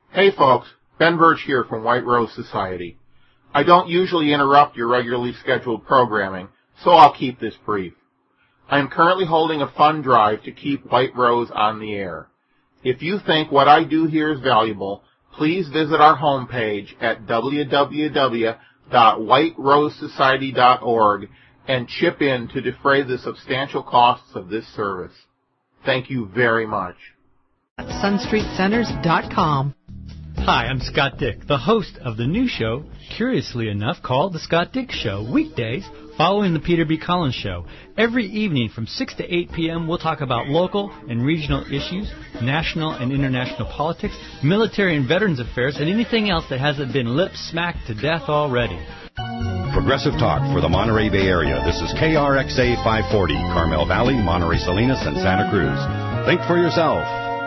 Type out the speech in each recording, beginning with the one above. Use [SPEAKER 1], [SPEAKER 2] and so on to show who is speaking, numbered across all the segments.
[SPEAKER 1] Hey folks, Ben Birch here from White Rose Society. I don't usually interrupt your regularly scheduled programming, so I'll keep this brief. I am currently holding a fund drive to keep White Rose on the air. If you think what I do here is valuable, please visit our homepage at www.whiterosesociety.org and chip in to defray the substantial costs of this service. Thank you very much.
[SPEAKER 2] SunstreetCenters.com.
[SPEAKER 3] Hi, I'm Scott Dick, the host of the new show, curiously enough, called The Scott Dick Show, weekdays following the Peter B. Collins Show. Every evening from 6 to 8 p.m., we'll talk about local and regional issues, national and international politics, military and veterans affairs, and anything else that hasn't been lip-smacked to death already.
[SPEAKER 4] Progressive talk for the Monterey Bay Area. This is KRXA 540, Carmel Valley, Monterey Salinas, and Santa Cruz. Think for yourself.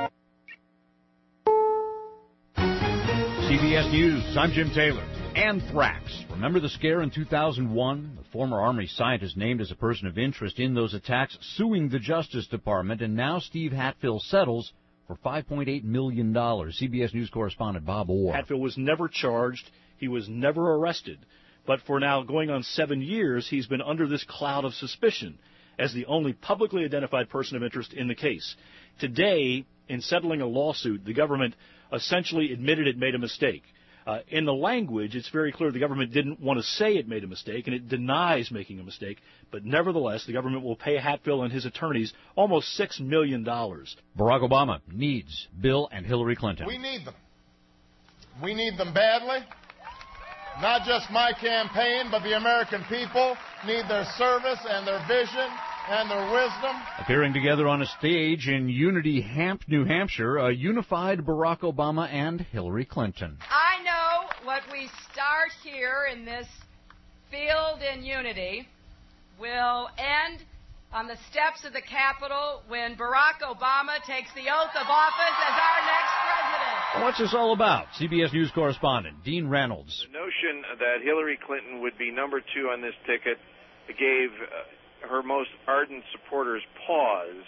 [SPEAKER 5] CBS News, I'm Jim Taylor. Anthrax. Remember the scare in 2001? The former Army scientist named as a person of interest in those attacks, suing the Justice Department, and now Steve Hatfield settles for $5.8 million. CBS News correspondent Bob Orr.
[SPEAKER 6] Hatfield was never charged. He was never arrested. But for now, going on 7 years, he's been under this cloud of suspicion as the only publicly identified person of interest in the case. Today, in settling a lawsuit, the government essentially admitted it made a mistake. In the language, it's very clear the government didn't want to say it made a mistake, and it denies making a mistake. But nevertheless, the government will pay Hatfield and his attorneys almost $6 million.
[SPEAKER 5] Barack Obama needs Bill and Hillary Clinton.
[SPEAKER 7] We need them. We need them badly. Not just my campaign, but the American people need their service and their vision and their wisdom.
[SPEAKER 5] Appearing together on a stage in Unity, New Hampshire, a unified Barack Obama and Hillary Clinton.
[SPEAKER 8] I know what we start here in this field in unity will end on the steps of the Capitol when Barack Obama takes the oath of office as our next president.
[SPEAKER 5] What's this all about? CBS News correspondent Dean Reynolds.
[SPEAKER 9] The notion that Hillary Clinton would be number 2 on this ticket gave her most ardent supporters pause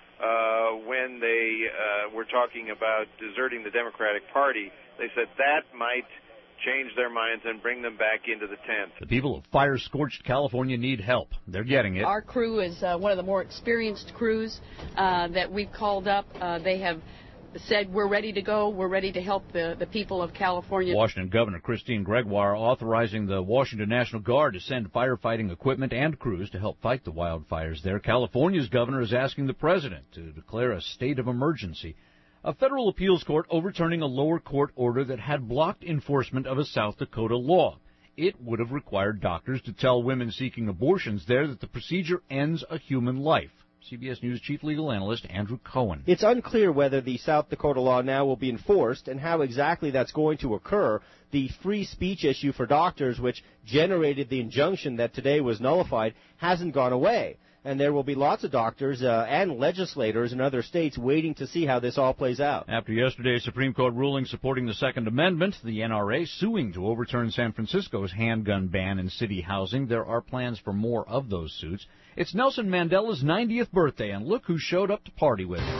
[SPEAKER 9] when they were talking about deserting the Democratic Party. They said that might change their minds and bring them back into the tent.
[SPEAKER 5] The people of fire-scorched California need help. They're getting it.
[SPEAKER 10] Our crew is one of the more experienced crews that we've called up. They have said we're ready to go. We're ready to help the people of California.
[SPEAKER 5] Washington Governor Christine Gregoire authorizing the Washington National Guard to send firefighting equipment and crews to help fight the wildfires there. California's governor is asking the president to declare a state of emergency. A federal appeals court overturning a lower court order that had blocked enforcement of a South Dakota law. It would have required doctors to tell women seeking abortions there that the procedure ends a human life. CBS News Chief Legal Analyst Andrew Cohen.
[SPEAKER 11] It's unclear whether the South Dakota law now will be enforced and how exactly that's going to occur. The free speech issue for doctors, which generated the injunction that today was nullified, hasn't gone away. And there will be lots of doctors and legislators in other states waiting to see how this all plays out.
[SPEAKER 5] After yesterday's Supreme Court ruling supporting the Second Amendment, the NRA suing to overturn San Francisco's handgun ban in city housing. There are plans for more of those suits. It's Nelson Mandela's 90th birthday, and look who showed up to party with him.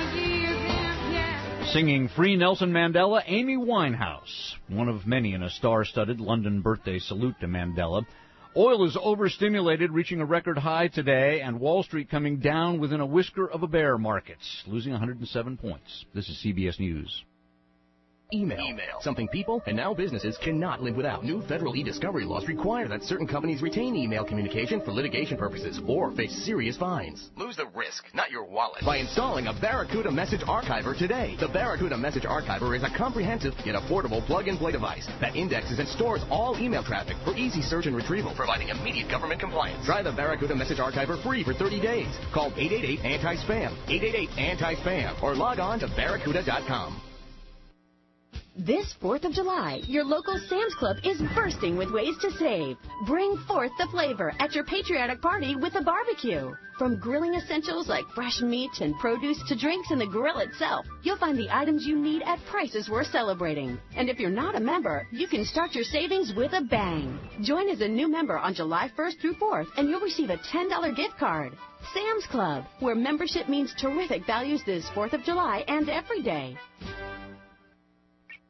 [SPEAKER 5] Singing Free Nelson Mandela, Amy Winehouse, one of many in a star-studded London birthday salute to Mandela. Oil is overstimulated, reaching a record high today, and Wall Street coming down within a whisker of a bear market, losing 107 points. This is CBS News.
[SPEAKER 12] Email. Something people and now businesses cannot live without. New federal e-discovery laws require that certain companies retain email communication for litigation purposes or face serious fines. Lose the risk, not your wallet, by installing a Barracuda Message Archiver today. The Barracuda Message Archiver is a comprehensive yet affordable plug-and-play device that indexes and stores all email traffic for easy search and retrieval, providing immediate government compliance. Try the Barracuda Message Archiver free for 30 days. Call 888-ANTI-SPAM, 888-ANTI-SPAM, or log on to barracuda.com.
[SPEAKER 13] This 4th of July, your local Sam's Club is bursting with ways to save. Bring forth the flavor at your patriotic party with a barbecue. From grilling essentials like fresh meat and produce to drinks and the grill itself, you'll find the items you need at prices worth celebrating. And if you're not a member, you can start your savings with a bang. Join as a new member on July 1st through 4th, and you'll receive a $10 gift card. Sam's Club, where membership means terrific values this 4th of July and every day.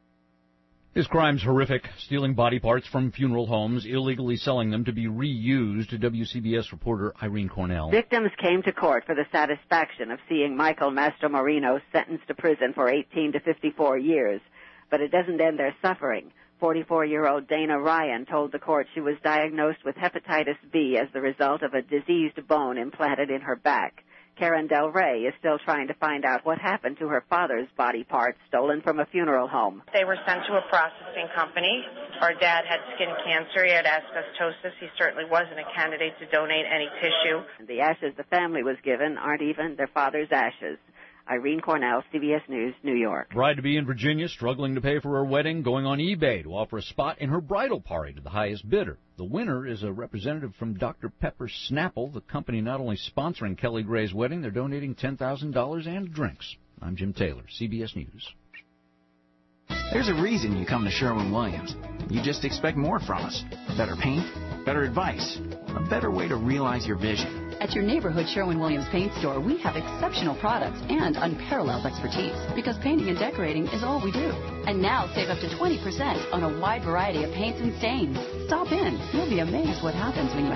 [SPEAKER 5] His crime's horrific, stealing body parts from funeral homes, illegally selling them to be reused. WCBS reporter Irene Cornell.
[SPEAKER 2] Victims came to court for the satisfaction of seeing Michael Mastromorino sentenced to prison for 18 to 54 years. But it doesn't end their suffering. 44-year-old Dana Ryan told the court she was diagnosed with hepatitis B as the result of a diseased bone implanted in her back. Karen Del Rey is still trying to find out what happened to her father's body parts stolen from a funeral home.
[SPEAKER 14] They were sent to a processing company. Our dad had skin cancer. He had asbestosis. He certainly wasn't a candidate to donate any tissue.
[SPEAKER 2] The ashes the family was given aren't even their father's ashes. Irene Cornell, CBS News, New York.
[SPEAKER 5] Bride-to-be in Virginia struggling to pay for her wedding, going on eBay to offer a spot in her bridal party to the highest bidder. The winner is a representative from Dr. Pepper Snapple, the company not only sponsoring Kelly Gray's wedding, they're donating $10,000 and drinks. I'm Jim Taylor, CBS News.
[SPEAKER 15] There's a reason you come to Sherwin-Williams. You just expect more from us. Better paint, better advice, a better way to realize your vision.
[SPEAKER 16] At your neighborhood Sherwin-Williams paint store, we have exceptional products and unparalleled expertise, because painting and decorating is all we do. And now save up to 20% on a wide variety of paints and stains. Stop in. You'll be amazed what happens when you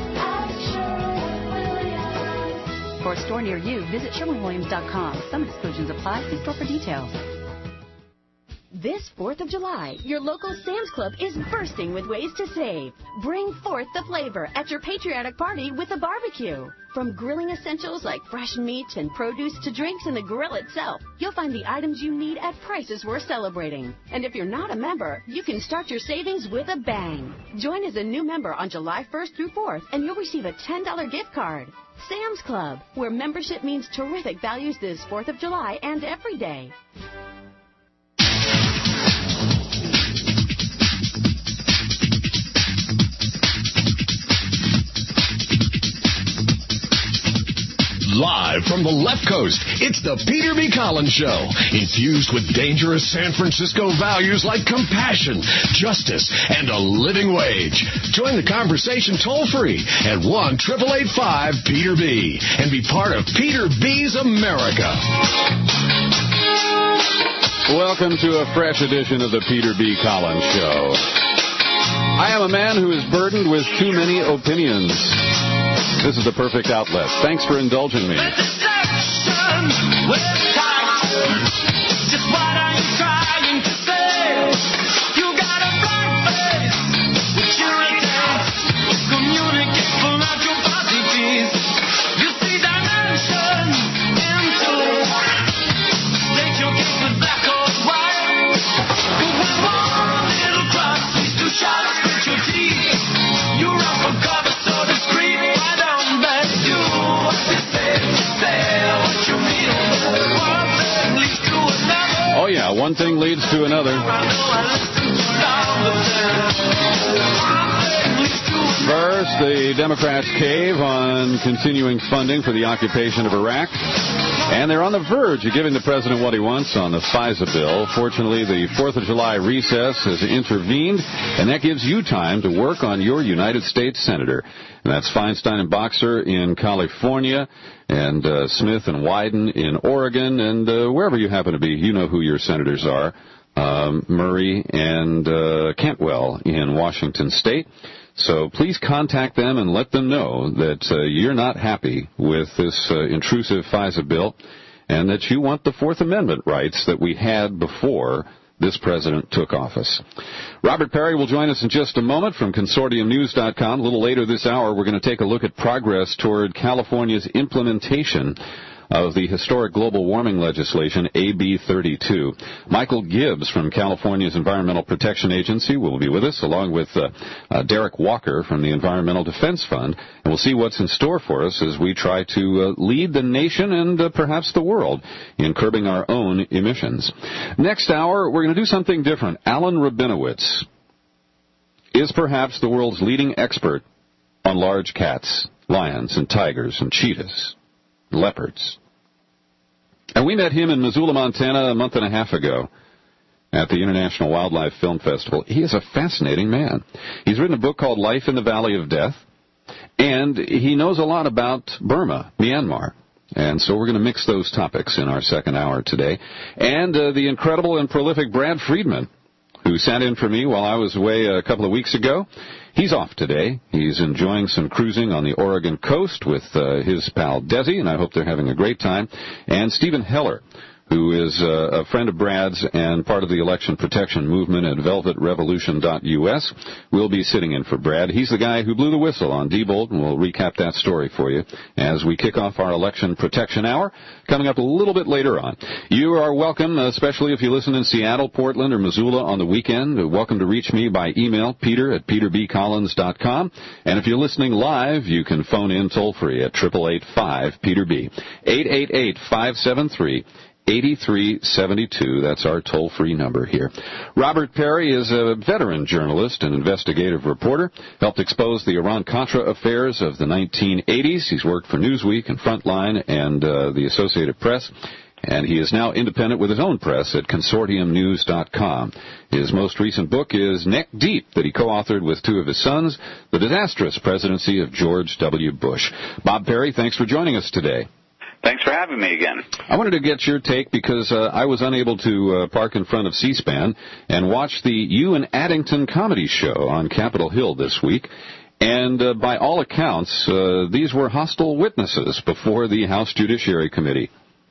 [SPEAKER 16] ask. For a store near you, visit SherwinWilliams.com. Some exclusions apply. See store for details.
[SPEAKER 13] This 4th of July, your local Sam's Club is bursting with ways to save. Bring forth the flavor at your patriotic party with a barbecue. From grilling essentials like fresh meats and produce to drinks and the grill itself, you'll find the items you need at prices worth celebrating. And if you're not a member, you can start your savings with a bang. Join as a new member on July 1st through 4th, and you'll receive a $10 gift card. Sam's Club, where membership means terrific values this 4th of July and every day.
[SPEAKER 17] Live from the left coast, it's the Peter B. Collins Show. Infused with dangerous San Francisco values like compassion, justice, and a living wage. Join the conversation toll-free at 1-888-5-PETER-B and be part of Peter B's America.
[SPEAKER 18] Welcome to a fresh edition of the Peter B. Collins Show. I am a man who is burdened with too many opinions. This is the perfect outlet. Thanks for indulging me. Oh, yeah, one thing leads to another. First, the Democrats cave on continuing funding for the occupation of Iraq. And they're on the verge of giving the president what he wants on the FISA bill. Fortunately, the 4th of July recess has intervened, and that gives you time to work on your United States senator. And that's Feinstein and Boxer in California, and Smith and Wyden in Oregon, and wherever you happen to be, you know who your senators are. Murray and Cantwell in Washington State. So please contact them and let them know that you're not happy with this intrusive FISA bill and that you want the Fourth Amendment rights that we had before this president took office. Robert Perry will join us in just a moment from ConsortiumNews.com. A little later this hour, we're going to take a look at progress toward California's implementation of the historic global warming legislation, AB 32. Michael Gibbs from California's Environmental Protection Agency will be with us, along with Derek Walker from the Environmental Defense Fund, and we'll see what's in store for us as we try to lead the nation and perhaps the world in curbing our own emissions. Next hour, we're going to do something different. Alan Rabinowitz is perhaps the world's leading expert on large cats, lions, and tigers, and cheetahs, leopards. And we met him in Missoula, Montana a month and a half ago at the International Wildlife Film Festival. He is a fascinating man. He's written a book called Life in the Valley of Death, and he knows a lot about Burma, Myanmar. And so we're going to mix those topics in our second hour today. And the incredible and prolific Brad Friedman who sat in for me while I was away a couple of weeks ago. He's off today. He's enjoying some cruising on the Oregon coast with his pal Desi, and I hope they're having a great time. And Stephen Heller, who is a friend of Brad's and part of the election protection movement at velvetrevolution.us, will be sitting in for Brad. He's the guy who blew the whistle on Diebold, and we'll recap that story for you as we kick off our election protection hour, coming up a little bit later on. You are welcome, especially if you listen in Seattle, Portland, or Missoula on the weekend. Welcome to reach me by email, peter@peterbcollins.com. And if you're listening live, you can phone in toll-free at 888-5-PETER-B, 888-573 8372. That's our toll-free number here. Robert Perry is a veteran journalist and investigative reporter. Helped expose the Iran-Contra affairs of the 1980s. He's worked for Newsweek and Frontline and the Associated Press. And he is now independent with his own press at consortiumnews.com. His most recent book is Neck Deep, that he co-authored with two of his sons, The Disastrous Presidency of George W. Bush. Bob Perry, thanks for joining us today.
[SPEAKER 19] Thanks for having me again.
[SPEAKER 18] I wanted to get your take because I was unable to park in front of C-SPAN and watch the You and Addington comedy show on Capitol Hill this week. And by all accounts, these were hostile witnesses before the House Judiciary Committee.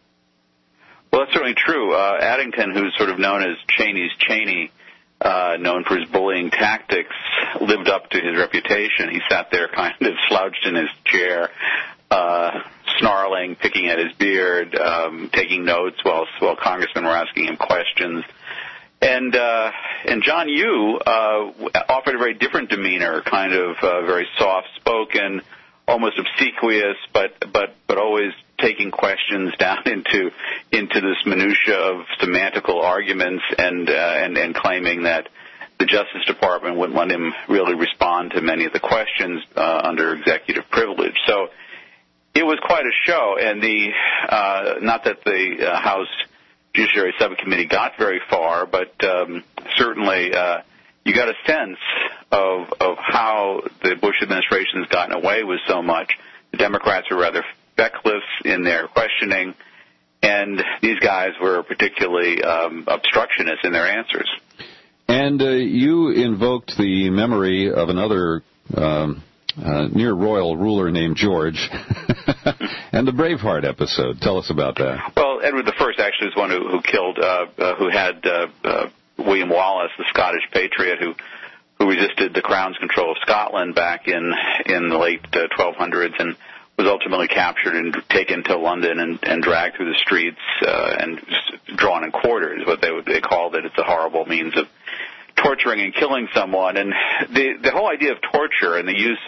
[SPEAKER 19] Well, that's certainly true. Addington, who's sort of known as Cheney's Cheney, known for his bullying tactics, lived up to his reputation. He sat there kind of slouched in his chair, snarling, picking at his beard, taking notes while congressmen were asking him questions. And John Yoo offered a very different demeanor, kind of very soft-spoken, almost obsequious, but always taking questions down into this minutia of semantical arguments and claiming that the Justice Department wouldn't let him really respond to many of the questions under executive privilege. So it was quite a show, and not that the House Judiciary Subcommittee got very far, but certainly you got a sense of how the Bush administration has gotten away with so much. The Democrats were rather feckless in their questioning, and these guys were particularly obstructionist in their answers.
[SPEAKER 18] And you invoked the memory of another near royal ruler named George and the Braveheart episode. Tell us about that.
[SPEAKER 19] Well, Edward I actually was one who killed, who had William Wallace, the Scottish patriot who resisted the Crown's control of Scotland back in the late 1200s and was ultimately captured and taken to London and dragged through the streets and drawn and quartered is what they called it. It's a horrible means of torturing and killing someone. And the whole idea of torture and the use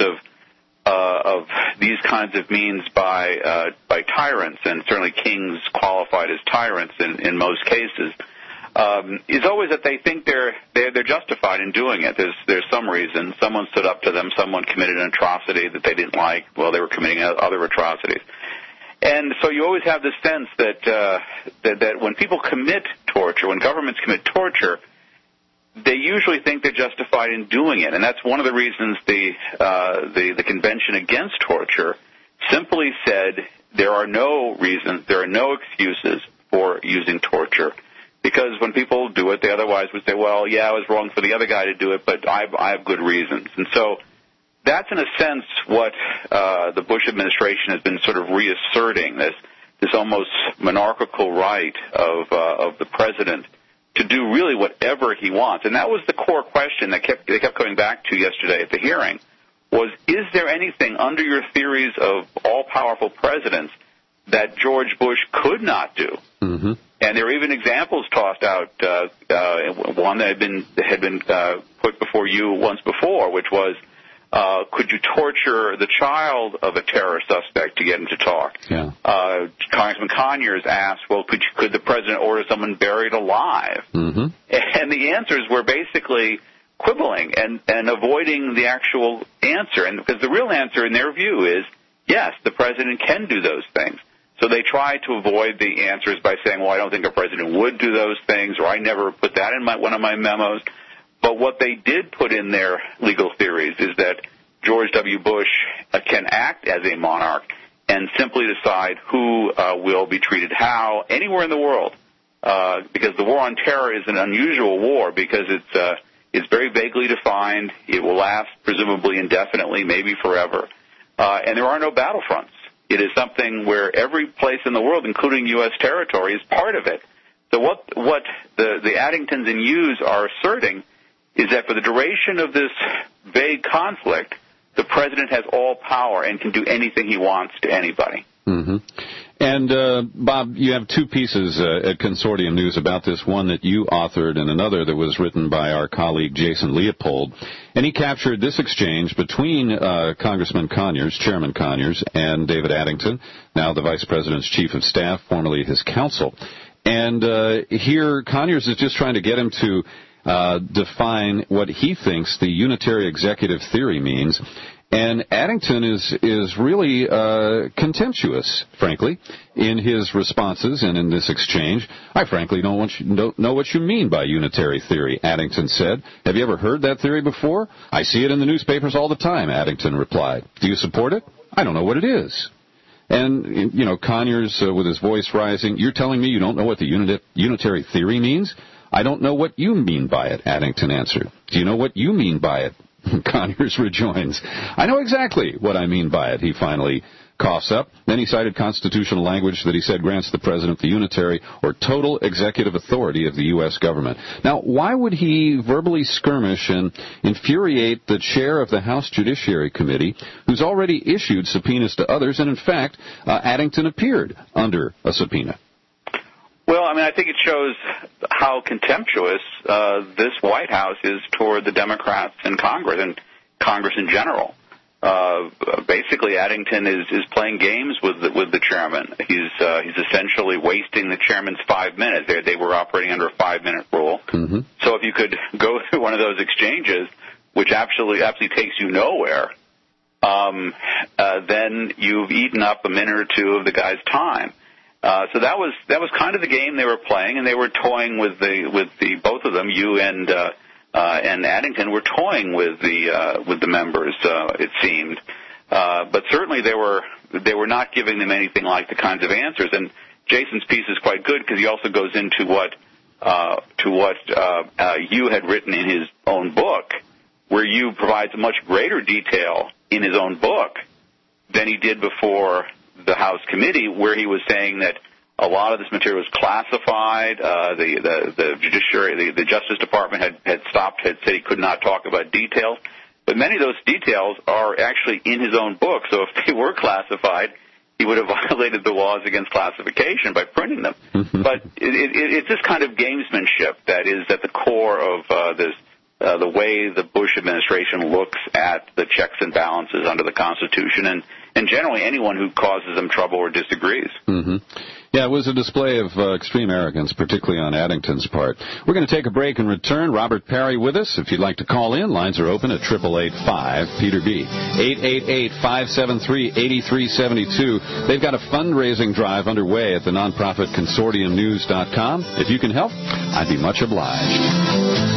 [SPEAKER 19] of these kinds of means by tyrants, and certainly kings qualified as tyrants in most cases, is always that they think they're justified in doing it. There's some reason. Someone stood up to them. Someone committed an atrocity that they didn't like. Well, they were committing other atrocities. And so you always have this sense that when people commit torture, when governments commit torture, they usually think they're justified in doing it. And that's one of the reasons the Convention Against Torture simply said there are no reasons, there are no excuses for using torture. Because when people do it, they otherwise would say, well, yeah, it was wrong for the other guy to do it, but I have good reasons. And so that's, in a sense, what the Bush administration has been sort of reasserting, this almost monarchical right of the president to do really whatever he wants. And that was the core question that they kept coming back to yesterday at the hearing, was, is there anything under your theories of all-powerful presidents that George Bush could not do?
[SPEAKER 18] Mm-hmm.
[SPEAKER 19] And there were even examples tossed out, one that had been put before you once before, which was, could you torture the child of a terror suspect to get him to talk?
[SPEAKER 18] Yeah.
[SPEAKER 19] Congressman Conyers asked, well, could the president order someone buried alive?
[SPEAKER 18] Mm-hmm.
[SPEAKER 19] And the answers were basically quibbling and avoiding the actual answer. And because the real answer, in their view, is, yes, the president can do those things. So they try to avoid the answers by saying, well, I don't think a president would do those things, or I never put that in one of my memos. But what they did put in their legal theories is that George W. Bush can act as a monarch and simply decide who will be treated how anywhere in the world. because the war on terror is an unusual war because it's very vaguely defined. It will last presumably indefinitely, maybe forever, and there are no battlefronts. It is something where every place in the world, including U.S. territory, is part of it. So what the Addingtons and Hughes are asserting is that for the duration of this vague conflict, the president has all power and can do anything he wants to anybody.
[SPEAKER 18] Mm-hmm. And, Bob, you have two pieces at Consortium News about this, one that you authored and another that was written by our colleague Jason Leopold. And he captured this exchange between Congressman Conyers, Chairman Conyers, and David Addington, now the Vice President's Chief of Staff, formerly his counsel. And here Conyers is just trying to get him to define what he thinks the unitary executive theory means. And Addington is really contemptuous, frankly, in his responses and in this exchange. I frankly don't know what you mean by unitary theory, Addington said. Have you ever heard that theory before? I see it in the newspapers all the time, Addington replied. Do you support it? I don't know what it is. And, you know, Conyers, with his voice rising, you're telling me you don't know what the unitary theory means? I don't know what you mean by it, Addington answered. Do you know what you mean by it? Conyers rejoins. I know exactly what I mean by it, he finally coughs up. Then he cited constitutional language that he said grants the president the unitary or total executive authority of the U.S. government. Now, why would he verbally skirmish and infuriate the chair of the House Judiciary Committee, who's already issued subpoenas to others, and in fact, Addington appeared under a subpoena?
[SPEAKER 19] Well, I mean, I think it shows how contemptuous this White House is toward the Democrats in Congress and Congress in general. Basically, Addington is playing games with the chairman. He's essentially wasting the chairman's 5 minutes. They were operating under a 5-minute rule. Mm-hmm. So if you could go through one of those exchanges, which absolutely takes you nowhere, then you've eaten up a minute or two of the guy's time. So that was kind of the game they were playing, and they were toying with the both of them, you and Addington, were toying with the members. It seemed, but certainly they were not giving them anything like the kinds of answers. And Jason's piece is quite good because he also goes into what Hugh had written in his own book, where Hugh provides much greater detail in his own book than he did before the House committee, where he was saying that a lot of this material was classified. The Judiciary, the Justice Department had said he could not talk about details. But many of those details are actually in his own book. So if they were classified, he would have violated the laws against classification by printing them. Mm-hmm. But it's this kind of gamesmanship that is at the core of the way the Bush administration looks at the checks and balances under the Constitution, and generally anyone who causes them trouble or disagrees. Mm-hmm.
[SPEAKER 18] Yeah, it was a display of extreme arrogance, particularly on Addington's part. We're going to take a break and return. Robert Parry with us. If you'd like to call in, lines are open at 888-5-PETER-B. 888-573-8372. They've got a fundraising drive underway at the nonprofit consortiumnews.com. If you can help, I'd be much obliged.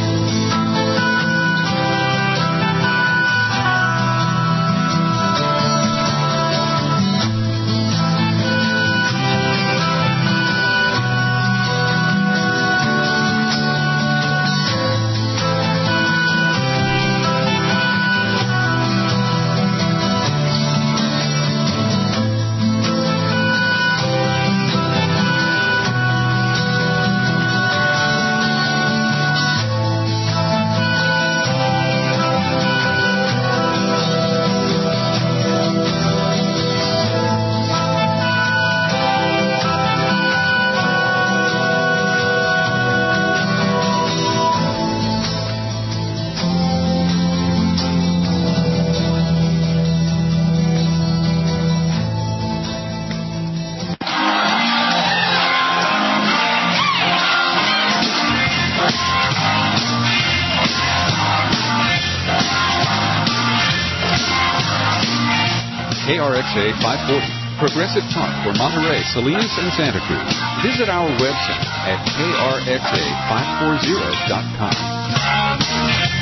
[SPEAKER 18] KRXA 540, Progressive Talk for Monterey, Salinas, and Santa Cruz. Visit our website at krxa540.com.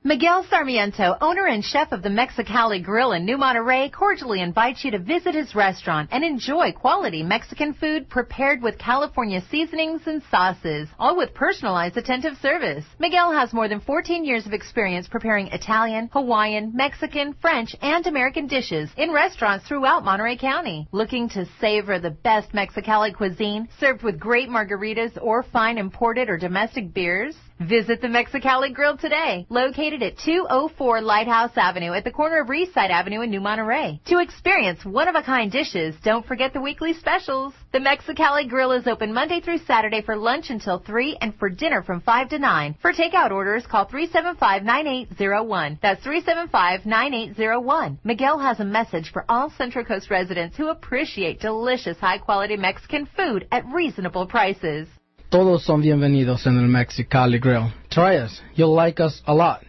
[SPEAKER 20] Miguel Sarmiento, owner and chef of the Mexicali Grill in New Monterey, cordially invites you to visit his restaurant and enjoy quality Mexican food prepared with California seasonings and sauces, all with personalized attentive service. Miguel has more than 14 years of experience preparing Italian, Hawaiian, Mexican, French, and American dishes in restaurants throughout Monterey County. Looking to savor the best Mexicali cuisine served with great margaritas or fine imported or domestic beers? Visit the Mexicali Grill today, located at 204 Lighthouse Avenue at the corner of Eastside Avenue in New Monterey. To experience one-of-a-kind dishes, don't forget the weekly specials. The Mexicali Grill is open Monday through Saturday for lunch until 3 and for dinner from 5 to 9. For takeout orders, call 375-9801. That's 375-9801. Miguel has a message for all Central Coast residents who appreciate delicious, high-quality Mexican food at reasonable prices.
[SPEAKER 21] Todos son bienvenidos en el Mexicali Grill. Try us. You'll like us a lot.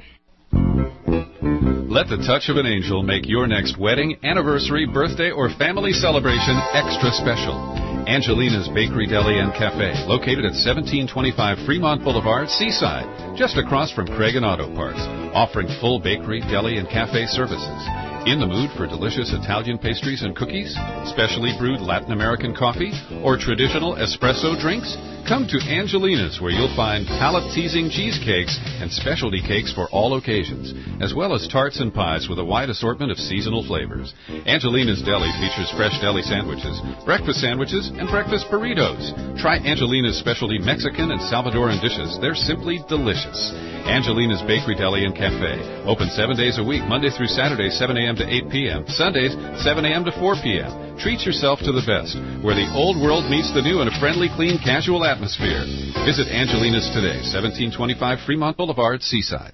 [SPEAKER 18] Let the touch of an angel make your next wedding, anniversary, birthday, or family celebration extra special. Angelina's Bakery, Deli, and Cafe, located at 1725 Fremont Boulevard, Seaside, just across from Craig and Auto Parts, offering full bakery, deli, and cafe services. In the mood for delicious Italian pastries and cookies, specially brewed Latin American coffee, or traditional espresso drinks? Come to Angelina's, where you'll find palate-teasing cheesecakes and specialty cakes for all occasions, as well as tarts and pies with a wide assortment of seasonal flavors. Angelina's Deli features fresh deli sandwiches, and breakfast burritos. Try Angelina's specialty Mexican and Salvadoran dishes. They're simply delicious. Angelina's Bakery, Deli, and Cafe. Open 7 days a week, Monday through Saturday, 7 a.m. to 8 p.m., Sundays, 7 a.m. to 4 p.m. Treat yourself to the best, where the old world meets the new in a friendly, clean, casual atmosphere. Visit Angelina's today, 1725 Fremont Boulevard, Seaside.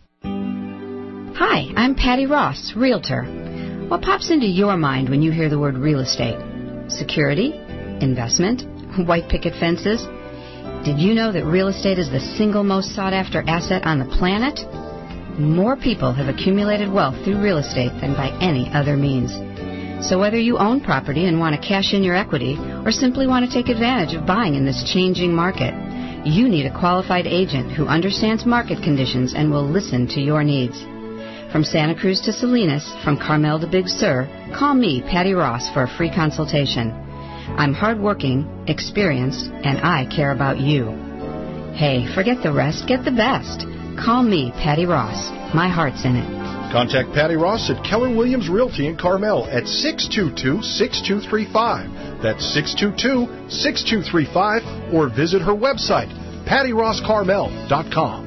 [SPEAKER 22] Hi, I'm Patty Ross, Realtor. What pops into your mind when you hear the word real estate? Security? Investment? White picket fences? Did you know that real estate is the single most sought-after asset on the planet? More people have accumulated wealth through real estate than by any other means. So whether you own property and want to cash in your equity or simply want to take advantage of buying in this changing market, you need a qualified agent who understands market conditions and will listen to your needs. From Santa Cruz to Salinas, from Carmel to Big Sur, call me, Patty Ross, for a free consultation. I'm hardworking, experienced, and I care about you. Hey, forget the rest, get the best. Call me, Patty Ross. My heart's in it.
[SPEAKER 23] Contact Patty Ross at Keller Williams Realty in Carmel at 622-6235. That's 622-6235, or visit her website, pattyrosscarmel.com.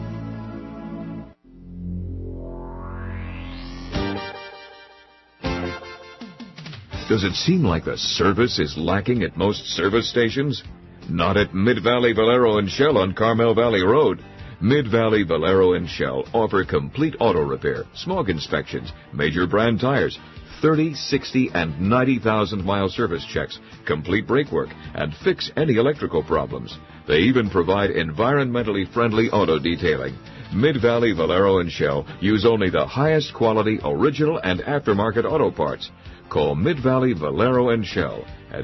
[SPEAKER 24] Does it seem like the service is lacking at most service stations? Not at Mid-Valley Valero and Shell on Carmel Valley Road. Mid-Valley Valero and Shell offer complete auto repair, smog inspections, major brand tires, 30, 60, and 90,000-mile service checks, complete brake work, and fix any electrical problems. They even provide environmentally friendly auto detailing. Mid-Valley Valero and Shell use only the highest quality original and aftermarket auto parts. Call Mid-Valley Valero and Shell at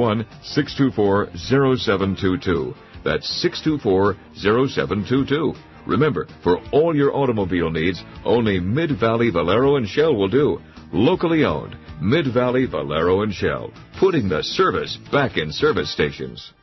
[SPEAKER 24] 831-624-0722. That's 624-0722. Remember, for all your automobile needs, only Mid-Valley Valero and Shell will do. Locally owned, Mid-Valley Valero and Shell, putting the service back in service stations.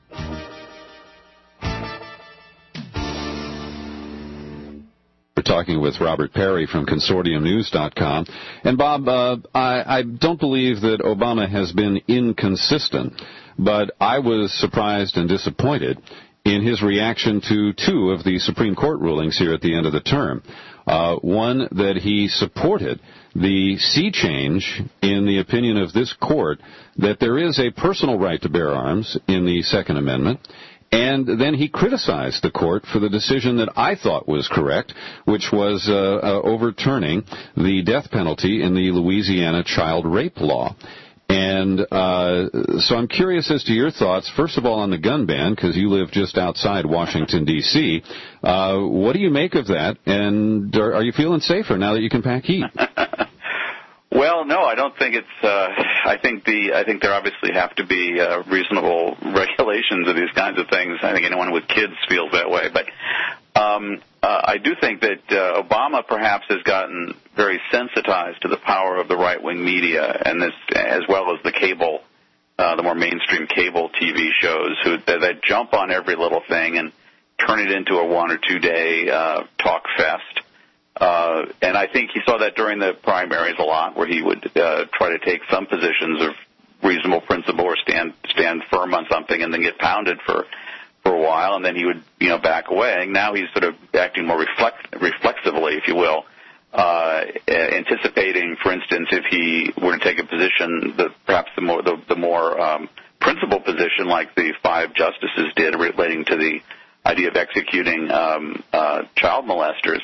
[SPEAKER 18] We're talking with Robert Perry from ConsortiumNews.com. And Bob, I don't believe that Obama has been inconsistent, but I was surprised and disappointed in his reaction to two of the Supreme Court rulings here at the end of the term. One, that he supported the sea change in the opinion of this court that there is a personal right to bear arms in the Second Amendment. And then he criticized the court for the decision that I thought was correct, which was overturning the death penalty in the Louisiana child rape law. And so I'm curious as to your thoughts, first of all, on the gun ban, because you live just outside Washington, D.C. What do you make of that? And are you feeling safer now that you can pack heat?
[SPEAKER 19] Well, no, I don't think it's. I think there obviously have to be reasonable regulations of these kinds of things. I think anyone with kids feels that way. But I do think that Obama perhaps has gotten very sensitized to the power of the right-wing media, and this, as well as the cable, the more mainstream cable TV shows that jump on every little thing and turn it into a 1 or 2 day talk fest. And I think he saw that during the primaries a lot, where he would try to take some positions of reasonable principle or stand firm on something and then get pounded for a while, and then he would back away. And now he's sort of acting more reflexively, if you will, anticipating, for instance, if he were to take a position, perhaps the more principled position, like the 5 justices did, relating to the idea of executing child molesters.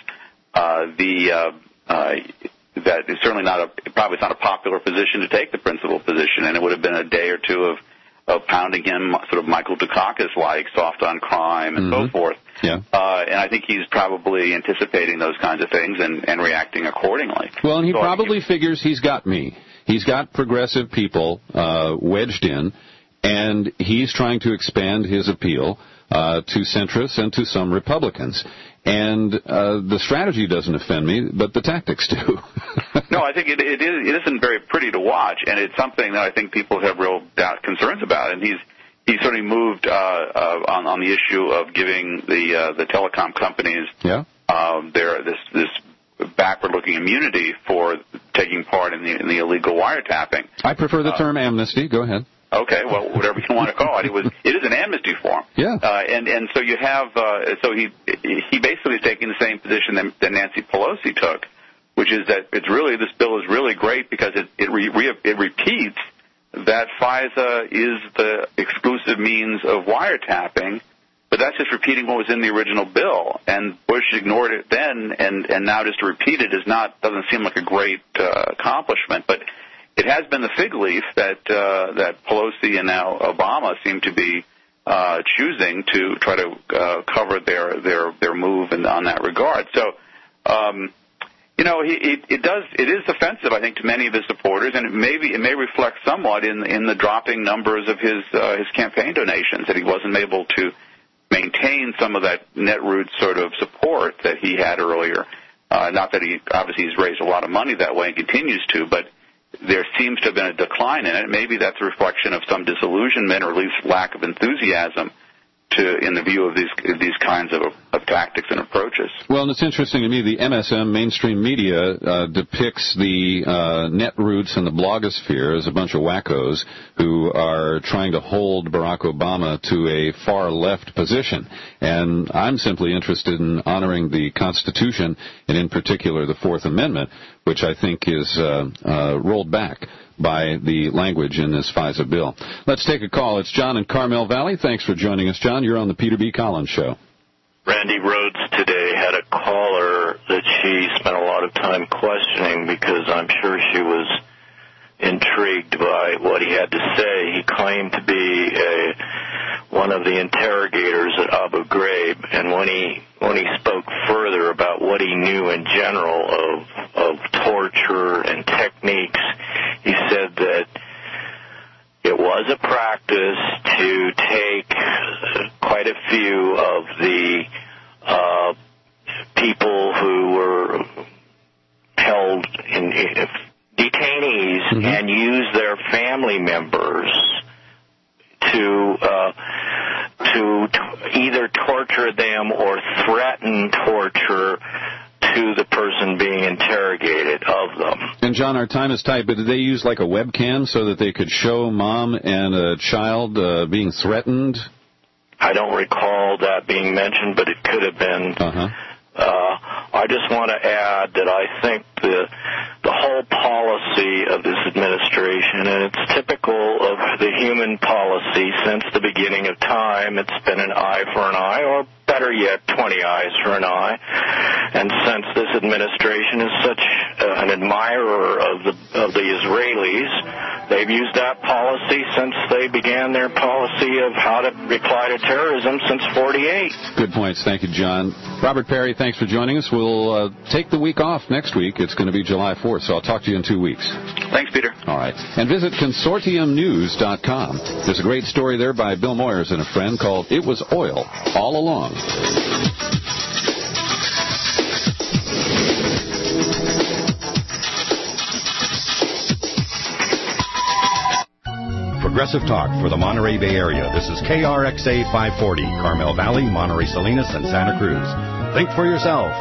[SPEAKER 19] That is certainly probably not a popular position to take, the principled position, and it would have been a day or two of pounding him, sort of Michael Dukakis-like, soft on crime and so forth.
[SPEAKER 18] Yeah.
[SPEAKER 19] And I think he's probably anticipating those kinds of things and reacting accordingly.
[SPEAKER 18] Well, and he probably figures he's got me. He's got progressive people wedged in, and he's trying to expand his appeal to centrists and to some Republicans. And the strategy doesn't offend me, but the tactics do.
[SPEAKER 19] No, I think it isn't very pretty to watch, and it's something that I think people have real concerns about. And he's certainly moved on the issue of giving the telecom companies this backward-looking immunity for taking part in the illegal wiretapping.
[SPEAKER 18] I prefer the term amnesty. Go ahead.
[SPEAKER 19] Okay, well, whatever you want to call it, it is an amnesty form.
[SPEAKER 18] Yeah.
[SPEAKER 19] And so you have, so he basically is taking the same position that Nancy Pelosi took, which is that this bill is really great because it repeats that FISA is the exclusive means of wiretapping, but that's just repeating what was in the original bill. And Bush ignored it then, and now just to repeat it doesn't seem like a great accomplishment, but it has been the fig leaf that Pelosi and now Obama seem to be choosing to try to cover their move on that regard. So, it is offensive, I think, to many of his supporters, and it may reflect somewhat in the dropping numbers of his campaign donations, that he wasn't able to maintain some of that Netroots sort of support that he had earlier. Not that he's raised a lot of money that way and continues to, but there seems to have been a decline in it. Maybe that's a reflection of some disillusionment or at least lack of enthusiasm in the view of these kinds of tactics and approaches.
[SPEAKER 18] Well, and it's interesting to me, the MSM mainstream media depicts the Netroots and the blogosphere as a bunch of wackos who are trying to hold Barack Obama to a far-left position. And I'm simply interested in honoring the Constitution, and in particular the Fourth Amendment, which I think is rolled back by the language in this FISA bill. Let's take a call. It's John in Carmel Valley. Thanks for joining us, John. You're on the Peter B. Collins Show.
[SPEAKER 1] Randy Rhodes today had a caller that she spent a lot of time questioning because I'm sure she was intrigued by what he had to say. He claimed to be one of the interrogators at Abu Ghraib, and when he spoke further about what he knew in general of torture and techniques, he said that it was a practice to take quite a few of the people who were held in detainees and use their family members to either torture them or threaten torture to the person being interrogated of them.
[SPEAKER 18] And, John, our time is tight, but did they use like a webcam so that they could show mom and a child being threatened?
[SPEAKER 1] I don't recall that being mentioned, but it could have been. I just want to add that I think the whole policy of this administration, and it's typical of the human policy since the beginning of time, it's been an eye for an eye, or better yet, 20 eyes for an eye. And since this administration is such an admirer of the Israelis, they've used that policy since they began their policy of how to reply to terrorism since 48.
[SPEAKER 18] Good points. Thank you, John. Robert Perry, thanks for joining us. We'll take the week off next week. It's going to be July 4th, so I'll talk to you in 2 weeks.
[SPEAKER 19] Thanks, Peter.
[SPEAKER 18] All right. And visit consortiumnews.com. There's a great story there by Bill Moyers and a friend called It Was Oil All Along.
[SPEAKER 3] progressive talk for the Monterey Bay Area. This is KRXA 540, Carmel Valley, Monterey Salinas, and Santa Cruz. Think for yourself.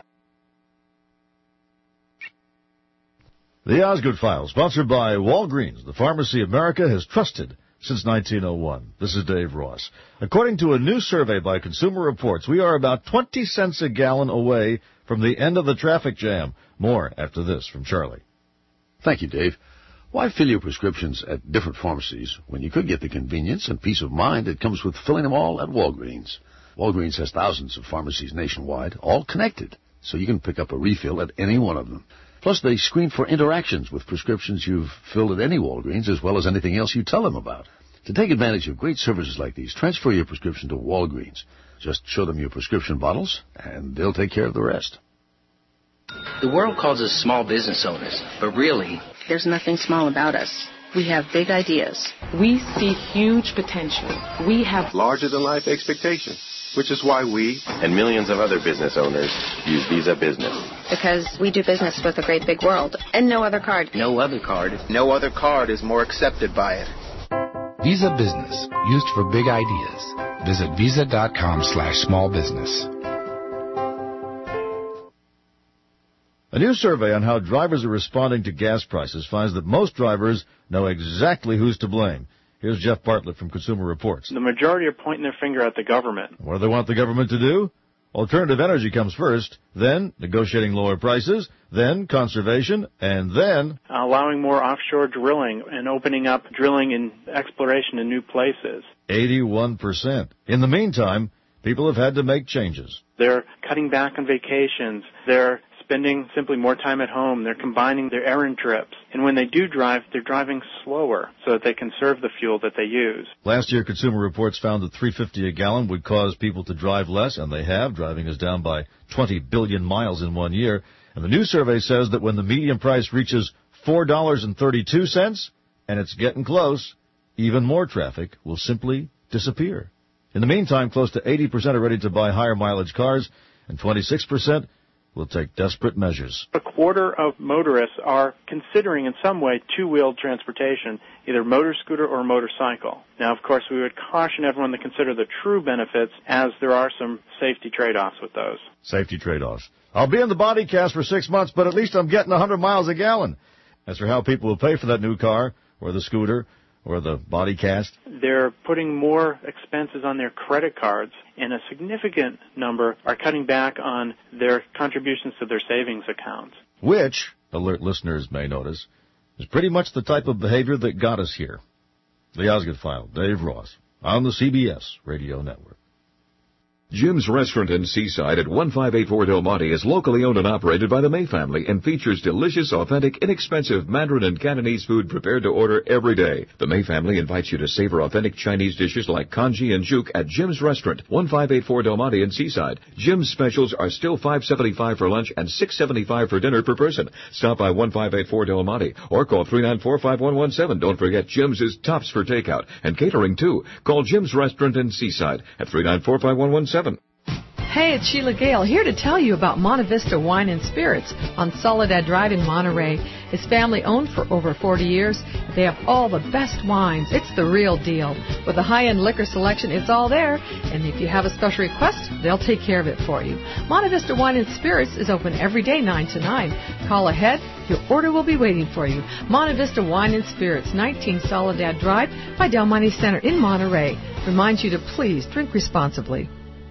[SPEAKER 4] The Osgood File, sponsored by Walgreens, the pharmacy America has trusted since 1901. This is Dave Ross. According to a new survey by Consumer Reports, we are about 20 cents a gallon away from the end of the traffic jam. More after this from Charlie.
[SPEAKER 6] Thank you, Dave. Why fill your prescriptions at different pharmacies when you could get the convenience and peace of mind that comes with filling them all at Walgreens? Walgreens has thousands of pharmacies nationwide, all connected, so you can pick up a refill at any one of them. Plus, they screen for interactions with prescriptions you've filled at any Walgreens, as well as anything else you tell them about. To take advantage of great services like these, transfer your prescription to Walgreens. Just show them your prescription bottles, and they'll take care of the rest.
[SPEAKER 7] The world calls us small business owners, but really,
[SPEAKER 25] there's nothing small about us. We have big ideas.
[SPEAKER 26] We see huge potential. We have
[SPEAKER 27] larger-than-life expectations, which is why we and millions of other business owners use Visa Business.
[SPEAKER 25] Because we do business with a great big world, and no other card.
[SPEAKER 7] No other card.
[SPEAKER 27] No other card is more accepted by it.
[SPEAKER 28] Visa Business, used for big ideas. Visit visa.com/smallbusiness.
[SPEAKER 4] A new survey on how drivers are responding to gas prices finds that most drivers know exactly who's to blame. Here's Jeff Bartlett from Consumer Reports.
[SPEAKER 29] The majority are pointing their finger at the government.
[SPEAKER 4] What do they want the government to do? Alternative energy comes first, then negotiating lower prices, then conservation, and then
[SPEAKER 29] allowing more offshore drilling and opening up drilling and exploration in new places.
[SPEAKER 4] 81%. In the meantime, people have had to make changes.
[SPEAKER 29] They're cutting back on vacations. They're spending simply more time at home. They're combining their errand trips. And when they do drive, they're driving slower so that they conserve the fuel that they use.
[SPEAKER 4] Last year, Consumer Reports found that $3.50 a gallon would cause people to drive less, and they have. Driving is down by 20 billion miles in 1 year. And the new survey says that when the median price reaches $4.32, and it's getting close, even more traffic will simply disappear. In the meantime, close to 80% are ready to buy higher mileage cars, and 26% will take desperate measures.
[SPEAKER 29] A quarter of motorists are considering in some way two-wheeled transportation, either motor scooter or motorcycle. Now, of course, we would caution everyone to consider the true benefits, as there are some safety trade-offs with those.
[SPEAKER 4] Safety trade-offs. I'll be in the body cast for 6 months, but at least I'm getting 100 miles a gallon. As for how people will pay for that new car or the scooter or the body cast,
[SPEAKER 29] they're putting more expenses on their credit cards, and a significant number are cutting back on their contributions to their savings accounts.
[SPEAKER 4] Which, alert listeners may notice, is pretty much the type of behavior that got us here. The Osgood File, Dave Ross, on the CBS Radio Network.
[SPEAKER 24] Jim's Restaurant in Seaside at 1584 Del Monte is locally owned and operated by the May family and features delicious, authentic, inexpensive Mandarin and Cantonese food prepared to order every day. The May family invites you to savor authentic Chinese dishes like congee and juk at Jim's Restaurant, 1584 Del Monte in Seaside. Jim's specials are still $5.75 for lunch and $6.75 for dinner per person. Stop by 1584 Del Monte or call 394-5117. Don't forget Jim's is tops for takeout and catering too. Call Jim's Restaurant in Seaside at 394-5117.
[SPEAKER 30] Hey, it's Sheila Gale here to tell you about Monte Vista Wine and Spirits on Soledad Drive in Monterey. It's family-owned for over 40 years. They have all the best wines. It's the real deal. With a high-end liquor selection, it's all there. And if you have a special request, they'll take care of it for you. Monte Vista Wine and Spirits is open every day 9 to 9. Call ahead. Your order will be waiting for you. Monte Vista Wine and Spirits, 19 Soledad Drive by Del Monte Center in Monterey. Reminds you to please drink responsibly.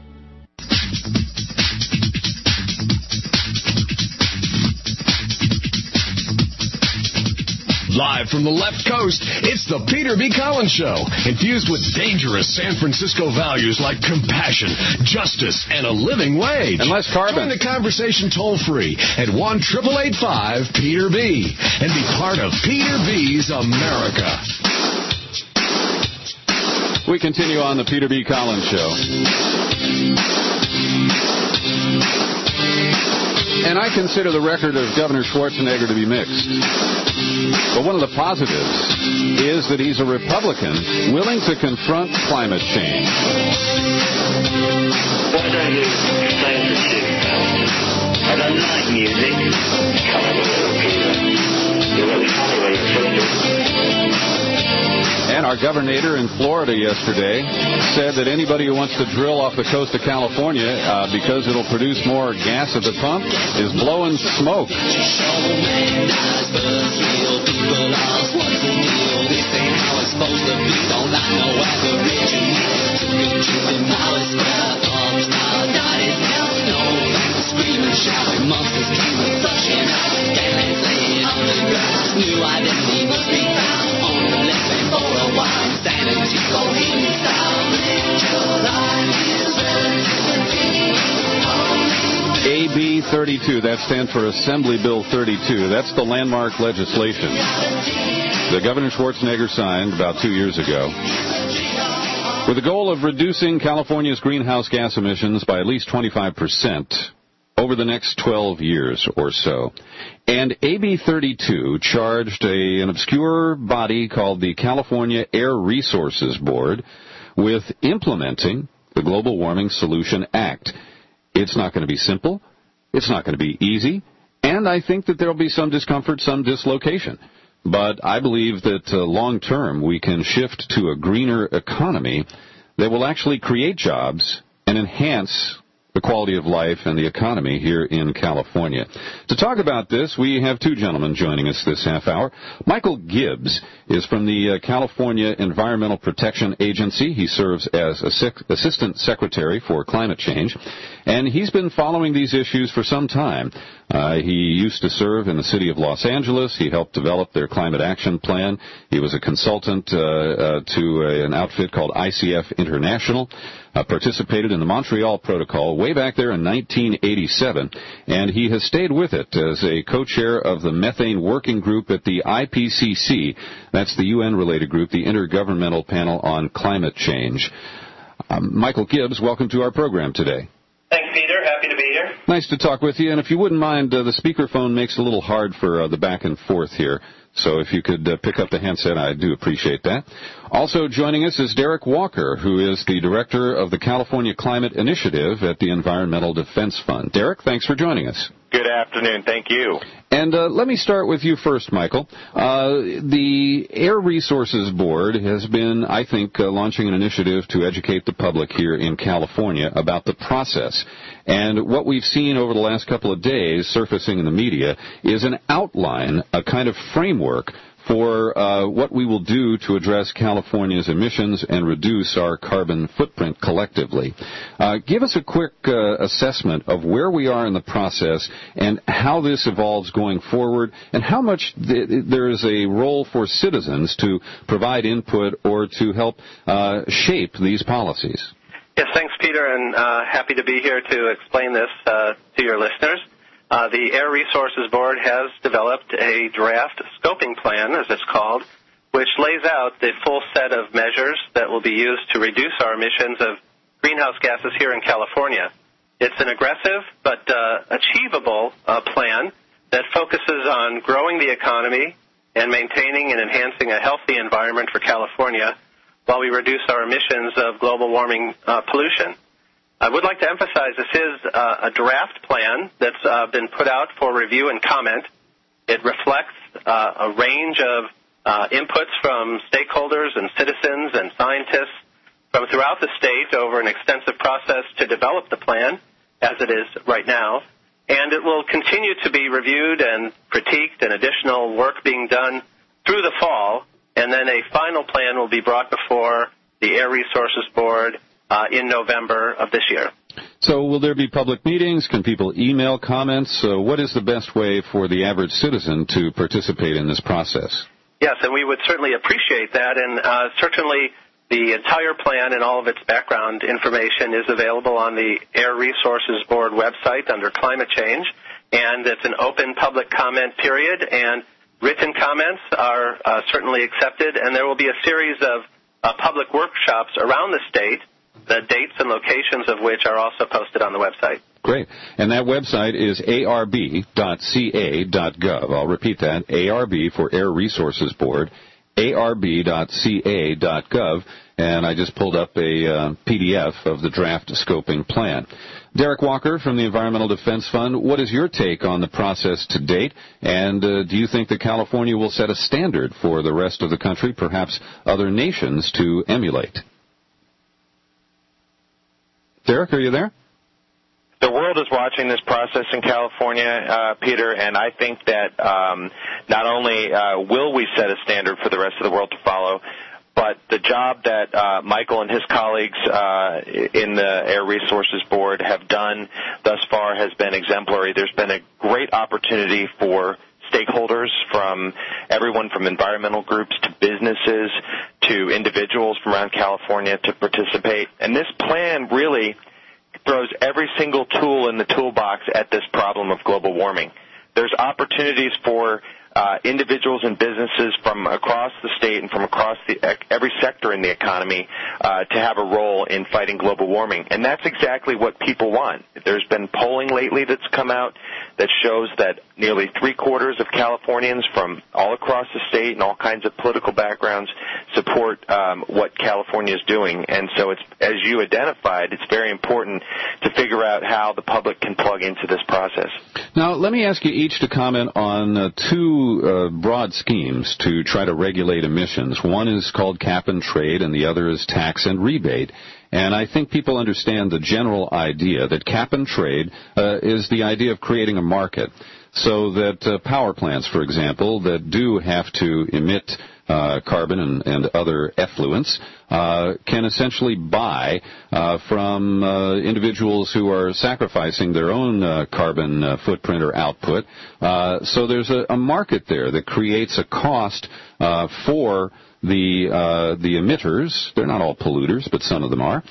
[SPEAKER 17] Live from the left coast, it's the Peter B. Collins Show, infused with dangerous San Francisco values like compassion, justice, and a living wage.
[SPEAKER 18] And less carbon.
[SPEAKER 17] Join the conversation toll-free at 1-888-5-PETER-B and be part of Peter B.'s America.
[SPEAKER 18] We continue on the Peter B. Collins Show. And I consider the record of Governor Schwarzenegger to be mixed. But one of the positives is that he's a Republican willing to confront climate change.
[SPEAKER 31] Why don't you stay in the suit? I don't like music. Come over, Peter. You're really funny when you sing it.
[SPEAKER 18] And our Our governor in Florida yesterday said that anybody who wants to drill off the coast of California because it'll produce more gas at the pump is blowing smoke. AB 32, that stands for Assembly Bill 32. That's the landmark legislation that Governor Schwarzenegger signed about 2 years ago with the goal of reducing California's greenhouse gas emissions by at least 25% over the next 12 years or so. And AB 32 charged an obscure body called the California Air Resources Board with implementing the Global Warming Solution Act. It's not going to be simple. It's not going to be easy. And I think that there will be some discomfort, some dislocation. But I believe that long term we can shift to a greener economy that will actually create jobs and enhance the quality of life and the economy here in California. To talk about this, we have two gentlemen joining us this half hour. Michael Gibbs is from the California Environmental Protection Agency. He serves as Assistant Secretary for Climate Change, and he's been following these issues for some time. He used to serve in the city of Los Angeles. He helped develop their climate action plan. He was a consultant to an outfit called ICF International, participated in the Montreal Protocol way back there in 1987, and he has stayed with it as a co-chair of the Methane Working Group at the IPCC. That's the UN-related group, the Intergovernmental Panel on Climate Change. Michael Gibbs, welcome to our program today.
[SPEAKER 2] Thanks, Peter. Happy to be here.
[SPEAKER 18] Nice to talk with you. And if you wouldn't mind, the speakerphone makes it a little hard for the back and forth here. So if you could pick up the handset, I do appreciate that. Also joining us is Derek Walker, who is the director of the California Climate Initiative at the Environmental Defense Fund. Derek, thanks for joining us.
[SPEAKER 2] Good afternoon. Thank you.
[SPEAKER 18] And let me start with you first, Michael. The Air Resources Board has been, I think, launching an initiative to educate the public here in California about the process. And what we've seen over the last couple of days surfacing in the media is an outline, a kind of framework for what we will do to address California's emissions and reduce our carbon footprint collectively. Give us a quick assessment of where we are in the process and how this evolves going forward, and how much there is a role for citizens to provide input or to help shape these policies.
[SPEAKER 2] Yes, thanks, Peter, and happy to be here to explain this to your listeners. The Air Resources Board has developed a draft scoping plan, as it's called, which lays out the full set of measures that will be used to reduce our emissions of greenhouse gases here in California. It's an aggressive but achievable plan that focuses on growing the economy and maintaining and enhancing a healthy environment for California while we reduce our emissions of global warming pollution. I would like to emphasize this is a draft plan that's been put out for review and comment. It reflects a range of inputs from stakeholders and citizens and scientists from throughout the state over an extensive process to develop the plan, as it is right now. And it will continue to be reviewed and critiqued and additional work being done through the fall. And then a final plan will be brought before the Air Resources Board in November of this year.
[SPEAKER 18] So will there be public meetings? Can people email comments? What is the best way for the average citizen to participate in this process?
[SPEAKER 2] Yes, and we would certainly appreciate that. And certainly the entire plan and all of its background information is available on the Air Resources Board website under Climate Change. And it's an open public comment period, and written comments are certainly accepted. And there will be a series of public workshops around the state, the dates and locations of which are also posted on the website.
[SPEAKER 18] Great. And that website is arb.ca.gov. I'll repeat that, ARB for Air Resources Board, arb.ca.gov, and I just pulled up a PDF of the draft scoping plan. Derek Walker from the Environmental Defense Fund, what is your take on the process to date, and do you think that California will set a standard for the rest of the country, perhaps other nations, to emulate? Derek, are you there?
[SPEAKER 5] The world is watching this process in California, Peter, and I think that not only will we set a standard for the rest of the world to follow, but the job that Michael and his colleagues in the Air Resources Board have done thus far has been exemplary. There's been a great opportunity for stakeholders, from everyone from environmental groups to businesses to individuals from around California, to participate. And this plan really throws every single tool in the toolbox at this problem of global warming. There's opportunities for individuals and businesses from across the state and from across every sector in the economy to have a role in fighting global warming. And that's exactly what people want. There's been polling lately that's come out that shows that nearly three-quarters of Californians from all across the state and all kinds of political backgrounds support what California is doing. And so it's, as you identified, it's very important to figure out how the public can plug into this process.
[SPEAKER 18] Now, let me ask you each to comment on two broad schemes to try to regulate emissions. One is called cap and trade, and the other is tax and rebate. And I think people understand the general idea that cap and trade is the idea of creating a market so that power plants, for example, that do have to emit carbon and other effluents can essentially buy from individuals who are sacrificing their own carbon footprint or output. So there's a market there that creates a cost for the emitters. They're not all polluters, but some of them are.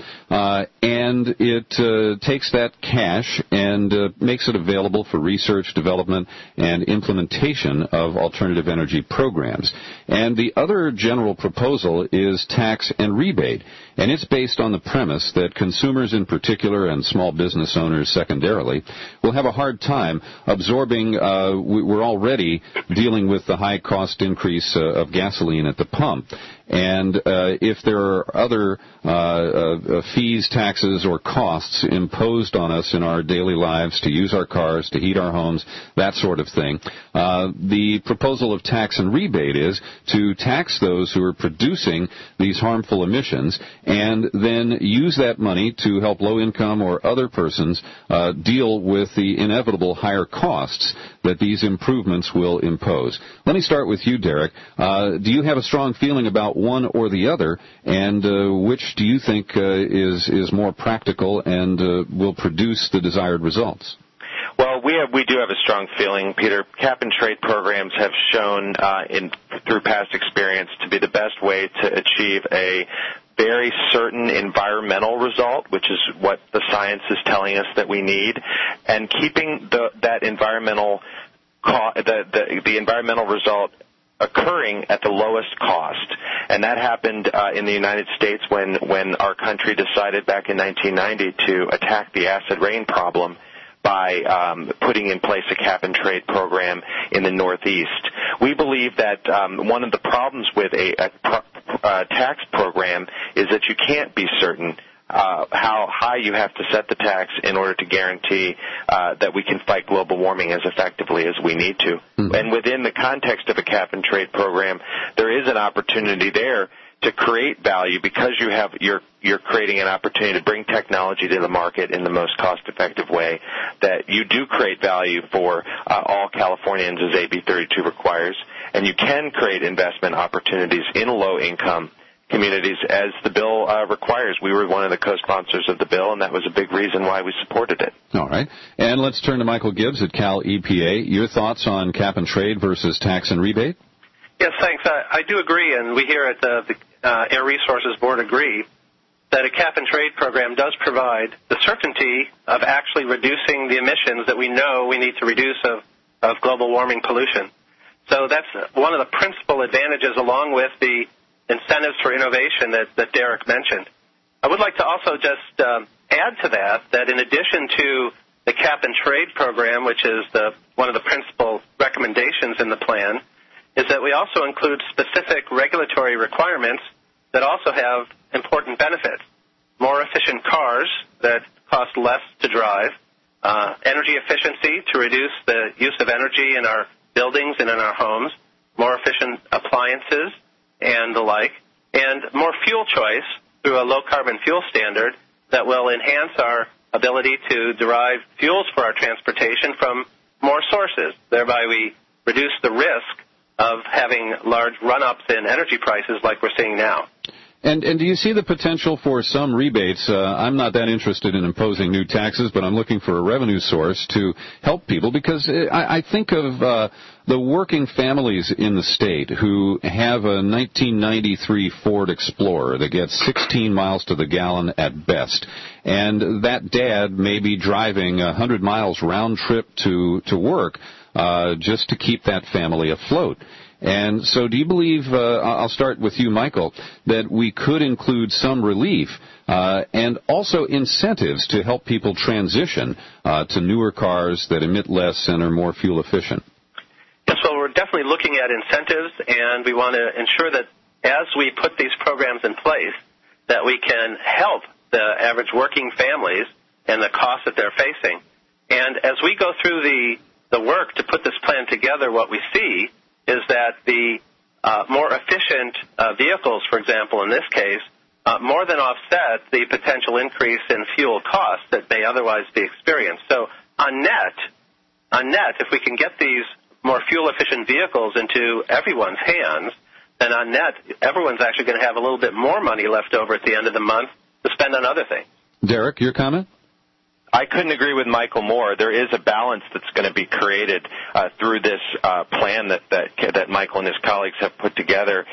[SPEAKER 18] And it takes that cash and makes it available for research, development, and implementation of alternative energy programs. And the other general proposal is tax and rebate. And it's based on the premise that consumers in particular, and small business owners secondarily, will have a hard time absorbing, we're already dealing with the high cost increase of gasoline at the pump. And if there are other fees, taxes, or costs imposed on us in our daily lives to use our cars, to heat our homes, that sort of thing, the proposal of tax and rebate is to tax those who are producing these harmful emissions and then use that money to help low-income or other persons deal with the inevitable higher costs that these improvements will impose. Let me start with you, Derek. Do you have a strong feeling about one or the other, and which do you think is more practical and will produce the desired results?
[SPEAKER 5] Well, we do have a strong feeling, Peter. Cap and trade programs have shown through past experience to be the best way to achieve a very certain environmental result, which is what the science is telling us that we need, and keeping that environmental the environmental result occurring at the lowest cost. And that happened in the United States when our country decided back in 1990 to attack the acid rain problem by putting in place a cap and trade program in the Northeast. We believe that one of the problems with a tax program is that you can't be certain how high you have to set the tax in order to guarantee that we can fight global warming as effectively as we need to. Mm-hmm. And within the context of a cap and trade program, there is an opportunity there to create value because you're creating an opportunity to bring technology to the market in the most cost-effective way, that you do create value for all Californians, as AB 32 requires, and you can create investment opportunities in low-income communities as the bill requires. We were one of the co-sponsors of the bill, and that was a big reason why we supported it.
[SPEAKER 18] All right. And let's turn to Michael Gibbs at Cal EPA. Your thoughts on cap and trade versus tax and rebate?
[SPEAKER 2] Yes, thanks. I do agree, and we here at the Air Resources Board agree that a cap and trade program does provide the certainty of actually reducing the emissions that we know we need to reduce of global warming pollution. So that's one of the principal advantages, along with the incentives for innovation that Derek mentioned. I would like to also just add to that in addition to the cap and trade program, which is one of the principal recommendations in the plan, is that we also include specific regulatory requirements that also have important benefits. More efficient cars that cost less to drive, energy efficiency to reduce the use of energy in our buildings and in our homes, more efficient appliances and the like, and more fuel choice through a low-carbon fuel standard that will enhance our ability to derive fuels for our transportation from more sources. Thereby we reduce the risk of having large run-ups in energy prices like we're seeing now.
[SPEAKER 18] And do you see the potential for some rebates? I'm not that interested in imposing new taxes, but I'm looking for a revenue source to help people, because I think of the working families in the state who have a 1993 Ford Explorer that gets 16 miles to the gallon at best, and that dad may be driving 100 miles round trip to work just to keep that family afloat. And so do you believe, I'll start with you, Michael, that we could include some relief and also incentives to help people transition to newer cars that emit less and are more fuel efficient?
[SPEAKER 2] Yes, well, we're definitely looking at incentives, and we want to ensure that as we put these programs in place, that we can help the average working families and the costs that they're facing. And as we go through the work to put this plan together, what we see is that the more efficient vehicles, for example, in this case, more than offset the potential increase in fuel costs that may otherwise be experienced. So on net, if we can get these more fuel-efficient vehicles into everyone's hands, then on net, everyone's actually going to have a little bit more money left over at the end of the month to spend on other things.
[SPEAKER 18] Derek, your comment?
[SPEAKER 5] I couldn't agree with Michael more. There is a balance that's going to be created through this plan that Michael and his colleagues have put together.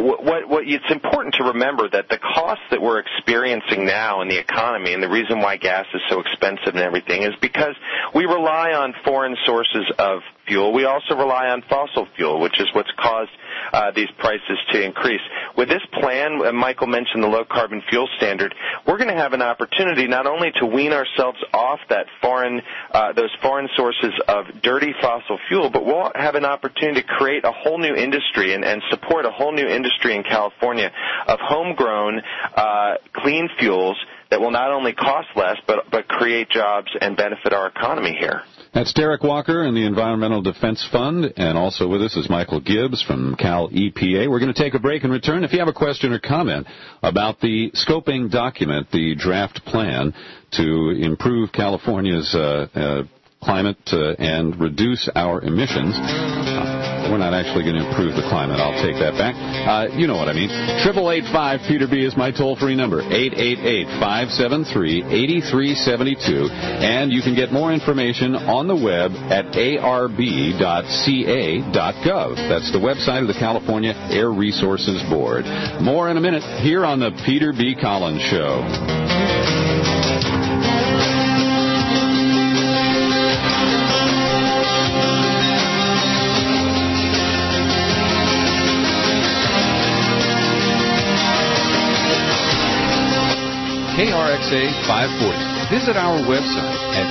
[SPEAKER 5] It's important to remember that the costs that we're experiencing now in the economy, and the reason why gas is so expensive and everything, is because we rely on foreign sources of fuel. We also rely on fossil fuel, which is what's caused these prices to increase. With this plan, Michael mentioned the low-carbon fuel standard, we're going to have an opportunity not only to wean ourselves off that those foreign sources of dirty fossil fuel, but we'll have an opportunity to create a whole new industry and support a whole new industry in California of homegrown clean fuels that will not only cost less, but create jobs and benefit our economy here.
[SPEAKER 18] That's Derek Walker in the Environmental Defense Fund, and also with us is Michael Gibbs from Cal EPA. We're going to take a break and return. If you have a question or comment about the scoping document, the draft plan to improve California's climate and reduce our emissions, we're not actually going to improve the climate. I'll take that back. You know what I mean. 888-5-PETER-B is my toll-free number, 888-573-8372. And you can get more information on the web at arb.ca.gov. That's the website of the California Air Resources Board. More in a minute here on the Peter B. Collins Show. KRXA 540. Visit our website at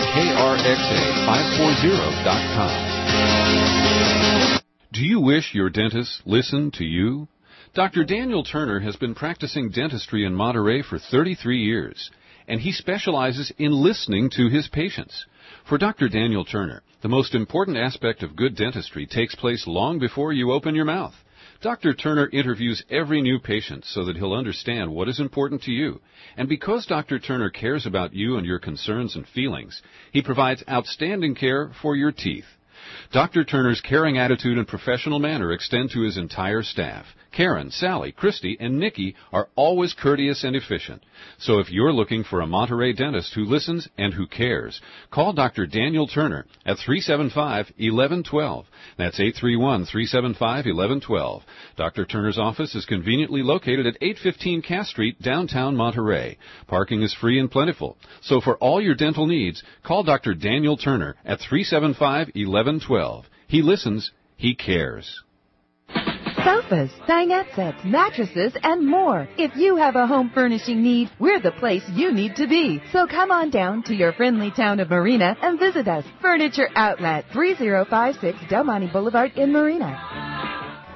[SPEAKER 18] krxa540.com. Do you wish your dentist listened to you? Dr. Daniel Turner has been practicing dentistry in Monterey for 33 years, and he specializes in listening to his patients. For Dr. Daniel Turner, the most important aspect of good dentistry takes place long before you open your mouth. Dr. Turner interviews every new patient so that he'll understand what is important to you. And because Dr. Turner cares about you and your concerns and feelings, he provides outstanding care for your teeth. Dr. Turner's caring attitude and professional manner extend to his entire staff. Karen, Sally, Christy, and Nikki are always courteous and efficient. So if you're looking for a Monterey dentist who listens and who cares, call Dr. Daniel Turner at 375-1112. That's 831-375-1112. Dr. Turner's office is conveniently located at 815 Cass Street, downtown Monterey. Parking is free and plentiful. So for all your dental needs, call Dr. Daniel Turner at 375-1112. He listens, he cares.
[SPEAKER 8] Sofas, dinette sets, mattresses, and more. If you have a home furnishing need, we're the place you need to be. So come on down to your friendly town of Marina and visit us. Furniture Outlet, 3056 Del Monte Boulevard in Marina.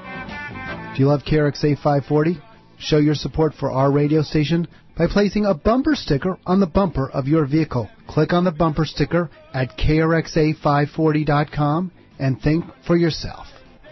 [SPEAKER 9] Do you love KRXA 540? Show your support for our radio station by placing a bumper sticker on the bumper of your vehicle. Click on the bumper sticker at krxa540.com and think for yourself.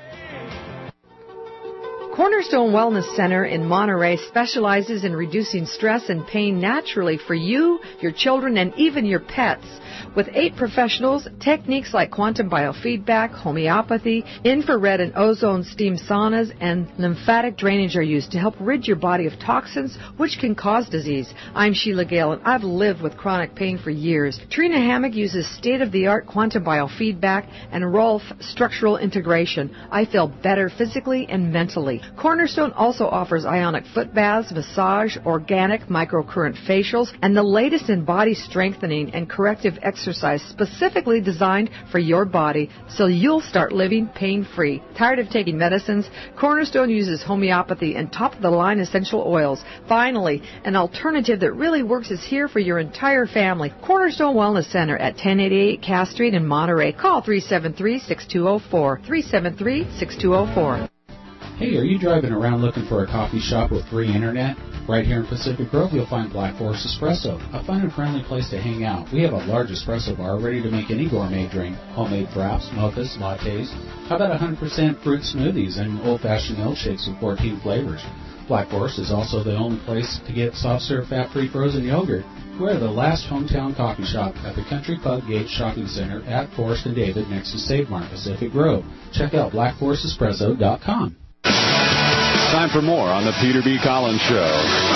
[SPEAKER 30] Cornerstone Wellness Center in Monterey specializes in reducing stress and pain naturally for you, your children, and even your pets. With 8 professionals, techniques like quantum biofeedback, homeopathy, infrared and ozone steam saunas, and lymphatic drainage are used to help rid your body of toxins which can cause disease. I'm Sheila Gale, and I've lived with chronic pain for years. Trina Hammock uses state-of-the-art quantum biofeedback and Rolf structural integration. I feel better physically and mentally. Cornerstone also offers ionic foot baths, massage, organic microcurrent facials, and the latest in body strengthening and corrective exercise specifically designed for your body so you'll start living pain-free. Tired of taking medicines? Cornerstone uses homeopathy and top-of-the-line essential oils. Finally, an alternative that really works is here for your entire family. Cornerstone Wellness Center at 1088 Cass Street in Monterey. Call 373-6204. 373-6204.
[SPEAKER 10] Hey, are you driving around looking for a coffee shop with free internet? Right here in Pacific Grove, you'll find Black Forest Espresso, a fun and friendly place to hang out. We have a large espresso bar ready to make any gourmet drink, homemade fraps, mochas, lattes. How about 100% fruit smoothies and old-fashioned milkshakes with 14 flavors? Black Forest is also the only place to get soft-serve fat-free frozen yogurt. We're the last hometown coffee shop at the Country Club Gate Shopping Center at Forest and David next to Save Mart Pacific Grove. Check out blackforestespresso.com.
[SPEAKER 18] Time for more on the Peter B. Collins Show.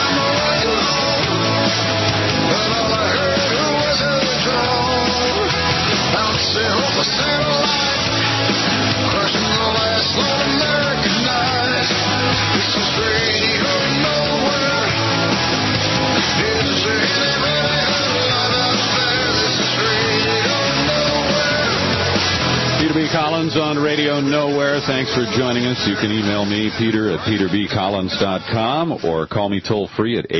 [SPEAKER 18] Peter B. Collins on Radio Nowhere. Thanks for joining us. You can email me, Peter, at peterbcollins.com, or call me toll-free at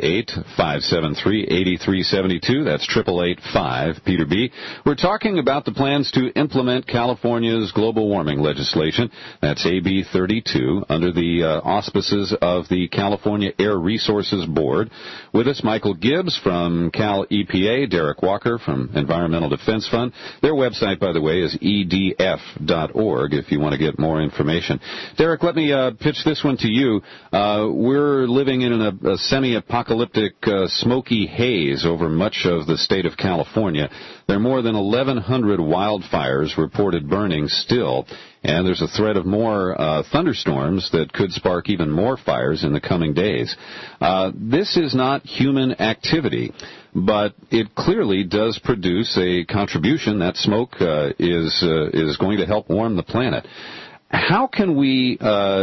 [SPEAKER 18] 888-573-8372. That's 888-5-PETER-B. We're talking about the plans to implement California's global warming legislation. That's AB 32, under the auspices of the California Air Resources Board. With us, Michael Gibbs from Cal EPA, Derek Walker from Environmental Defense Fund. Their website, by the way, is edf.org if you want to get more information. Derek, let me pitch this one to you. We're living in a semi-apocalyptic smoky haze over much of the state of California. There are more than 1,100 wildfires reported burning still, and there's a threat of more thunderstorms that could spark even more fires in the coming days. This is not human activity, but it clearly does produce a contribution. That smoke is going to help warm the planet. How can we,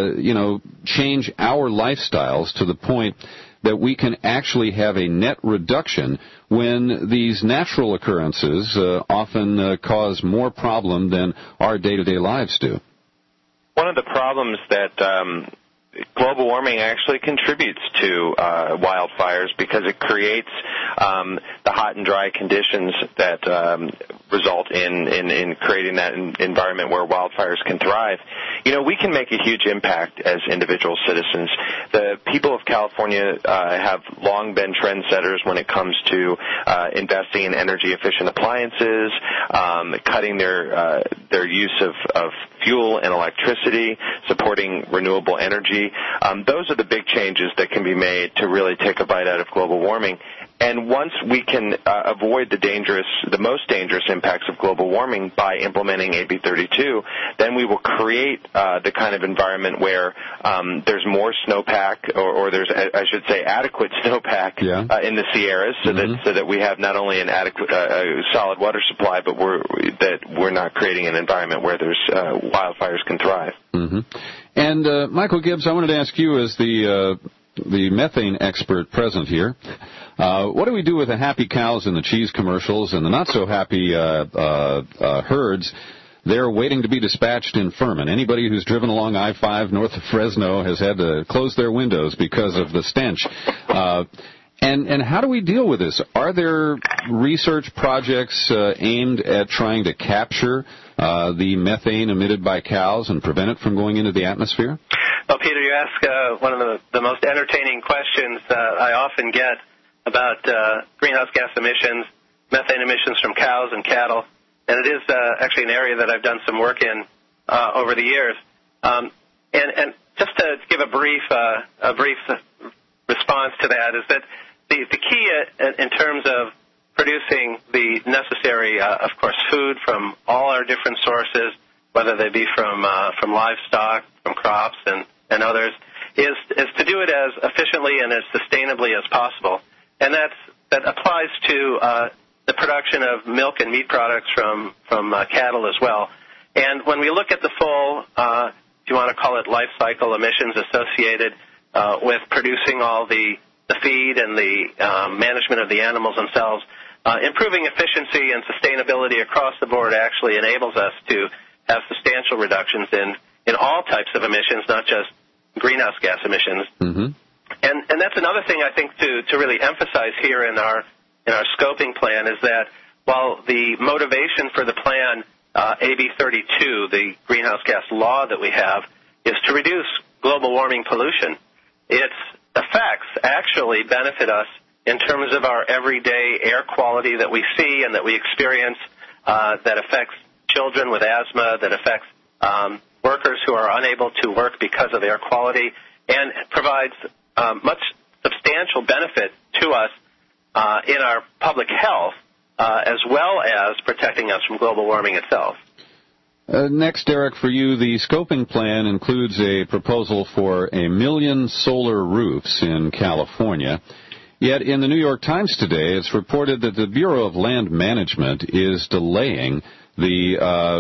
[SPEAKER 18] change our lifestyles to the point that we can actually have a net reduction when these natural occurrences often cause more problem than our day-to-day lives do?
[SPEAKER 5] One of the problems that global warming actually contributes to wildfires because it creates the hot and dry conditions that result in creating that environment where wildfires can thrive. We can make a huge impact as individual citizens. The people of California have long been trendsetters when it comes to investing in energy-efficient appliances, cutting their use of fuel and electricity, supporting renewable energy. Those are the big changes that can be made to really take a bite out of global warming. And once we can avoid the most dangerous impacts of global warming by implementing AB 32, then we will create the kind of environment where there's more snowpack, or there's, I should say, adequate snowpack in the Sierras, so that we have not only an adequate solid water supply, but we're not creating an environment where there's wildfires can thrive.
[SPEAKER 18] Mm-hmm. And Michael Gibbs, I wanted to ask you, as the methane expert present here, what do we do with the happy cows in the cheese commercials and the not-so-happy herds? They're waiting to be dispatched in Furman. Anybody who's driven along I-5 north of Fresno has had to close their windows because of the stench. And how do we deal with this? Are there research projects aimed at trying to capture the methane emitted by cows and prevent it from going into the atmosphere?
[SPEAKER 2] Well, Peter, you ask one of the most entertaining questions I often get about greenhouse gas emissions, methane emissions from cows and cattle, and it is actually an area that I've done some work in over the years. And just to give a brief response to that is that the key in terms of producing the necessary, of course, food from all our different sources, whether they be from livestock, from crops, and others, is to do it as efficiently and as sustainably as possible. And that applies to the production of milk and meat products from cattle as well. And when we look at the full, if you want to call it life cycle emissions associated with producing all the feed and the management of the animals themselves, improving efficiency and sustainability across the board actually enables us to have substantial reductions in all types of emissions, not just greenhouse gas emissions.
[SPEAKER 18] Mm-hmm.
[SPEAKER 2] And that's another thing I think to really emphasize here in our scoping plan is that while the motivation for the plan, AB 32, the greenhouse gas law that we have, is to reduce global warming pollution, its effects actually benefit us in terms of our everyday air quality that we see and that we experience, that affects children with asthma, that affects workers who are unable to work because of air quality, and provides much substantial benefit to us in our public health, as well as protecting us from global warming itself.
[SPEAKER 18] Next, Derek, for you, the scoping plan includes a proposal for 1 million solar roofs in California. Yet in the New York Times today, it's reported that the Bureau of Land Management is delaying the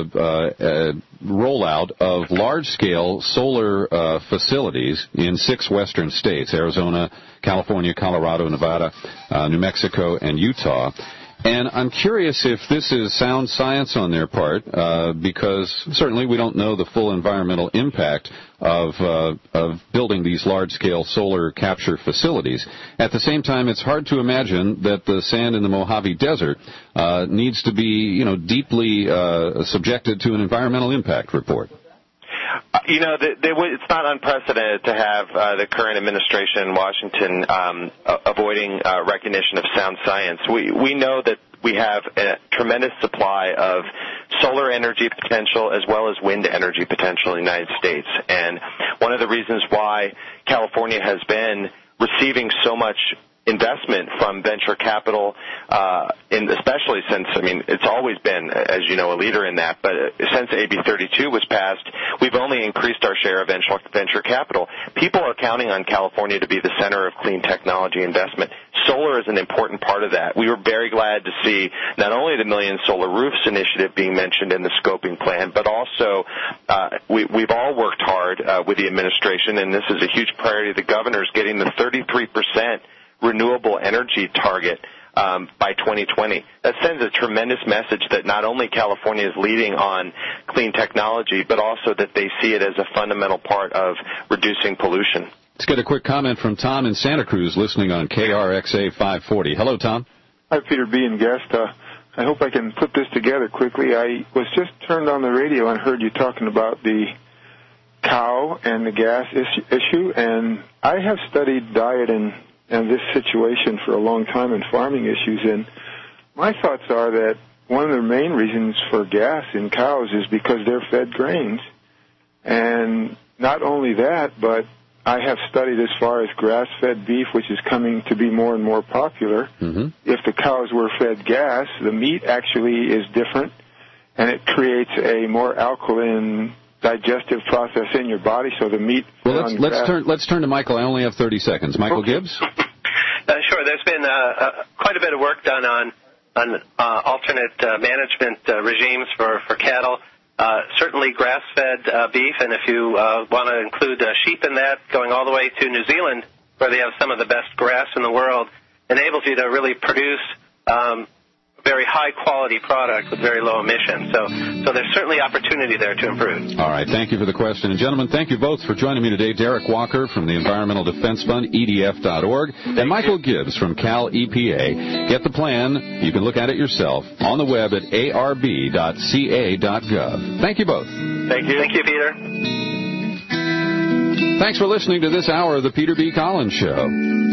[SPEAKER 18] rollout of large-scale solar facilities in 6 western states, Arizona, California, Colorado, Nevada, New Mexico, and Utah. And I'm curious if this is sound science on their part, because certainly we don't know the full environmental impact of building these large-scale solar capture facilities. At the same time, it's hard to imagine that the sand in the Mojave Desert needs to be, deeply subjected to an environmental impact report.
[SPEAKER 5] It's not unprecedented to have the current administration in Washington avoiding recognition of sound science. We know that we have a tremendous supply of solar energy potential as well as wind energy potential in the United States. And one of the reasons why California has been receiving so much investment from venture capital, especially since, it's always been, as you know, a leader in that, but since AB 32 was passed, we've only increased our share of venture capital. People are counting on California to be the center of clean technology investment. Solar is an important part of that. We were very glad to see not only the Million Solar Roofs initiative being mentioned in the scoping plan, but also we've all worked hard with the administration, and this is a huge priority of the governor's, getting the 33% renewable energy target by 2020. That sends a tremendous message that not only California is leading on clean technology, but also that they see it as a fundamental part of reducing pollution.
[SPEAKER 18] Let's get a quick comment from Tom in Santa Cruz listening on KRXA 540. Hello, Tom.
[SPEAKER 1] Hi, Peter B. and guest. I hope I can put this together quickly. I was just turned on the radio and heard you talking about the cow and the gas issue, and I have studied diet and this situation for a long time in farming issues, and my thoughts are that one of the main reasons for gas in cows is because they're fed grains. And not only that, but I have studied as far as grass-fed beef, which is coming to be more and more popular.
[SPEAKER 18] Mm-hmm.
[SPEAKER 1] If the cows were fed gas, the meat actually is different, and it creates a more alkaline digestive process in your body, so the meat.
[SPEAKER 18] Well, let's turn to Michael. I only have 30 seconds. Michael Gibbs.
[SPEAKER 2] Sure. There's been quite a bit of work done on alternate management regimes for cattle. Certainly grass-fed beef, and if you want to include sheep in that, going all the way to New Zealand, where they have some of the best grass in the world, enables you to really produce very high-quality product with very low emissions. So there's certainly opportunity there to improve.
[SPEAKER 18] All right. Thank you for the question. And, gentlemen, thank you both for joining me today. Derek Walker from the Environmental Defense Fund, EDF.org, and Michael Gibbs from Cal EPA. Get the plan. You can look at it yourself on the web at arb.ca.gov. Thank you both.
[SPEAKER 2] Thank you. Thank you, Peter.
[SPEAKER 18] Thanks for listening to this hour of the Peter B. Collins Show.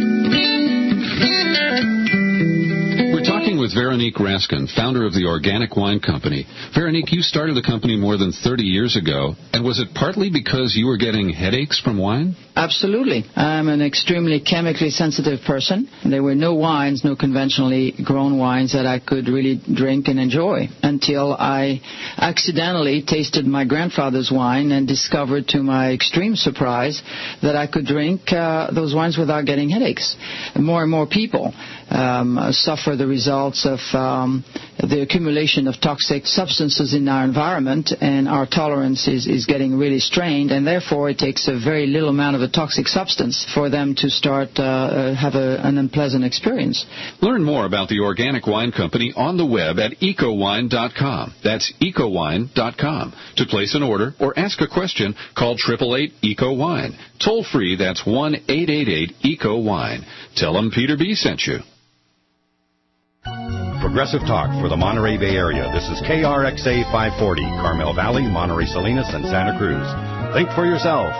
[SPEAKER 18] We're talking with Veronique Raskin, founder of the Organic Wine Company. Veronique, you started the company more than 30 years ago, and was it partly because you were getting headaches from wine?
[SPEAKER 11] Absolutely. I'm an extremely chemically sensitive person. There were no wines, no conventionally grown wines that I could really drink and enjoy until I accidentally tasted my grandfather's wine and discovered, to my extreme surprise, that I could drink those wines without getting headaches. More and more people suffer the results of the accumulation of toxic substances in our environment, and our tolerance is getting really strained, and therefore it takes a very little amount of a toxic substance for them to start have an unpleasant experience.
[SPEAKER 18] Learn more about the Organic Wine Company on the web at ecowine.com. That's ecowine.com. To place an order or ask a question, call 888-ECO-WINE. Toll free, that's 1-888-ECO-WINE. Tell them Peter B. sent you.
[SPEAKER 3] Progressive Talk for the Monterey Bay Area. This is KRXA 540, Carmel Valley, Monterey Salinas, and Santa Cruz. Think for yourself.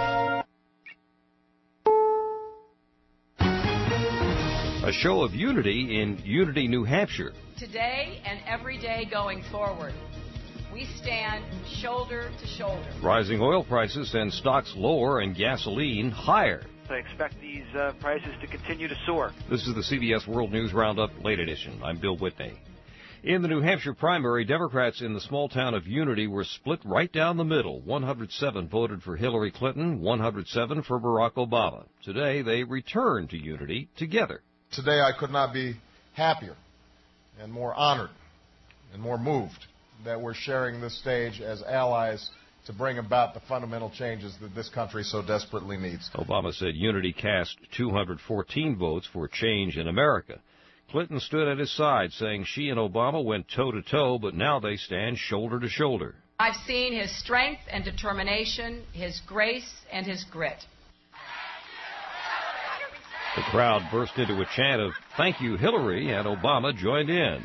[SPEAKER 12] A show of unity in Unity, New Hampshire.
[SPEAKER 13] Today and every day going forward, we stand shoulder to shoulder.
[SPEAKER 12] Rising oil prices send stocks lower and gasoline higher.
[SPEAKER 14] I expect these prices to continue to soar.
[SPEAKER 12] This is the CBS World News Roundup, late edition. I'm Bill Whitney. In the New Hampshire primary, Democrats in the small town of Unity were split right down the middle. 107 voted for Hillary Clinton, 107 for Barack Obama. Today, they returned to Unity together.
[SPEAKER 15] Today, I could not be happier and more honored and more moved that we're sharing this stage as allies to bring about the fundamental changes that this country so desperately needs.
[SPEAKER 12] Obama said Unity cast 214 votes for change in America. Clinton stood at his side, saying she and Obama went toe-to-toe, but now they stand shoulder to shoulder.
[SPEAKER 13] I've seen his strength and determination, his grace and his grit.
[SPEAKER 12] The crowd burst into a chant of "Thank you, Hillary," and Obama joined in.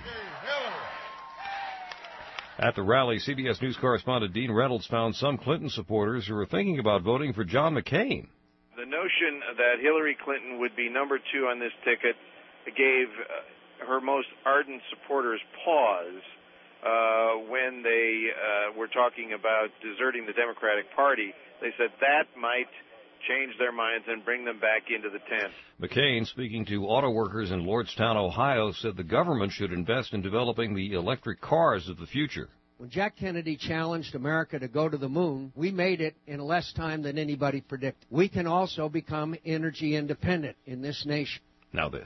[SPEAKER 12] At the rally, CBS News correspondent Dean Reynolds found some Clinton supporters who were thinking about voting for John McCain.
[SPEAKER 16] The notion that Hillary Clinton would be number 2 on this ticket gave her most ardent supporters pause when they were talking about deserting the Democratic Party. They said that might change their minds and bring them back into the tent.
[SPEAKER 12] McCain, speaking to auto workers in Lordstown, Ohio, said the government should invest in developing the electric cars of the future.
[SPEAKER 19] When Jack Kennedy challenged America to go to the moon, we made it in less time than anybody predicted. We can also become energy independent in this nation.
[SPEAKER 12] Now this.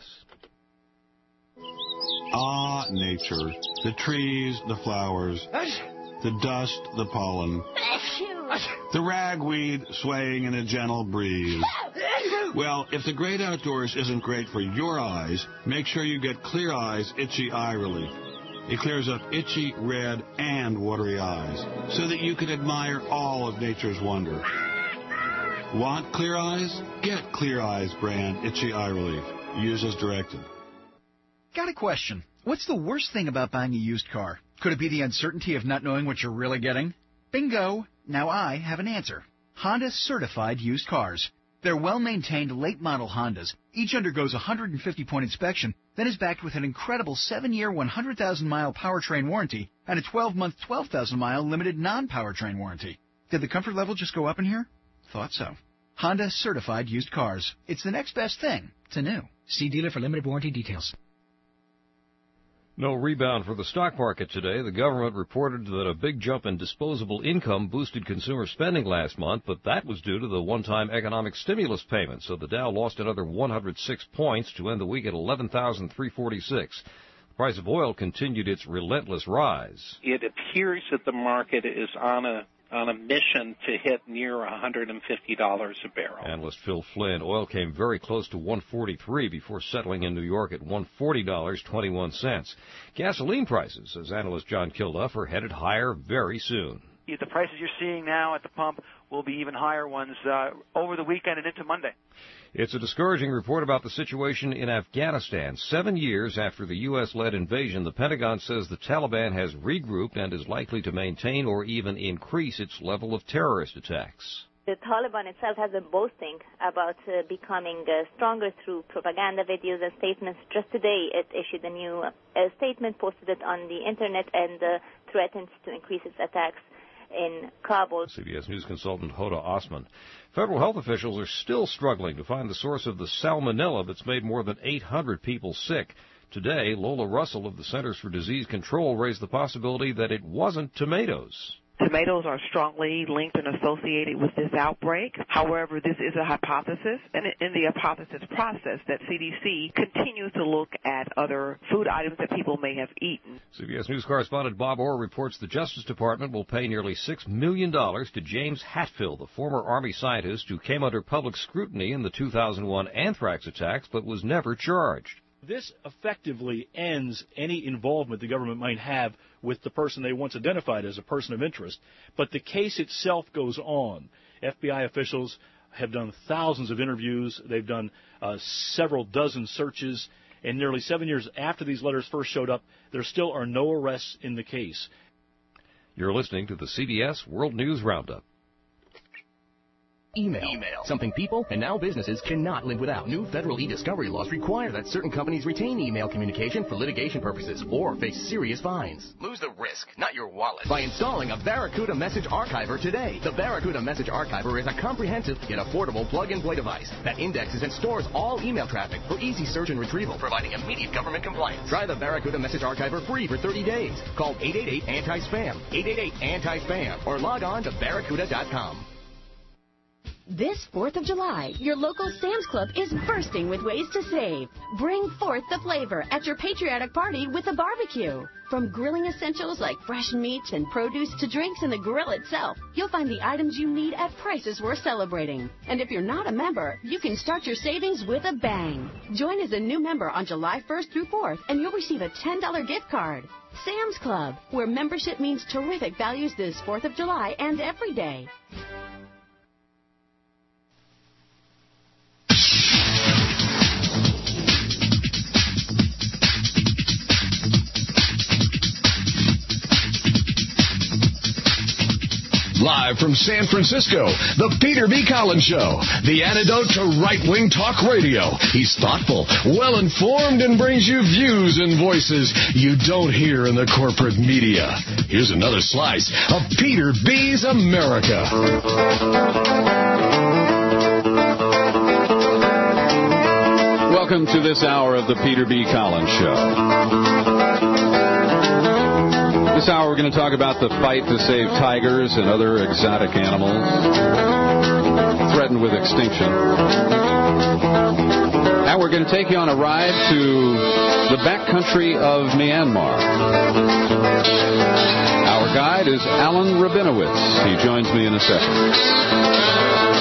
[SPEAKER 20] Ah, nature. The trees, the flowers, the dust, the pollen. The ragweed swaying in a gentle breeze. Well, if the great outdoors isn't great for your eyes, make sure you get Clear Eyes Itchy Eye Relief. It clears up itchy, red, and watery eyes so that you can admire all of nature's wonder. Want clear eyes? Get Clear Eyes brand Itchy Eye Relief. Use as directed.
[SPEAKER 21] Got a question. What's the worst thing about buying a used car? Could it be the uncertainty of not knowing what you're really getting? Bingo! Now I have an answer. Honda Certified Used Cars. They're well-maintained late-model Hondas. Each undergoes a 150-point inspection, then is backed with an incredible 7-year, 100,000-mile powertrain warranty and a 12-month, 12,000-mile limited non-powertrain warranty. Did the comfort level just go up in here? Thought so. Honda Certified Used Cars. It's the next best thing to new. See dealer for limited warranty details.
[SPEAKER 12] No rebound for the stock market today. The government reported that a big jump in disposable income boosted consumer spending last month, but that was due to the one-time economic stimulus payment. So the Dow lost another 106 points to end the week at 11,346. The price of oil continued its relentless rise.
[SPEAKER 22] It appears that the market is on a mission to hit near $150 a barrel.
[SPEAKER 12] Analyst Phil Flynn, oil came very close to $143 before settling in New York at $140.21. Gasoline prices, as analyst John Kilduff, are headed higher very soon.
[SPEAKER 23] The prices you're seeing now at the pump will be even higher ones over the weekend and into Monday.
[SPEAKER 12] It's a discouraging report about the situation in Afghanistan. 7 years after the U.S.-led invasion, the Pentagon says the Taliban has regrouped and is likely to maintain or even increase its level of terrorist attacks.
[SPEAKER 4] The Taliban itself has been boasting about becoming stronger through propaganda videos and statements. Just today, it issued a new statement, posted it on the Internet, and threatens to increase its attacks in Kabul.
[SPEAKER 12] CBS News consultant Hoda Osman. Federal health officials are still struggling to find the source of the salmonella that's made more than 800 people sick. Today, Lola Russell of the Centers for Disease Control raised the possibility that it wasn't tomatoes.
[SPEAKER 6] Tomatoes are strongly linked and associated with this outbreak. However, this is a hypothesis, and in the hypothesis process that CDC continues to look at other food items that people may have eaten.
[SPEAKER 12] CBS News correspondent Bob Orr reports the Justice Department will pay nearly $6 million to James Hatfield, the former Army scientist who came under public scrutiny in the 2001 anthrax attacks but was never charged.
[SPEAKER 7] This effectively ends any involvement the government might have with the person they once identified as a person of interest. But the case itself goes on. FBI officials have done thousands of interviews. They've done several dozen searches. And nearly 7 years after these letters first showed up, there still are no arrests in the case.
[SPEAKER 12] You're listening to the CBS World News Roundup.
[SPEAKER 17] Email. Something people and now businesses cannot live without. New federal e-discovery laws require that certain companies retain email communication for litigation purposes or face serious fines. Lose the risk, not your wallet, by installing a Barracuda Message Archiver today. The Barracuda Message Archiver is a comprehensive yet affordable plug-and-play device that indexes and stores all email traffic for easy search and retrieval, providing immediate government compliance. Try the Barracuda Message Archiver free for 30 days. Call 888-ANTI-SPAM, 888-ANTI-SPAM, or log on to barracuda.com.
[SPEAKER 24] This 4th of July, your local Sam's Club is bursting with ways to save. Bring forth the flavor at your patriotic party with a barbecue. From grilling essentials like fresh meats and produce to drinks and the grill itself, you'll find the items you need at prices worth celebrating. And if you're not a member, you can start your savings with a bang. Join as a new member on July 1st through 4th, and you'll receive a $10 gift card. Sam's Club, where membership means terrific values this 4th of July and every day.
[SPEAKER 25] Live from San Francisco, the Peter B. Collins Show, the antidote to right-wing talk radio. He's thoughtful, well-informed, and brings you views and voices you don't hear in the corporate media. Here's another slice of Peter B.'s America.
[SPEAKER 18] Welcome to this hour of the Peter B. Collins Show. This hour, we're going to talk about the fight to save tigers and other exotic animals threatened with extinction. Now we're going to take you on a ride to the backcountry of Myanmar. Our guide is Alan Rabinowitz. He joins me in a second.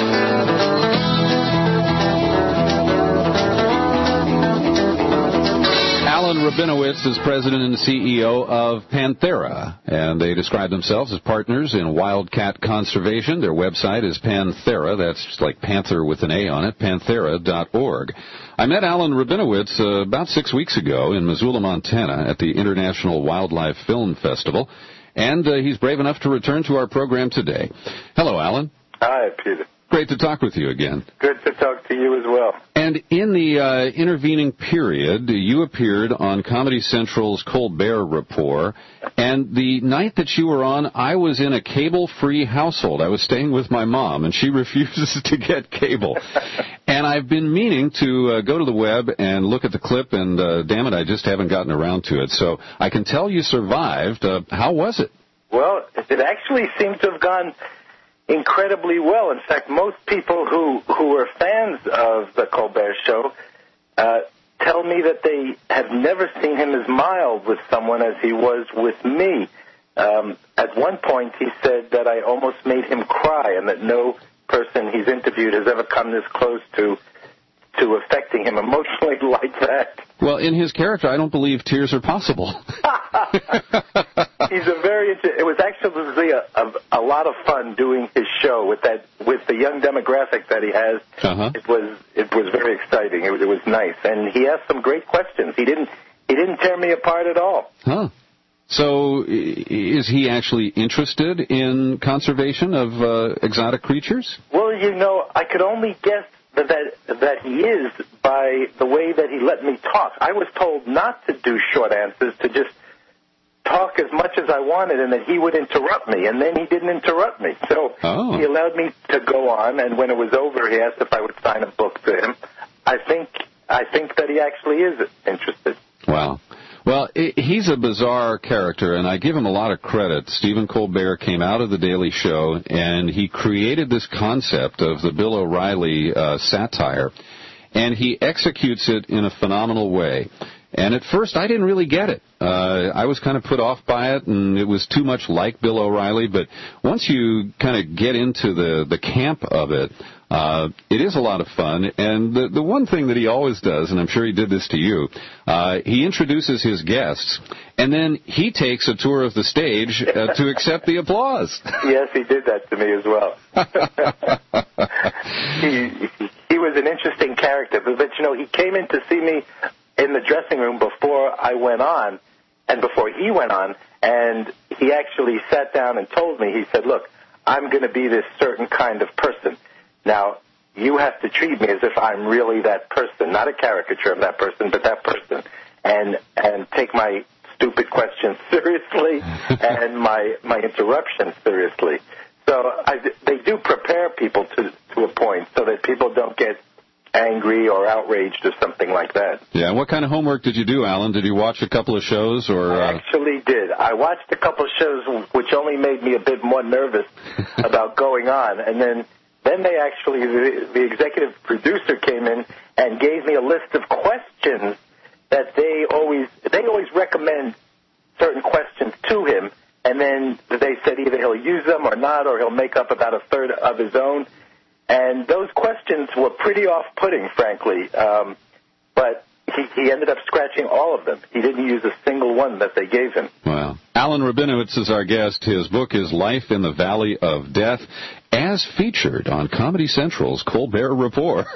[SPEAKER 18] Alan Rabinowitz is president and CEO of Panthera, and they describe themselves as partners in wildcat conservation. Their website is Panthera, that's just like panther with an A on it, panthera.org. I met Alan Rabinowitz about 6 weeks ago in Missoula, Montana, at the International Wildlife Film Festival, and he's brave enough to return to our program today. Hello, Alan.
[SPEAKER 26] Hi, Peter.
[SPEAKER 18] Great to talk with you again.
[SPEAKER 26] Good to talk to you as well.
[SPEAKER 18] And in the intervening period, you appeared on Comedy Central's Colbert Report, and the night that you were on, I was in a cable-free household. I was staying with my mom, and she refuses to get cable. And I've been meaning to go to the web and look at the clip, and damn it, I just haven't gotten around to it. So I can tell you survived. How was it?
[SPEAKER 26] Well, it actually seemed to have gone incredibly well. In fact, most people who are fans of the Colbert Show tell me that they have never seen him as mild with someone as he was with me. At one point, he said that I almost made him cry, and that no person he's interviewed has ever come this close to affecting him emotionally like that.
[SPEAKER 18] Well, in his character, I don't believe tears are possible.
[SPEAKER 26] It was actually a lot of fun doing his show with the young demographic that he has.
[SPEAKER 18] Uh-huh.
[SPEAKER 26] It was very exciting. It was nice, and he asked some great questions. He didn't tear me apart at all.
[SPEAKER 18] Huh. So is he actually interested in conservation of exotic creatures?
[SPEAKER 26] Well, you know, I could only guess that he is by the way that he let me talk. I was told not to do short answers, to just talk as much as I wanted, and that he would interrupt me, and then he didn't interrupt me. So he allowed me to go on, and when it was over, he asked if I would sign a book to him. I think that he actually is interested.
[SPEAKER 18] Wow. Well, he's a bizarre character, and I give him a lot of credit. Stephen Colbert came out of The Daily Show, and he created this concept of the Bill O'Reilly satire, and he executes it in a phenomenal way. And at first, I didn't really get it. I was kind of put off by it, and it was too much like Bill O'Reilly. But once you kind of get into the camp of it, it is a lot of fun. And the one thing that he always does, and I'm sure he did this to you, he introduces his guests, and then he takes a tour of the stage to accept the applause.
[SPEAKER 26] Yes, he did that to me as well. He was an interesting character. But, you know, he came in to see me in the dressing room before I went on, and before he went on, and he actually sat down and told me, he said, look, I'm going to be this certain kind of person. Now, you have to treat me as if I'm really that person, not a caricature of that person, but that person, and take my stupid questions seriously and my interruptions seriously. So they do prepare people to a point so that people don't get angry or outraged or something like that.
[SPEAKER 18] Yeah, what kind of homework did you do, Alan? Did you watch a couple of shows? Or
[SPEAKER 26] I actually did. I watched a couple of shows, which only made me a bit more nervous about going on. And then they actually, the executive producer came in and gave me a list of questions that they always recommend certain questions to him. And then they said either he'll use them or not, or he'll make up about a third of his own. And those questions were pretty off-putting, frankly. But he ended up scratching all of them. He didn't use a single one that they gave him.
[SPEAKER 18] Wow. Alan Rabinowitz is our guest. His book is Life in the Valley of Death, as featured on Comedy Central's Colbert Report.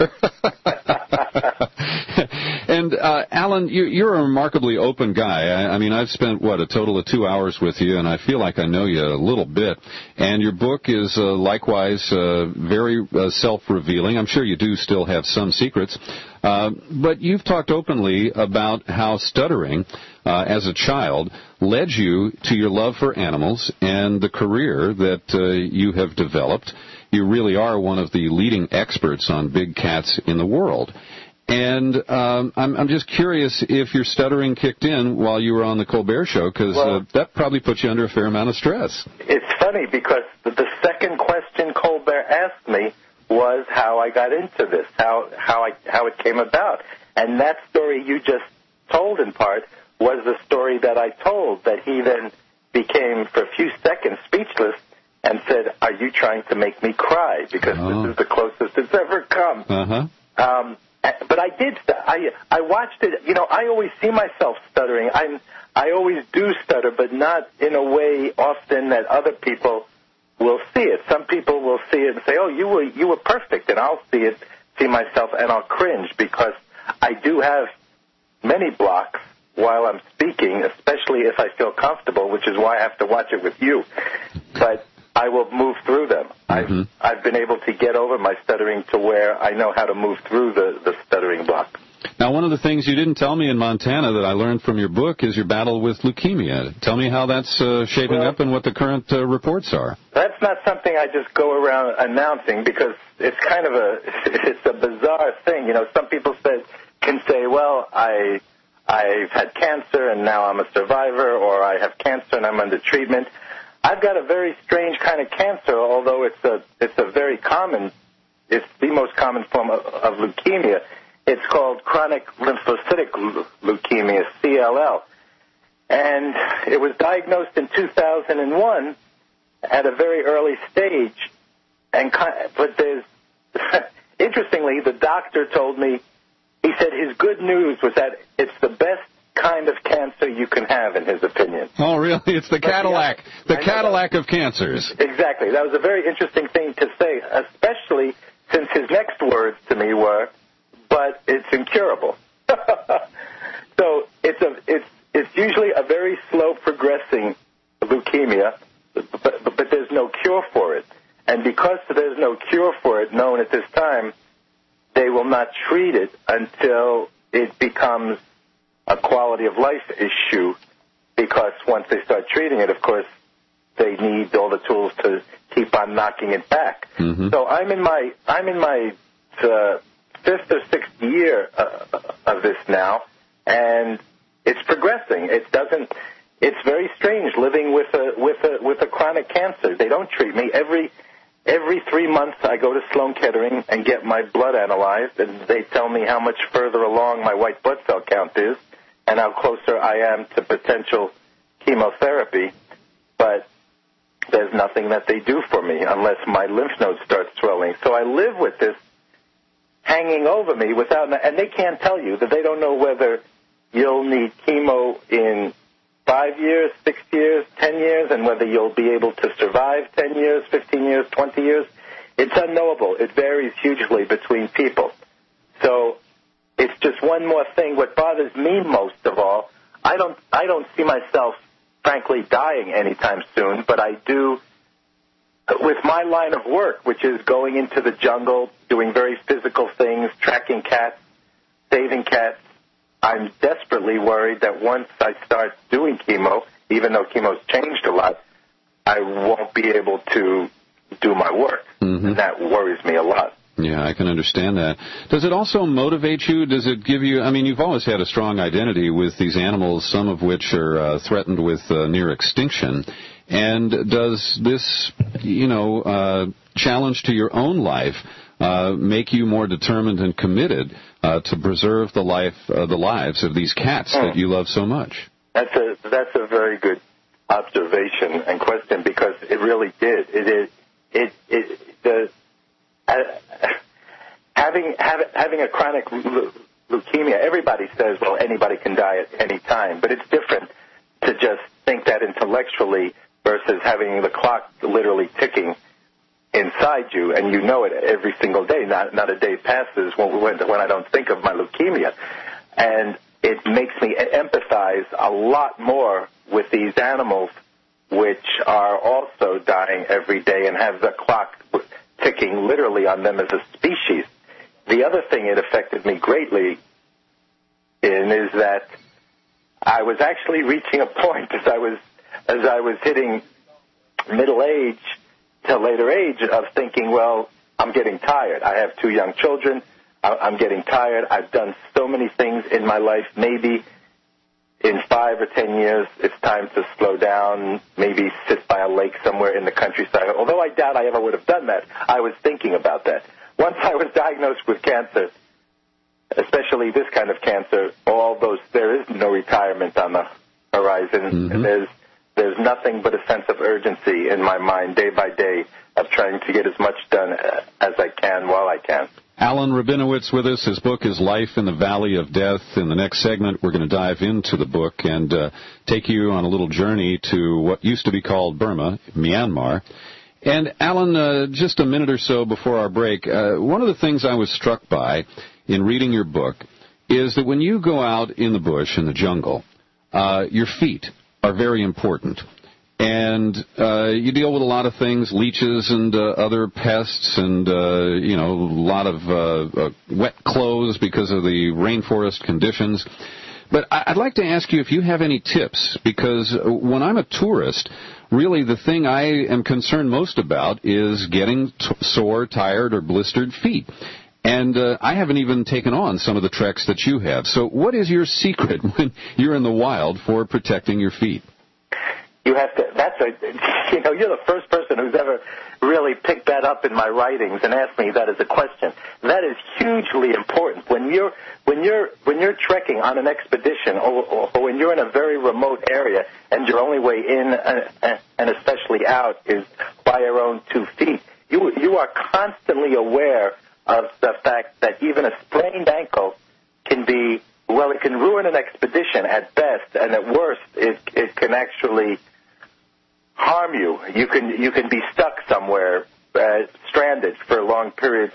[SPEAKER 18] And, Alan, you're a remarkably open guy. I mean, I've spent, a total of 2 hours with you, and I feel like I know you a little bit. And your book is likewise very self-revealing. I'm sure you do still have some secrets. But you've talked openly about how stuttering as a child led you to your love for animals and the career that you have developed. You really are one of the leading experts on big cats in the world. And I'm just curious if your stuttering kicked in while you were on the Colbert Show, because that probably put you under a fair amount of stress.
[SPEAKER 26] It's funny because the second question Colbert asked me was how I got into this, how it came about. And that story you just told in part was the story that I told, that he then became, for a few seconds, speechless and said, "Are you trying to make me cry? Because this is the closest it's ever come."
[SPEAKER 18] Uh-huh.
[SPEAKER 26] But I did. I watched it. You know, I always see myself stuttering. I always do stutter, but not in a way often that other people will see it. Some people will see it and say, "Oh, you were perfect," and I'll see myself, and I'll cringe because I do have many blocks while I'm speaking, especially if I feel comfortable, which is why I have to watch it with you. But I will move through them.
[SPEAKER 18] Mm-hmm.
[SPEAKER 26] I've been able to get over my stuttering to where I know how to move through the stuttering block.
[SPEAKER 18] Now, one of the things you didn't tell me in Montana that I learned from your book is your battle with leukemia. Tell me how that's shaping up and what the current reports are. That's
[SPEAKER 26] not something I just go around announcing because it's kind of it's a bizarre thing. You know, some people can say, well, I've had cancer and now I'm a survivor, or I have cancer and I'm under treatment. I've got a very strange kind of cancer, although it's the most common form of leukemia. It's called chronic lymphocytic leukemia, CLL. And it was diagnosed in 2001 at a very early stage. But interestingly, the doctor told me, he said his good news was that it's the best kind of cancer you can have, in his opinion.
[SPEAKER 18] Oh, really? It's the Cadillac. The Cadillac of cancers.
[SPEAKER 26] Exactly. That was a very interesting thing to say, especially since his next words to me were, but it's incurable. So it's usually a very slow progressing leukemia, but there's no cure for it. And because there's no cure for it known at this time, they will not treat it until it becomes a quality of life issue, because once they start treating it, of course, they need all the tools to keep on knocking it back.
[SPEAKER 18] Mm-hmm.
[SPEAKER 26] So I'm in my fifth or sixth year of this now, and it's progressing. It's very strange living with a chronic cancer. They don't treat me. Every 3 months I go to Sloan Kettering and get my blood analyzed, and they tell me how much further along my white blood cell count is and how closer I am to potential chemotherapy. But there's nothing that they do for me unless my lymph nodes start swelling. So I live with this hanging over me and they can't tell you that they don't know whether you'll need chemo in 5 years, 6 years, 10 years, and whether you'll be able to survive 10 years, 15 years, 20 years. It's unknowable. It varies hugely between people. So it's just one more thing. What bothers me most of all, I don't see myself, frankly, dying anytime soon, but I do with my line of work, which is going into the jungle, doing very physical things, tracking cats, saving cats. I'm desperately worried that once I start doing chemo, even though chemo's changed a lot, I won't be able to do my work. Mm-hmm. And that worries me a lot.
[SPEAKER 18] Yeah, I can understand that. Does it also motivate you? Does it give you, I mean, you've always had a strong identity with these animals, some of which are threatened with near extinction. And does this, challenge to your own life make you more determined and committed to preserve the lives of these cats that you love so much?
[SPEAKER 26] That's a very good observation and question, because it really did. Having a chronic leukemia, everybody says, well, anybody can die at any time, but it's different to just think that intellectually versus having the clock literally ticking inside you, and you know it every single day. Not a day passes when I don't think of my leukemia. And it makes me empathize a lot more with these animals, which are also dying every day and have the clock ticking literally on them as a species. The other thing it affected me greatly is that I was actually reaching a point as I was hitting middle age to later age of thinking, well, I'm getting tired. I have 2 young children. I'm getting tired. I've done so many things in my life. Maybe in 5 or 10 years, it's time to slow down, maybe sit by a lake somewhere in the countryside. Although I doubt I ever would have done that, I was thinking about that. Once I was diagnosed with cancer, especially this kind of cancer, there is no retirement on the horizon. Mm-hmm. There's nothing but a sense of urgency in my mind day by day of trying to get as much done as I can while I can.
[SPEAKER 18] Alan Rabinowitz with us. His book is Life in the Valley of Death. In the next segment, we're going to dive into the book and take you on a little journey to what used to be called Burma, Myanmar. And, Alan, just a minute or so before our break, one of the things I was struck by in reading your book is that when you go out in the bush, in the jungle, your feet are very important. And you deal with a lot of things, leeches and other pests and, a lot of wet clothes because of the rainforest conditions. But I'd like to ask you if you have any tips, because when I'm a tourist, really the thing I am concerned most about is getting sore, tired, or blistered feet. And I haven't even taken on some of the treks that you have. So what is your secret when you're in the wild for protecting your feet?
[SPEAKER 26] You have to. You're the first person who's ever really picked that up in my writings and asked me that as a question. That is hugely important. When you're trekking on an expedition, or when you're in a very remote area and your only way in and especially out is by your own 2 feet, you are constantly aware of the fact that even a sprained ankle can be, well, it can ruin an expedition at best, and at worst, it can actually harm you. You can be stuck somewhere, stranded for long periods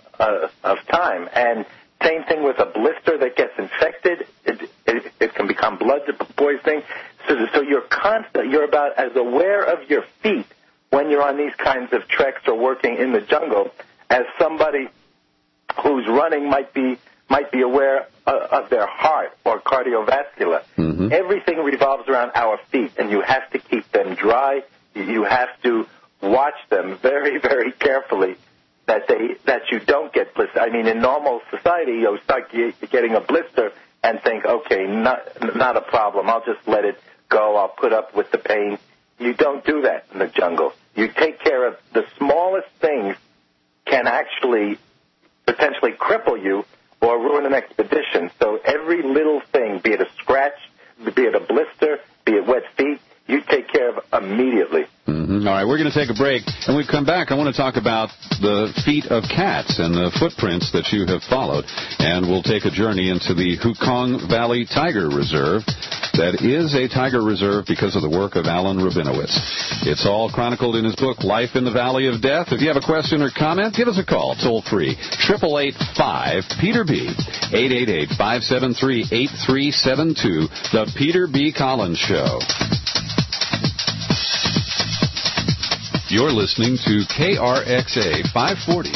[SPEAKER 26] of time. And same thing with a blister that gets infected. It can become blood poisoning. So you're about as aware of your feet when you're on these kinds of treks or working in the jungle, as somebody who's running might be aware of their heart or cardiovascular.
[SPEAKER 18] Mm-hmm.
[SPEAKER 26] Everything revolves around our feet, and you have to keep them dry. You have to watch them very, very carefully that you don't get blisters. I mean, in normal society, you'll start getting a blister and think, okay, not a problem. I'll just let it go. I'll put up with the pain. You don't do that in the jungle. You take care of the smallest things can actually potentially cripple you or ruin an expedition. So every little thing, be it a scratch, be it a blister, be it wet feet, you take care of immediately.
[SPEAKER 18] Mm-hmm. All right, we're going to take a break. And when we come back, I want to talk about the feet of cats and the footprints that you have followed. And we'll take a journey into the Hukong Valley Tiger Reserve. That is a tiger reserve because of the work of Alan Rabinowitz. It's all chronicled in his book, Life in the Valley of Death. If you have a question or comment, give us a call, toll free, 888-5-PETER-B, 888-573-8372, The Peter B. Collins Show. You're listening to KRXA 540.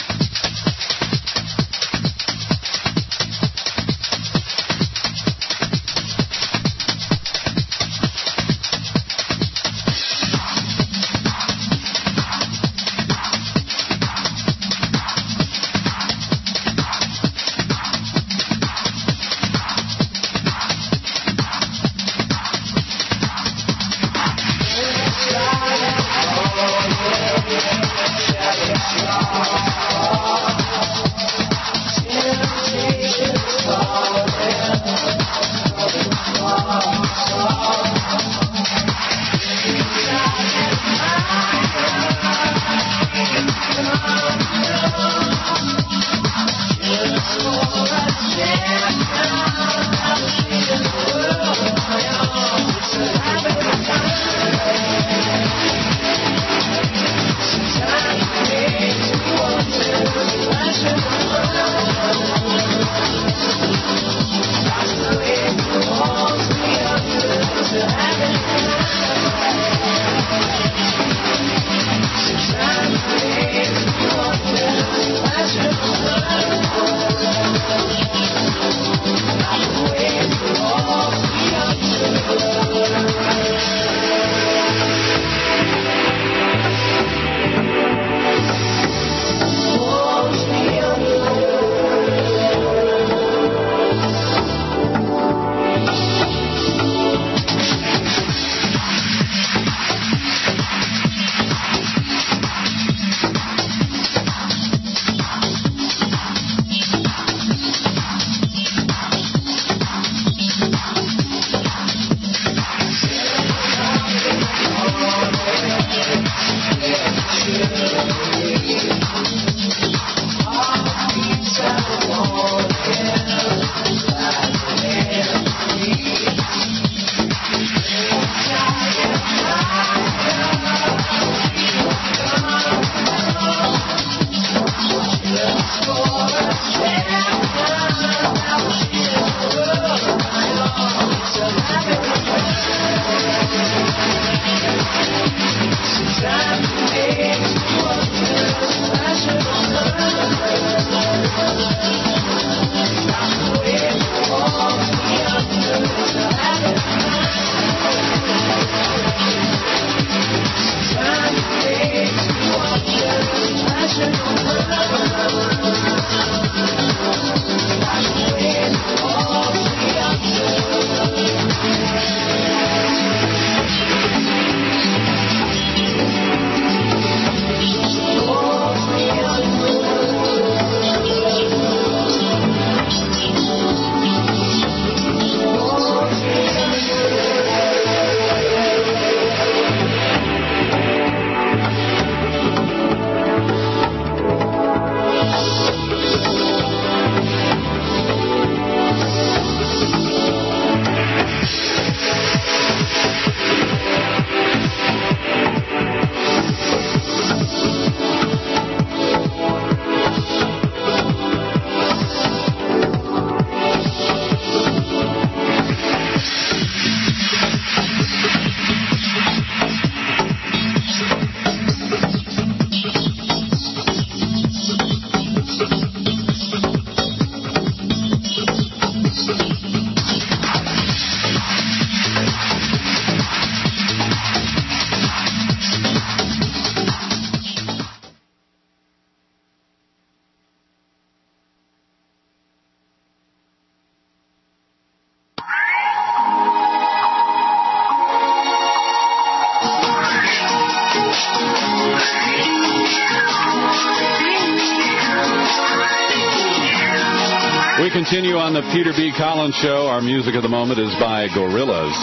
[SPEAKER 18] continue on the Peter B. Collins Show. Our music of the moment is by Gorillaz.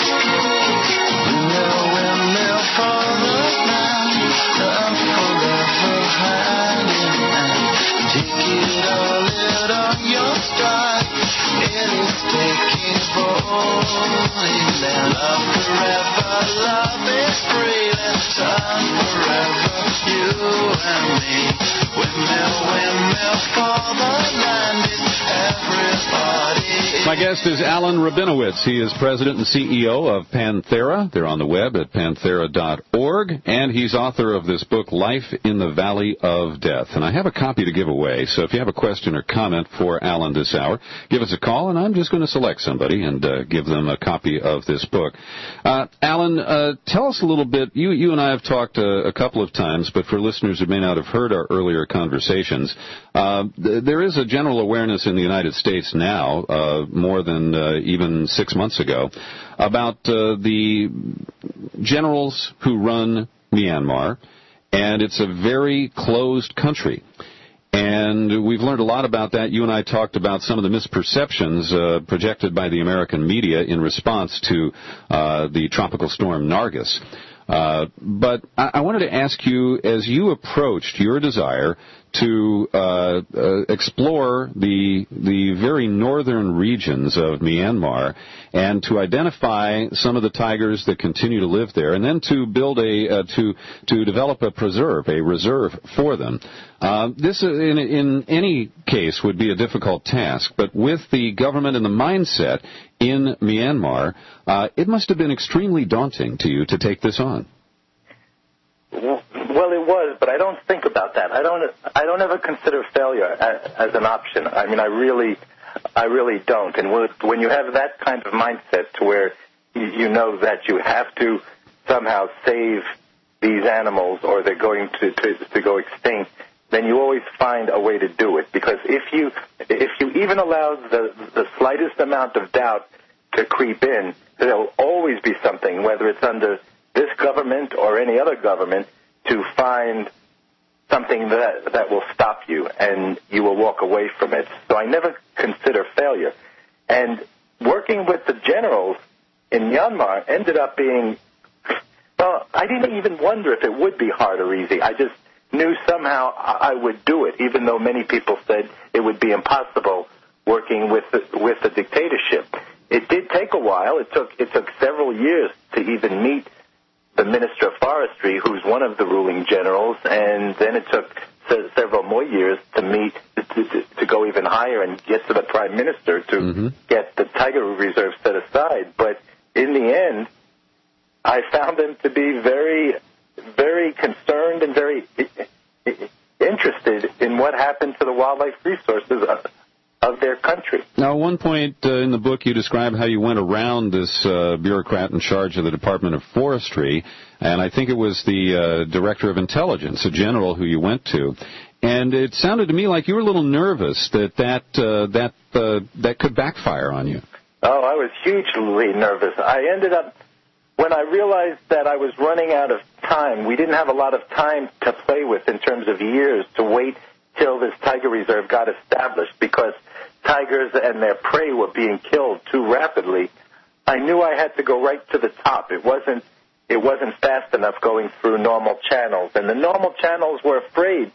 [SPEAKER 18] My guest is Alan Rabinowitz. He is president and CEO of Panthera. They're on the web at panthera.org. And he's author of this book, Life in the Valley of Death. And I have a copy to give away. So if you have a question or comment for Alan this hour, give us a call, and I'm just going to select somebody and give them a copy of this book. Alan, tell us a little bit. You and I have talked a couple of times, but for listeners who may not have heard our earlier conversations, there is a general awareness in the United States now, more than even 6 months ago, about the generals who run Myanmar, and it's a very closed country. And we've learned a lot about that. You and I talked about some of the misperceptions projected by the American media in response to the tropical storm Nargis. But I wanted to ask you, as you approached your desire to explore the very northern regions of Myanmar and to identify some of the tigers that continue to live there, and then to build to develop a reserve for them. This, in any case, would be a difficult task. But with the government and the mindset in Myanmar, it must have been extremely daunting to you to take this on.
[SPEAKER 26] Well, it was, but I don't think about that. I don't ever consider failure as an option. I mean, I really don't. And when you have that kind of mindset to where you know that you have to somehow save these animals or they're going to go extinct, then you always find a way to do it. Because if you even allow the slightest amount of doubt to creep in, there'll always be something, whether it's under this government or any other government, to find something that will stop you, and you will walk away from it. So I never consider failure. And working with the generals in Myanmar ended up being, well, I didn't even wonder if it would be hard or easy. I just knew somehow I would do it, even though many people said it would be impossible working with the dictatorship. It did take a while. It took several years to even meet the Minister of Forestry, who's one of the ruling generals, and then it took several more years to meet, to go even higher and get to the Prime Minister to get the tiger reserve set aside. But in the end, I found them to be very, very concerned and very interested in what happened to the wildlife resources of their country.
[SPEAKER 18] Now, at one point in the book, you describe how you went around this bureaucrat in charge of the Department of Forestry, and I think it was the Director of Intelligence, a general who you went to. And it sounded to me like you were a little nervous that could backfire on you.
[SPEAKER 26] Oh, I was hugely nervous. I ended up, when I realized that I was running out of time, we didn't have a lot of time to play with in terms of years to wait till this tiger reserve got established, because tigers and their prey were being killed too rapidly. I knew I had to go right to the top. It wasn't fast enough going through normal channels, and the normal channels were afraid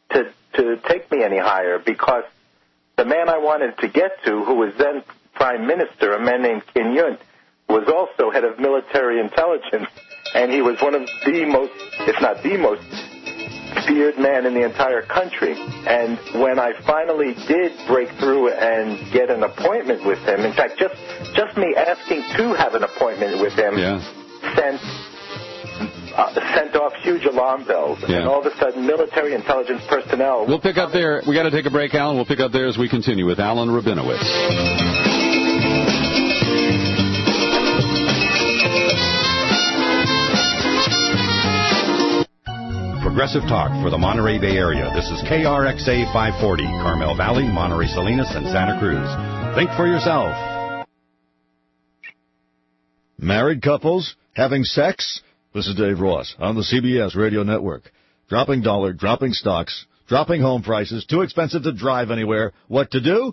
[SPEAKER 26] to take me any higher, because the man I wanted to get to, who was then Prime Minister, a man named Kim Yunt, was also head of military intelligence, and he was one of the most, if not the most, feared man in the entire country. And when I finally did break through and get an appointment with him, in fact, just me asking to have an appointment with him sent off huge alarm bells. Yeah. And all of a sudden, military intelligence personnel...
[SPEAKER 18] We'll pick up there. We got to take a break, Alan. We'll pick up there as we continue with Alan Rabinowitz.
[SPEAKER 3] Progressive talk for the Monterey Bay Area. This is KRXA 540, Carmel Valley, Monterey Salinas, and Santa Cruz. Think for yourself.
[SPEAKER 1] Married couples having sex? This is Dave Ross on the CBS Radio Network. Dropping dollar, dropping stocks, dropping home prices, too expensive to drive anywhere. What to do?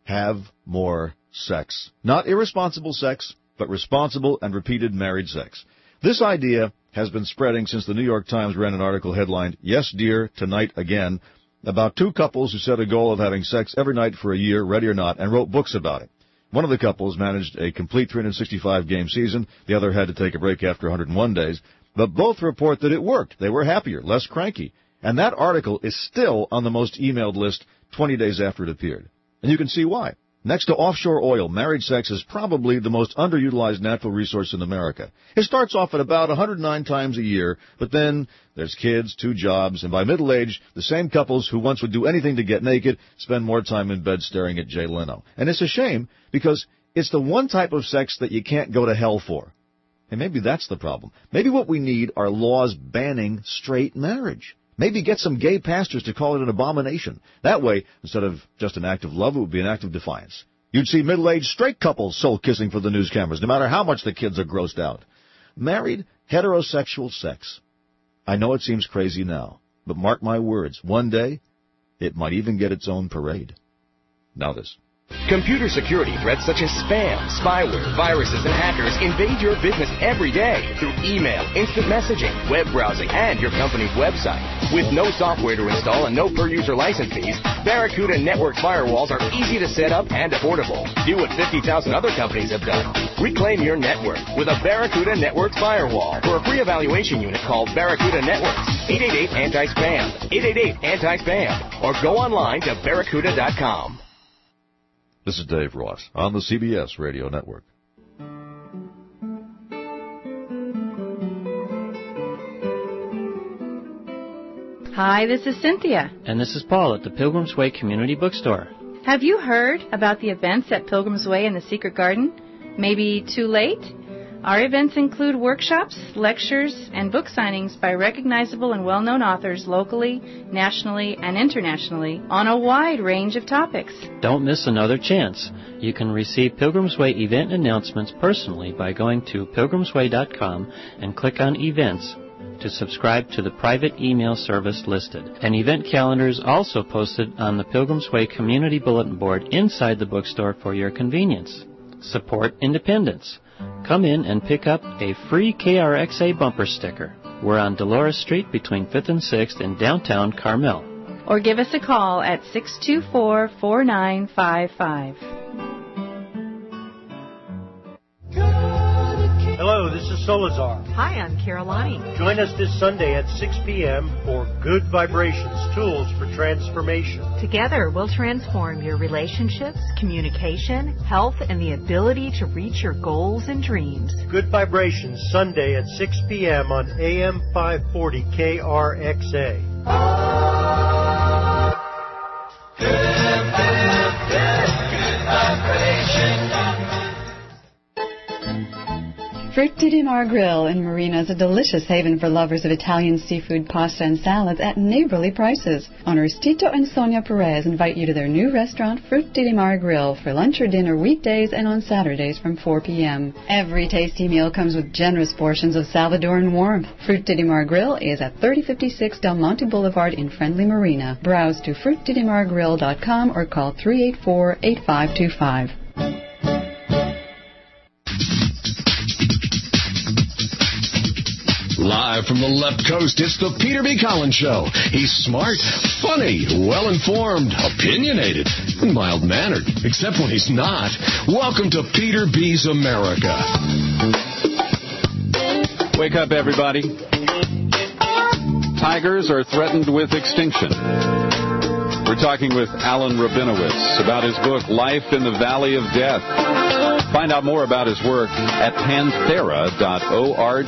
[SPEAKER 1] have more sex. Not irresponsible sex, but responsible and repeated married sex. This idea has been spreading since the New York Times ran an article headlined, "Yes, Dear, Tonight Again," about two couples who set a goal of having sex every night for a year, ready or not, and wrote books about it. One of the couples managed a complete 365-game season. The other had to take a break after 101 days. But both report that it worked. They were happier, less cranky. And that article is still on the most emailed list 20 days after it appeared. And you can see why. Next to offshore oil, married sex is probably the most underutilized natural resource in America. It starts off at about 109 times a year, but then there's kids, 2 jobs, and by middle age, the same couples who once would do anything to get naked spend more time in bed staring at Jay Leno. And it's a shame because it's the one type of sex that you can't go to hell for. And maybe that's the problem. Maybe what we need are laws banning straight marriage. Maybe get some gay pastors to call it an abomination. That way, instead of just an act of love, it would be an act of defiance. You'd see middle-aged straight couples soul-kissing for the news cameras, no matter how much the kids are grossed out. Married, heterosexual sex. I know it seems crazy now, but mark my words, one day, it might even get its own parade. Now this.
[SPEAKER 17] Computer security threats such as spam, spyware, viruses, and hackers invade your business every day through email, instant messaging, web browsing, and your company's website. With no software to install and no per-user license fees, Barracuda Network firewalls are easy to set up and affordable. Do what 50,000 other companies have done. Reclaim your network with a Barracuda Network firewall. For a free evaluation unit, call Barracuda Networks, 888-ANTI-SPAM, 888-ANTI-SPAM, or go online to barracuda.com.
[SPEAKER 1] This is Dave Ross on the CBS Radio Network.
[SPEAKER 2] Hi, this is Cynthia.
[SPEAKER 5] And this is Paul at the Pilgrim's Way Community Bookstore.
[SPEAKER 2] Have you heard about the events at Pilgrim's Way and the Secret Garden? Maybe too late? Our events include workshops, lectures, and book signings by recognizable and well-known authors locally, nationally, and internationally on a wide range of topics.
[SPEAKER 5] Don't miss another chance. You can receive Pilgrim's Way event announcements personally by going to pilgrimsway.com and click on Events to subscribe to the private email service listed. An event calendar is also posted on the Pilgrim's Way Community Bulletin Board inside the bookstore for your convenience. Support independence. Come in and pick up a free KRXA bumper sticker. We're on Dolores Street between 5th and 6th in downtown Carmel.
[SPEAKER 2] Or give us a call at 624-4955.
[SPEAKER 8] Hello, this is Solazar.
[SPEAKER 9] Hi, I'm Carolani.
[SPEAKER 8] Join us this Sunday at 6 p.m. for Good Vibrations, Tools for Transformation.
[SPEAKER 9] Together, we'll transform your relationships, communication, health, and the ability to reach your goals and dreams.
[SPEAKER 8] Good Vibrations, Sunday at 6 p.m. on AM 540 KRXA.
[SPEAKER 10] Good Vibrations.
[SPEAKER 11] Frutti di Mare Grill in Marina is a delicious haven for lovers of Italian seafood, pasta, and salads at neighborly prices. Owners Tito and Sonia Perez invite you to their new restaurant, Frutti di Mare Grill, for lunch or dinner weekdays and on Saturdays from 4 p.m. Every tasty meal comes with generous portions of Salvadoran warmth. Frutti di Mare Grill is at 3056 Del Monte Boulevard in friendly Marina. Browse to fruttidimaregrill.com or call 384-8525.
[SPEAKER 25] Live from the left coast, it's the Peter B. Collins Show. He's smart, funny, well-informed, opinionated, and mild-mannered, except when he's not. Welcome to Peter B.'s America.
[SPEAKER 18] Wake up, everybody. Tigers are threatened with extinction. We're talking with Alan Rabinowitz about his book, Life in the Valley of Death. Find out more about his work at panthera.org.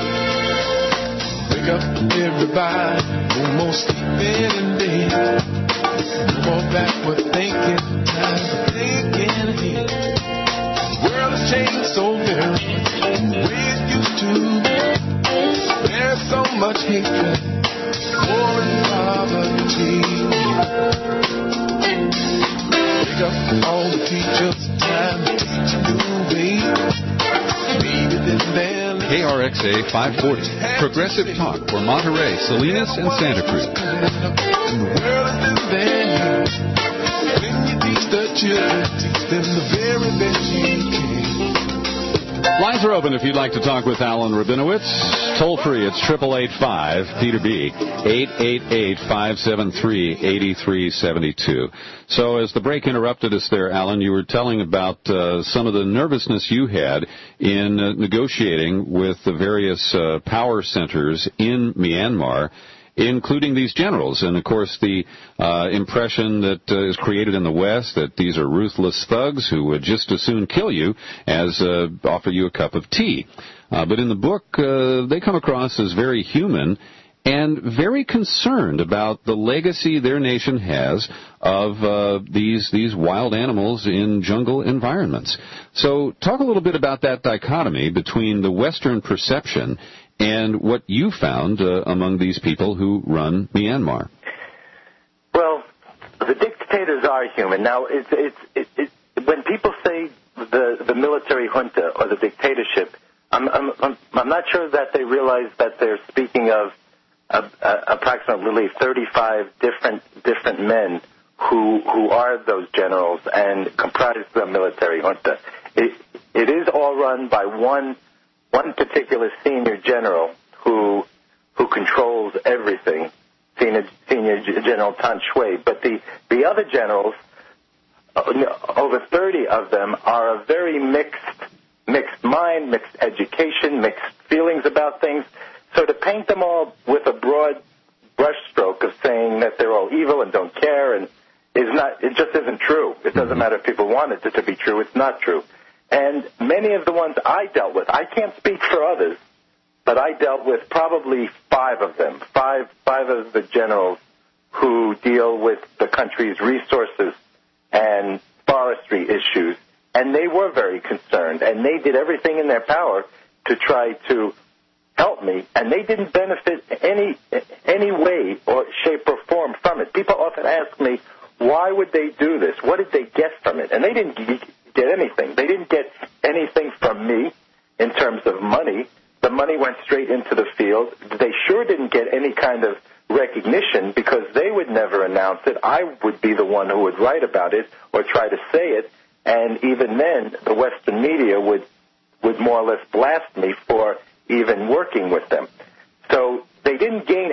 [SPEAKER 27] Wake up, everybody, almost sleeping in bed. Fall backward thinking, time for thinking ahead. The world has changed so very much from the way it used to. There's so much hatred, war and poverty. Wake up, all the teachers, time to teach a new way. Maybe this band.
[SPEAKER 18] KRXA 540, progressive talk for Monterey, Salinas, and Santa Cruz.
[SPEAKER 27] The world is in there when you teach the children, teach them the very best you can.
[SPEAKER 18] Lines are open if you'd like to talk with Alan Rabinowitz. Toll free, it's 888-5-PETER-B, 888-573-8372. So as the break interrupted us there, Alan, you were telling about some of the nervousness you had in negotiating with the various power centers in Myanmar, including these generals. And, of course, the impression that is created in the West that these are ruthless thugs who would just as soon kill you as offer you a cup of tea. But in the book, they come across as very human and very concerned about the legacy their nation has of these wild animals in jungle environments. So talk a little bit about that dichotomy between the Western perception and what you found among these people who run Myanmar.
[SPEAKER 26] Well, the dictators are human. Now, when people say the military junta or the dictatorship, I'm not sure that they realize that they're speaking of approximately 35 different men who are those generals and comprise the military junta. It is all run by one particular senior general who controls everything, Senior General Tan Shui. But the other generals, over 30 of them, are a very mixed mind, mixed education, mixed feelings about things. So to paint them all with a broad brushstroke of saying that they're all evil and don't care and it just isn't true. It doesn't matter if people want it to be true. It's not true. And many of the ones I dealt with, I can't speak for others, but I dealt with probably 5 of them, five of the generals who deal with the country's resources and forestry issues, and they were very concerned, and they did everything in their power to try to help me, and they didn't benefit any way or shape or form from it. People often ask me, why would they do this? What did they get from it? And they didn't get anything. They didn't get anything from me in terms of money. The money went straight into the field. They sure didn't get any kind of recognition because they would never announce it. I would be the one who would write about it or try to say it, and even then the Western media would more or less blast me for even working with them. So they didn't gain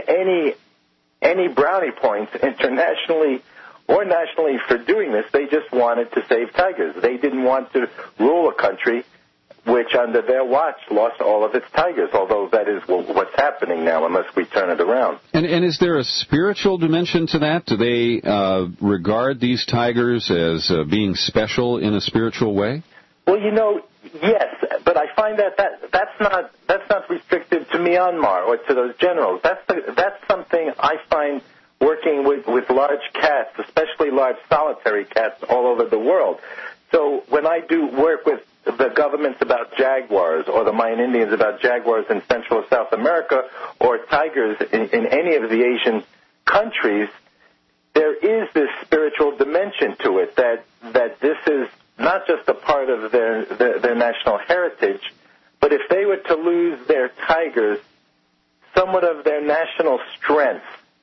[SPEAKER 26] any brownie points internationally or nationally for doing this. They just wanted to save tigers. They didn't want to rule a country which under their watch lost all of its tigers, although that is what's happening now unless we turn it around.
[SPEAKER 18] And is there a spiritual dimension to that? Do they regard these tigers as being special in a spiritual way?
[SPEAKER 26] Well, yes, but I find that's not restricted to Myanmar or to those generals. That's something I find working with large cats, especially large solitary cats all over the world. So when I do work with the governments about jaguars or the Mayan Indians about jaguars in Central or South America or tigers in any of the Asian countries, there is this spiritual dimension to it that this is not just a part of their national heritage, but if they were to lose their tigers, somewhat of their national strength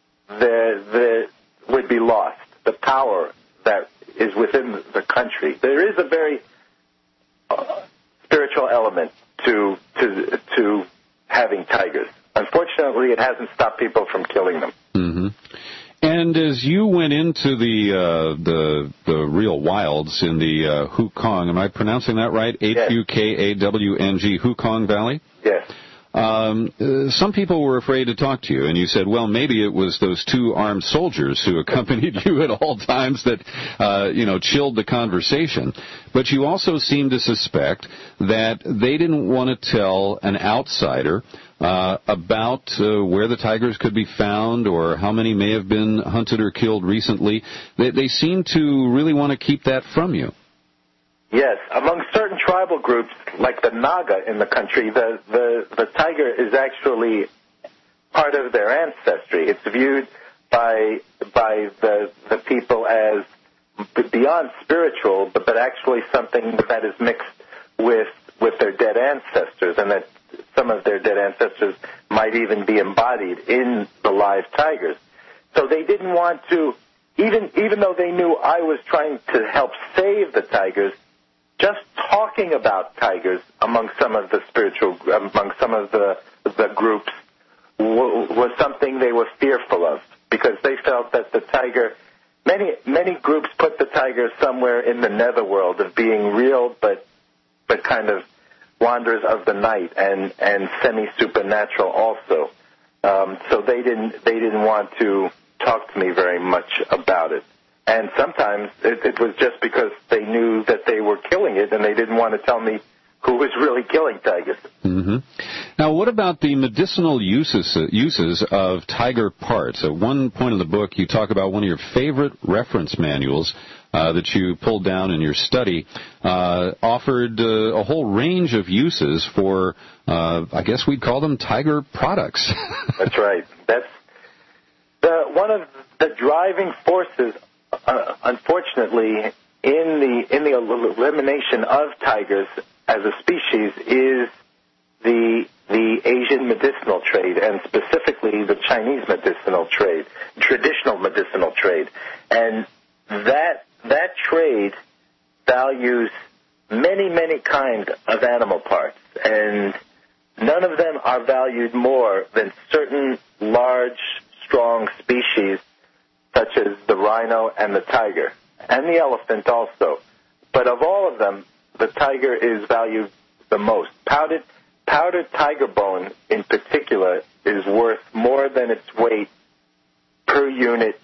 [SPEAKER 26] would be lost, the power that is within the country. There is a very spiritual element to having tigers. Unfortunately, it hasn't stopped people from killing them.
[SPEAKER 18] Mm-hmm. And as you went into the real wilds in the Hukong, am I pronouncing that right? H-U-K-A-W-N-G, Hukong Valley?
[SPEAKER 26] Yes.
[SPEAKER 18] Some people were afraid to talk to you, and you said, well, maybe it was those 2 armed soldiers who accompanied you at all times that, chilled the conversation. But you also seemed to suspect that they didn't want to tell an outsider about where the tigers could be found or how many may have been hunted or killed recently. They seem to really want to keep that from you.
[SPEAKER 26] Yes, among certain tribal groups, like the Naga in the country, the tiger is actually part of their ancestry. It's viewed by the people as beyond spiritual, but actually something that is mixed with their dead ancestors, and that some of their dead ancestors might even be embodied in the live tigers. So they didn't want to even though they knew I was trying to help save the tigers, just talking about tigers among some of the groups was something they were fearful of, because they felt that the tiger, many groups put the tiger somewhere in the netherworld of being real, but kind of wanderers of the night and semi-supernatural also. So they didn't want to talk to me very much about it. And sometimes it was just because they knew that they were killing it, and they didn't want to tell me who was really killing tigers.
[SPEAKER 18] Mm-hmm. Now, what about the medicinal uses of tiger parts? At one point in the book, you talk about one of your favorite reference manuals that you pulled down in your study, offered a whole range of uses for, I guess we'd call them tiger products.
[SPEAKER 26] That's right. That's one of the driving forces, unfortunately, in the elimination of tigers as a species is the Asian medicinal trade, and specifically the Chinese medicinal trade, traditional medicinal trade. And that trade values many, many kinds of animal parts, and none of them are valued more than certain large, strong species such as the rhino and the tiger, and the elephant also. But of all of them, the tiger is valued the most. Powdered tiger bone, in particular, is worth more than its weight per unit,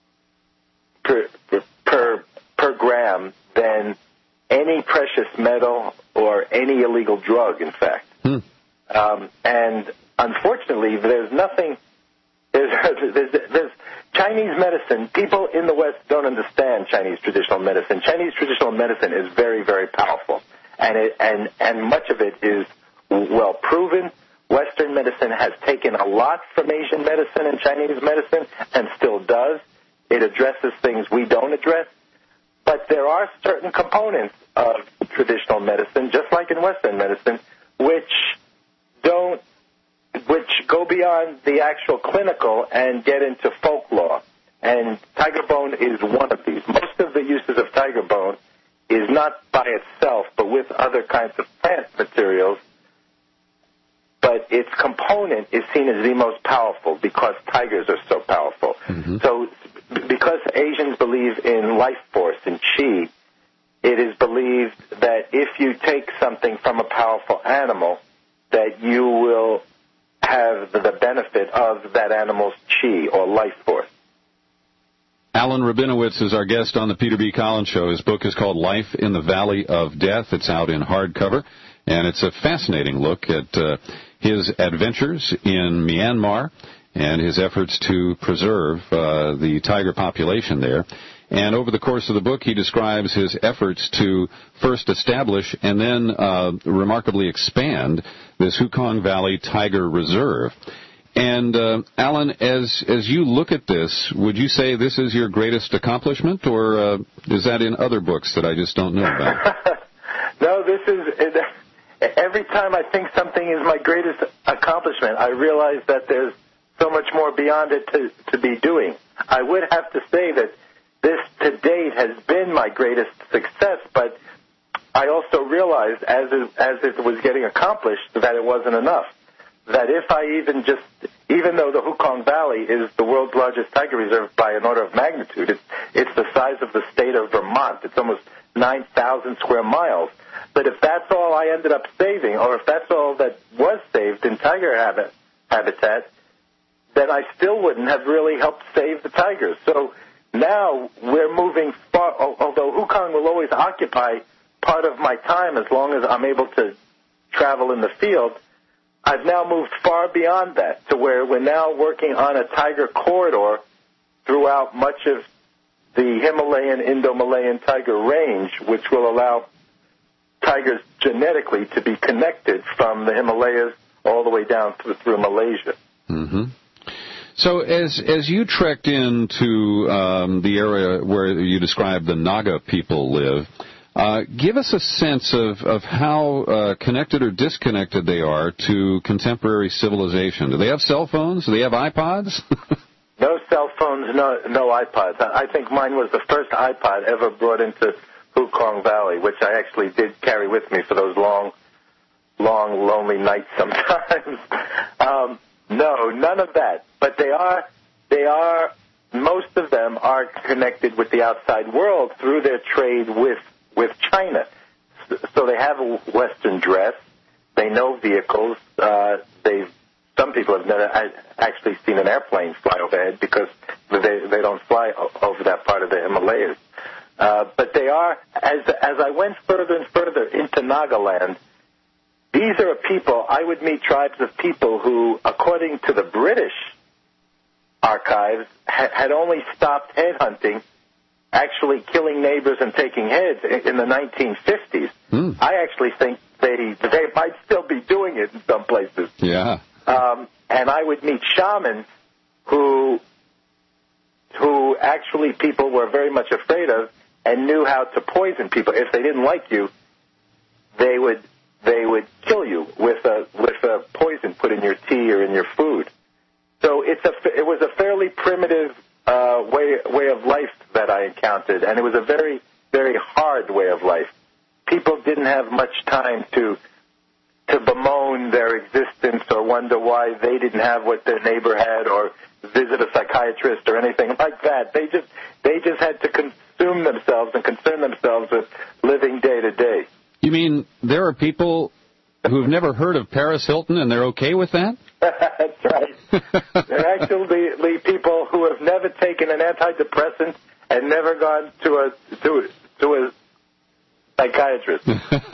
[SPEAKER 26] per gram, than any precious metal or any illegal drug, in fact. And unfortunately, there's nothing. There's Chinese medicine. People in the West don't understand Chinese traditional medicine. Chinese traditional medicine is very, very powerful, and much of it is well proven. Western medicine has taken a lot from Asian medicine and Chinese medicine, and still does. It addresses things we don't address. But there are certain components of traditional medicine, just like in Western medicine, which go beyond the actual clinical and get into folklore. And tiger bone is one of these. Most of the uses of tiger bone is not by itself, but with other kinds of plant materials. But its component is seen as the most powerful because tigers are so powerful. Mm-hmm. So because Asians believe in life force, in chi, it is believed that if you take something from a powerful animal, that you will have the benefit of that animal's chi or life force.
[SPEAKER 18] Alan Rabinowitz is our guest on the Peter B. Collins Show. His book is called Life in the Valley of Death. It's out in hardcover, and it's a fascinating look at his adventures in Myanmar and his efforts to preserve the tiger population there. And over the course of the book, he describes his efforts to first establish and then remarkably expand this Hukong Valley Tiger Reserve. And, Alan, as you look at this, would you say this is your greatest accomplishment, or is that in other books that I just don't know about?
[SPEAKER 26] No, this is... Every time I think something is my greatest accomplishment, I realize that there's so much more beyond it to be doing. I would have to say that this to date has been my greatest success, but I also realized as it was getting accomplished that it wasn't enough. That if I even though the Hukong Valley is the world's largest tiger reserve by an order of magnitude, it's the size of the state of Vermont. It's almost 9,000 square miles. But if that's all I ended up saving, or if that's all that was saved in tiger habitat, then I still wouldn't have really helped save the tigers. So now we're moving far, although Hukong will always occupy part of my time as long as I'm able to travel in the field, I've now moved far beyond that to where we're now working on a tiger corridor throughout much of the Himalayan, Indo-Malayan tiger range, which will allow tigers genetically to be connected from the Himalayas all the way down through Malaysia.
[SPEAKER 18] Mm-hmm. So as you trekked into the area where you described the Naga people live, give us a sense of how connected or disconnected they are to contemporary civilization. Do they have cell phones? Do they have iPods?
[SPEAKER 26] No cell phones, no iPods. I think mine was the first iPod ever brought into Hukong Valley, which I actually did carry with me for those long, lonely nights sometimes. No, none of that. But they are, most of them are connected with the outside world through their trade with China. So they have a Western dress. They know vehicles. Some people have never actually seen an airplane fly overhead because they don't fly over that part of the Himalayas. But they are, as I went further and further into Nagaland, these are people, I would meet tribes of people who, according to the British archives, had only stopped headhunting, actually killing neighbors and taking heads in the 1950s. I actually think they might still be doing it in some places.
[SPEAKER 18] Yeah.
[SPEAKER 26] And I would meet shamans who actually people were very much afraid of and knew how to poison people. If they didn't like you, they would kill you with a poison put in your tea or in your food. So it was a fairly primitive way of life that I encountered, and it was a very, very hard way of life. People didn't have much time to bemoan their existence or wonder why they didn't have what their neighbor had or visit a psychiatrist or anything like that. They just had to consume themselves and concern themselves with living day to day.
[SPEAKER 18] You mean there are people who have never heard of Paris Hilton and they're okay with that?
[SPEAKER 26] That's right. They're actually people who have never taken an antidepressant and never gone to a psychiatrist.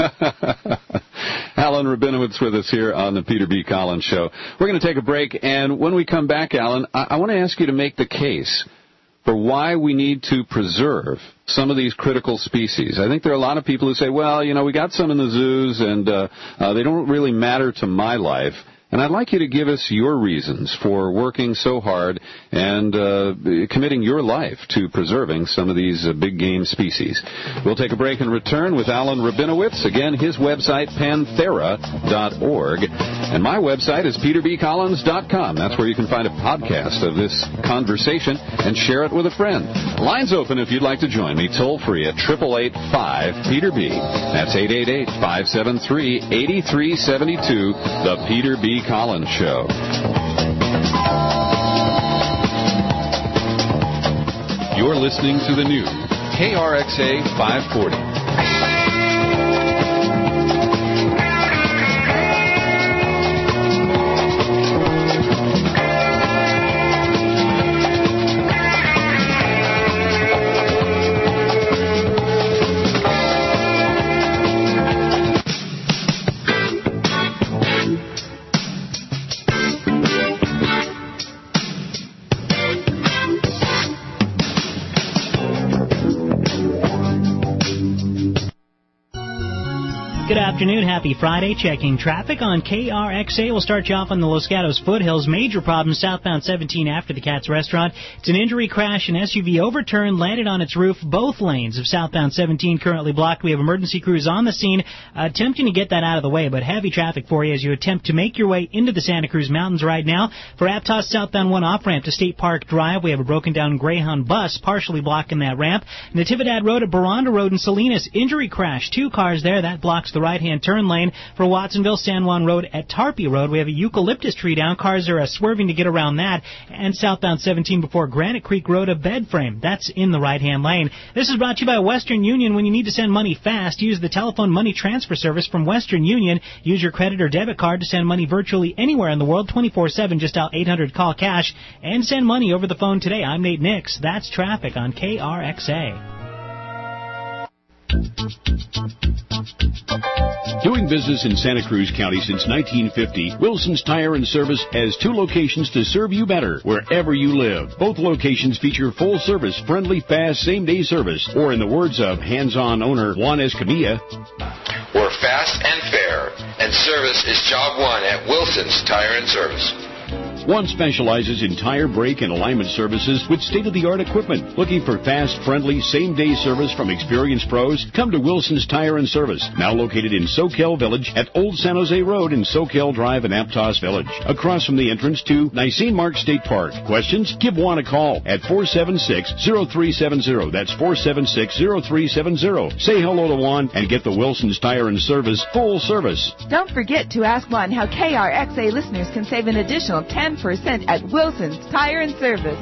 [SPEAKER 18] Alan Rabinowitz with us here on the Peter B. Collins Show. We're going to take a break, and when we come back, Alan, I want to ask you to make the case for why we need to preserve some of these critical species. I think there are a lot of people who say, well, we got some in the zoos, and they don't really matter to my life. And I'd like you to give us your reasons for working so hard and committing your life to preserving some of these big game species. We'll take a break and return with Alan Rabinowitz. Again, his website, panthera.org. And my website is peterbcollins.com. That's where you can find a podcast of this conversation and share it with a friend. Lines open if you'd like to join me, toll free at 888-5-PETER-B. That's 888-573-8372, the Peter B. Collins Show. You're listening to the new KRXA 540.
[SPEAKER 13] Good afternoon. Happy Friday. Checking traffic on KRXA. We'll start you off on the Los Gatos foothills. Major problem southbound 17 after the Katz restaurant. It's an injury crash. An SUV overturned, landed on its roof. Both lanes of southbound 17 currently blocked. We have emergency crews on the scene attempting to get that out of the way, but heavy traffic for you as you attempt to make your way into the Santa Cruz Mountains right now. For Aptos southbound 1 off-ramp to State Park Drive, we have a broken down Greyhound bus partially blocking that ramp. Natividad Road at Baranda Road in Salinas. Injury crash. 2 cars there. That blocks the right-hand turn lane. For Watsonville, San Juan Road at Tarpey Road, we have a eucalyptus tree down. Cars are swerving to get around that. And southbound 17 before Granite Creek Road, a bed frame. That's in the right-hand lane. This is brought to you by Western Union. When you need to send money fast, use the telephone money transfer service from Western Union. Use your credit or debit card to send money virtually anywhere in the world, 24/7. Just dial 800-CALL-CASH and send money over the phone today. I'm Nate Nix. That's traffic on KRXA.
[SPEAKER 14] Doing business in Santa Cruz County since 1950, Wilson's Tire and Service has 2 locations to serve you better wherever you live. Both locations feature full service, friendly, fast, same-day service, or in the words of hands-on owner Juan Escamilla,
[SPEAKER 10] we're fast and fair, and service is job one at Wilson's Tire and Service.
[SPEAKER 14] One specializes in tire, brake, and alignment services with state-of-the-art equipment. Looking for fast, friendly, same-day service from experienced pros? Come to Wilson's Tire and Service, now located in Soquel Village at Old San Jose Road in Soquel Drive in Aptos Village, across from the entrance to Nisene Mark State Park. Questions? Give Juan a call at 476-0370. That's 476-0370. Say hello to Juan and get the Wilson's Tire and Service full service.
[SPEAKER 15] Don't forget to ask Juan how KRXA listeners can save an additional 10% at Wilson's Tire and Service.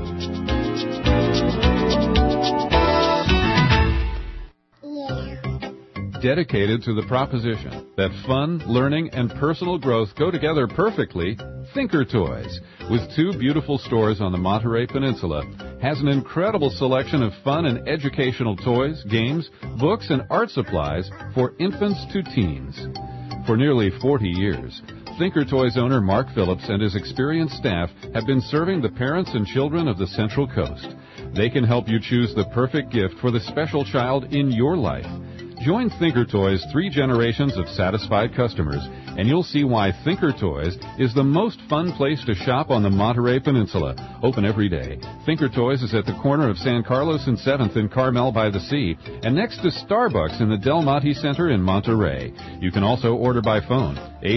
[SPEAKER 18] Dedicated to the proposition that fun, learning, and personal growth go together perfectly, Thinker Toys, with 2 beautiful stores on the Monterey Peninsula, has an incredible selection of fun and educational toys, games, books, and art supplies for infants to teens. For nearly 40 years, Thinker Toys owner Mark Phillips and his experienced staff have been serving the parents and children of the Central Coast. They can help you choose the perfect gift for the special child in your life. Join Thinker Toys' 3 generations of satisfied customers, and you'll see why Thinker Toys is the most fun place to shop on the Monterey Peninsula. Open every day. Thinker Toys is at the corner of San Carlos and 7th in Carmel by the Sea, and next to Starbucks in the Del Monte Center in Monterey. You can also order by phone,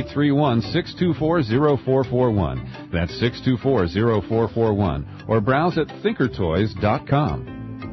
[SPEAKER 18] 831-624-0441. That's 624-0441. Or browse at thinkertoys.com.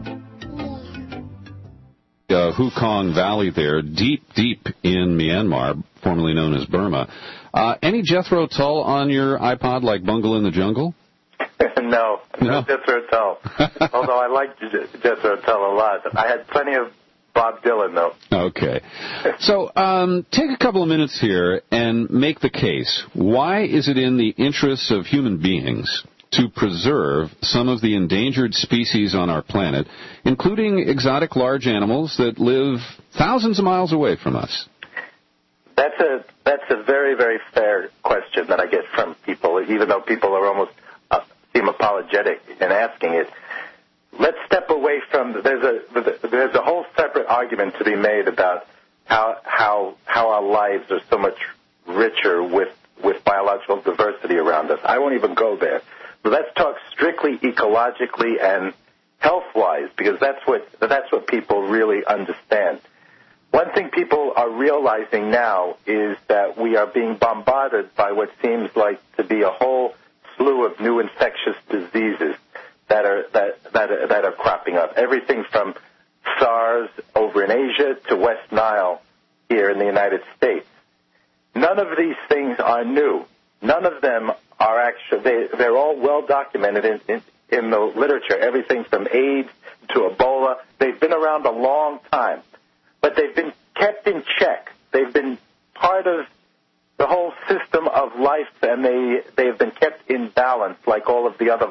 [SPEAKER 14] Hukong Valley there, deep in Myanmar, formerly known as Burma. Any Jethro Tull on your iPod like Bungle in the Jungle?
[SPEAKER 26] No Jethro Tull. Although I liked Jethro Tull a lot. I had plenty of Bob Dylan, though.
[SPEAKER 14] Okay. So take a couple of minutes here and make the case. Why is it in the interests of human beings to preserve some of the endangered species on our planet, including exotic large animals that live thousands of miles away from us?
[SPEAKER 26] That's a very, very fair question that I get from people, even though people are almost seem apologetic in asking it. Let's step away from there's a whole separate argument to be made about how our lives are so much richer with biological diversity around us. I won't even go there. Let's talk strictly ecologically and health-wise, because that's what people really understand. One thing people are realizing now is that we are being bombarded by what seems like to be a whole slew of new infectious diseases that are cropping up. Everything from SARS over in Asia to West Nile here in the United States. None of these things are new. None of them are actually, they're all well documented in the literature, everything from AIDS to Ebola. They've been around a long time, but they've been kept in check. They've been part of the whole system of life, and they've been kept in balance like all of the other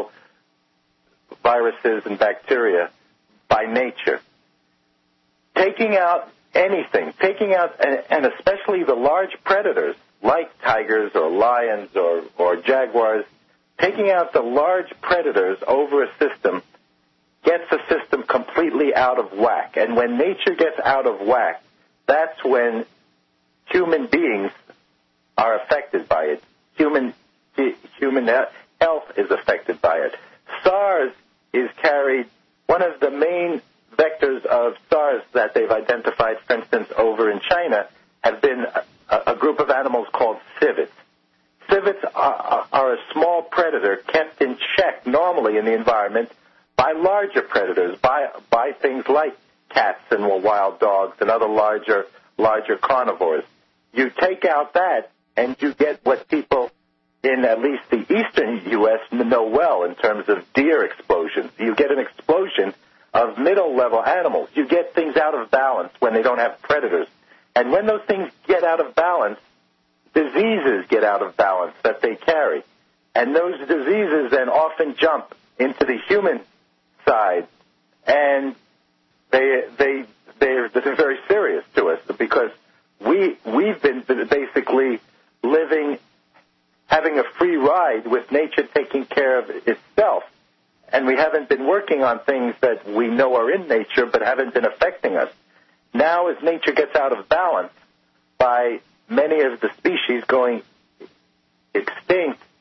[SPEAKER 26] viruses and bacteria by nature. Taking out anything, and especially the large predators, like tigers or lions or jaguars, taking out the large predators over a system gets a system completely out of whack. And when nature gets out of whack, that's when human beings are affected by it. Human health is affected by it. SARS is carried, one of the main vectors of SARS that they've identified, for instance, over in China, have been a group of animals called civets. Civets are a small predator kept in check normally in the environment by larger predators, by things like cats and wild dogs and other larger carnivores. You take out that, and you get what people in at least the eastern U.S. know well in terms of deer explosions. You get an explosion of middle-level animals. You get things out of balance when they don't have predators. And when those things get out of balance, diseases get out of balance that they carry. And those diseases then often jump into the human side, and they're very serious to us, because we've been basically having a free ride with nature taking care of itself. And we haven't been working on things that we know are in nature but haven't been affecting us. Now, as nature gets out of balance by many of the species going extinct,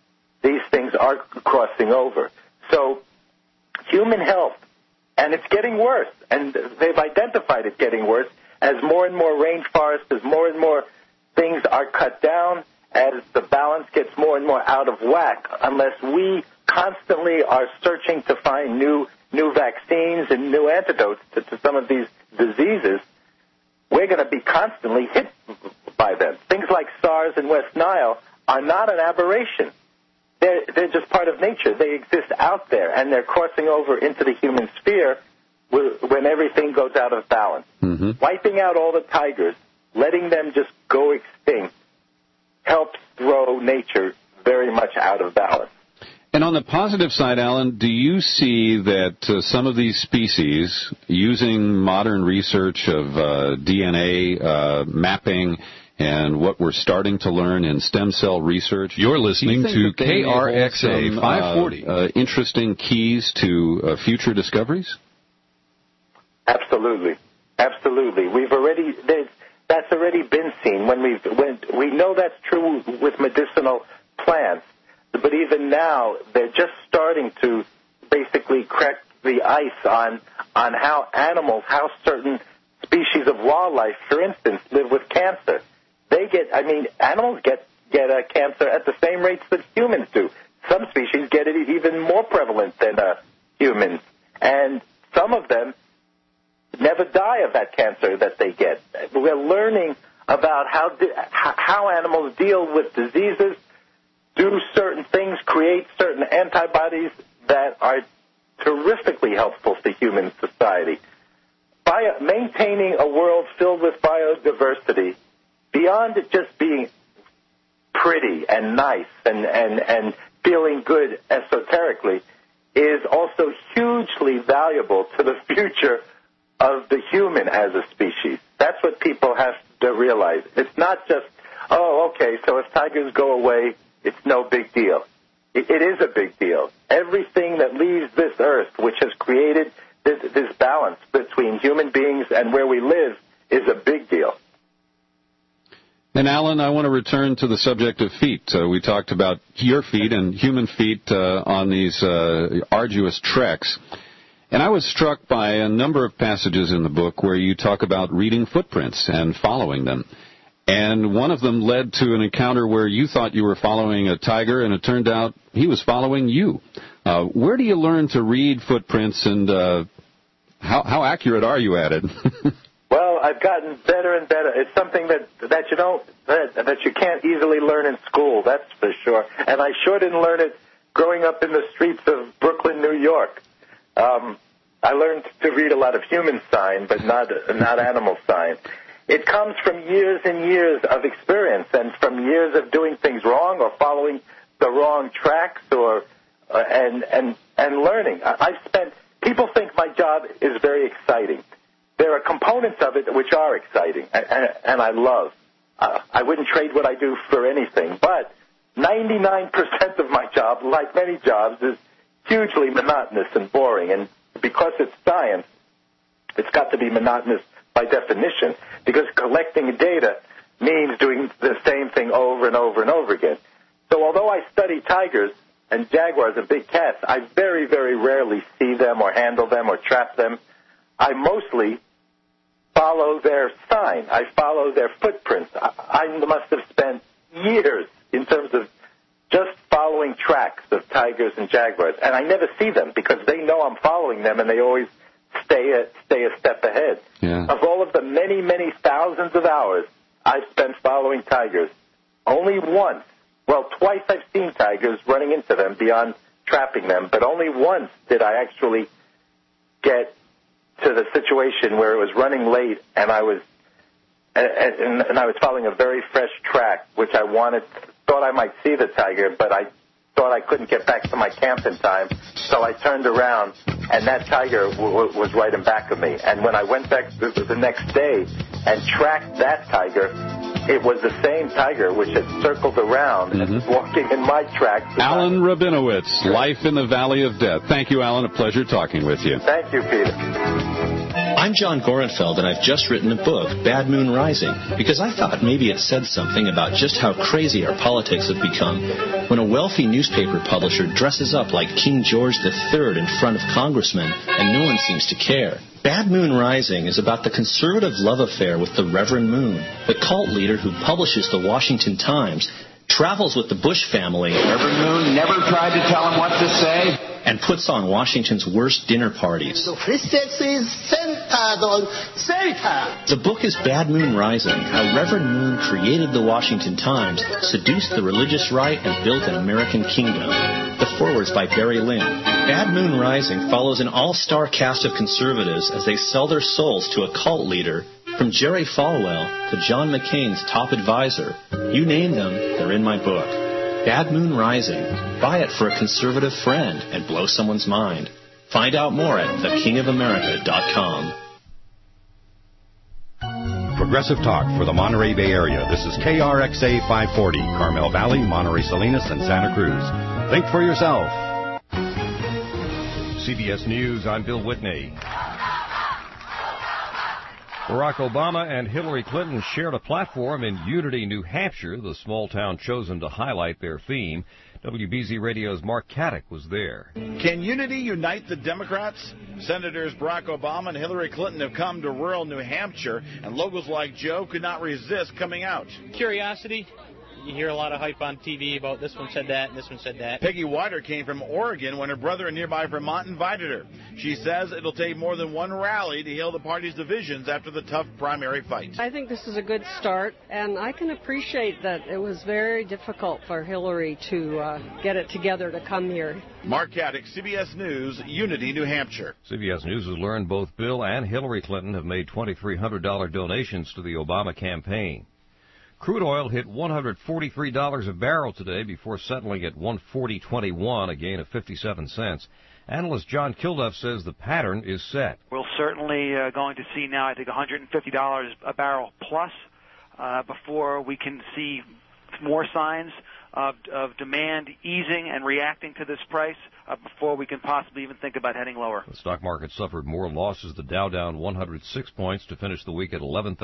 [SPEAKER 26] these things are crossing over. So human health, and it's getting worse, and they've identified it getting worse as more and more rainforests, as more and more things are cut down, as the balance gets more and more out of whack, unless we constantly are searching to find new vaccines and new antidotes to some of these diseases. We're going to be constantly hit by them. Things like SARS and West Nile are not an aberration. They're just part of nature. They exist out there, and they're crossing over into the human sphere when everything goes out of balance.
[SPEAKER 18] Mm-hmm.
[SPEAKER 26] Wiping out all the tigers, letting them just go extinct, helps throw nature very much out of balance.
[SPEAKER 18] And on the positive side, Alan, do you see that some of these species, using modern research of DNA mapping and what we're starting to learn in stem cell research,
[SPEAKER 12] you're listening to KRXA 540.
[SPEAKER 18] Interesting keys to future discoveries?
[SPEAKER 26] Absolutely. That's already been seen when we know that's true with medicinal plants. But even now, they're just starting to basically crack the ice on how certain species of wildlife, for instance, live with cancer. Animals get cancer at the same rates that humans do. Some species get it even more prevalent than humans. And some of them never die of that cancer that they get. We're learning about how animals deal with diseases, do certain things, create certain antibodies that are terrifically helpful to human society. By maintaining a world filled with biodiversity, beyond it just being pretty and nice and feeling good esoterically, is also hugely valuable to the future of the human as a species. That's what people have to realize. It's not just, so if tigers go away, it's no big deal. It is a big deal. Everything that leaves this earth, which has created this balance between human beings and where we live, is a big deal.
[SPEAKER 18] And Alan, I want to return to the subject of feet. We talked about your feet and human feet on these arduous treks. And I was struck by a number of passages in the book where you talk about reading footprints and following them. And one of them led to an encounter where you thought you were following a tiger, and it turned out he was following you. Where do you learn to read footprints, and how accurate are you at it?
[SPEAKER 26] Well, I've gotten better and better. It's something that you can't easily learn in school, that's for sure. And I sure didn't learn it growing up in the streets of Brooklyn, New York. I learned to read a lot of human sign, but not animal sign. It comes from years and years of experience and from years of doing things wrong or following the wrong tracks and learning. People think my job is very exciting. There are components of it which are exciting and I love. I wouldn't trade what I do for anything, but 99% of my job, like many jobs, is hugely monotonous and boring. And because it's science, it's got to be monotonous by definition, because collecting data means doing the same thing over and over and over again. So although I study tigers and jaguars and big cats, I very, very rarely see them or handle them or trap them. I mostly follow their sign. I follow their footprints. I must have spent years in terms of just following tracks of tigers and jaguars. And I never see them because they know I'm following them, and they always stay a step ahead.
[SPEAKER 18] Yeah.
[SPEAKER 26] Of all of the many, many thousands of hours I've spent following tigers, only once, twice I've seen tigers running into them beyond trapping them, but only once did I actually get to the situation where it was running late and I was following a very fresh track, which I thought I might see the tiger, but I thought I couldn't get back to my camp in time, so I turned around, and that tiger was right in back of me. And when I went back the next day and tracked that tiger, it was the same tiger which had circled around and was walking in my tracks.
[SPEAKER 18] Alan Rabinowitz, Life in the Valley of Death. Thank you, Alan. A pleasure talking with you.
[SPEAKER 26] Thank you, Peter.
[SPEAKER 4] I'm John Gorenfeld, and I've just written a book, Bad Moon Rising, because I thought maybe it said something about just how crazy our politics have become when a wealthy newspaper publisher dresses up like King George III in front of congressmen and no one seems to care. Bad Moon Rising is about the conservative love affair with the Reverend Moon, the cult leader who publishes the Washington Times, travels with the Bush family.
[SPEAKER 16] Reverend Moon never tried to tell him what to say.
[SPEAKER 4] And puts on Washington's worst dinner parties.
[SPEAKER 19] The princess is centered on Satan.
[SPEAKER 4] The book is Bad Moon Rising, how Reverend Moon created the Washington Times, seduced the religious right, and built an American kingdom. The foreword's by Barry Lynn. Bad Moon Rising follows an all-star cast of conservatives as they sell their souls to a cult leader, from Jerry Falwell to John McCain's top advisor. You name them, they're in my book. Bad Moon Rising. Buy it for a conservative friend and blow someone's mind. Find out more at thekingofamerica.com.
[SPEAKER 3] Progressive Talk for the Monterey Bay Area. This is KRXA 540, Carmel Valley, Monterey Salinas, and Santa Cruz. Think for yourself. CBS News, I'm Bill Whitney. Barack Obama and Hillary Clinton shared a platform in Unity, New Hampshire, the small town chosen to highlight their theme. WBZ Radio's Mark Caddick was there.
[SPEAKER 20] Can unity unite the Democrats? Senators Barack Obama and Hillary Clinton have come to rural New Hampshire, and locals like Joe could not resist coming out.
[SPEAKER 21] Curiosity. You hear a lot of hype on TV about this one said that and this one said that.
[SPEAKER 20] Peggy Wider came from Oregon when her brother in nearby Vermont invited her. She says it'll take more than one rally to heal the party's divisions after the tough primary fight.
[SPEAKER 22] I think this is a good start, and I can appreciate that it was very difficult for Hillary to get it together to come here.
[SPEAKER 20] Mark Caddick, CBS News, Unity, New Hampshire.
[SPEAKER 3] CBS News has learned both Bill and Hillary Clinton have made $2,300 donations to the Obama campaign. Crude oil hit $143 a barrel today before settling at $140.21, a gain of 57 cents. Analyst John Kilduff says the pattern is set.
[SPEAKER 23] We're certainly going to see now, I think, $150 a barrel plus before we can see more signs of demand easing and reacting to this price before we can possibly even think about heading lower.
[SPEAKER 3] The stock market suffered more losses. The Dow down 106 points to finish the week at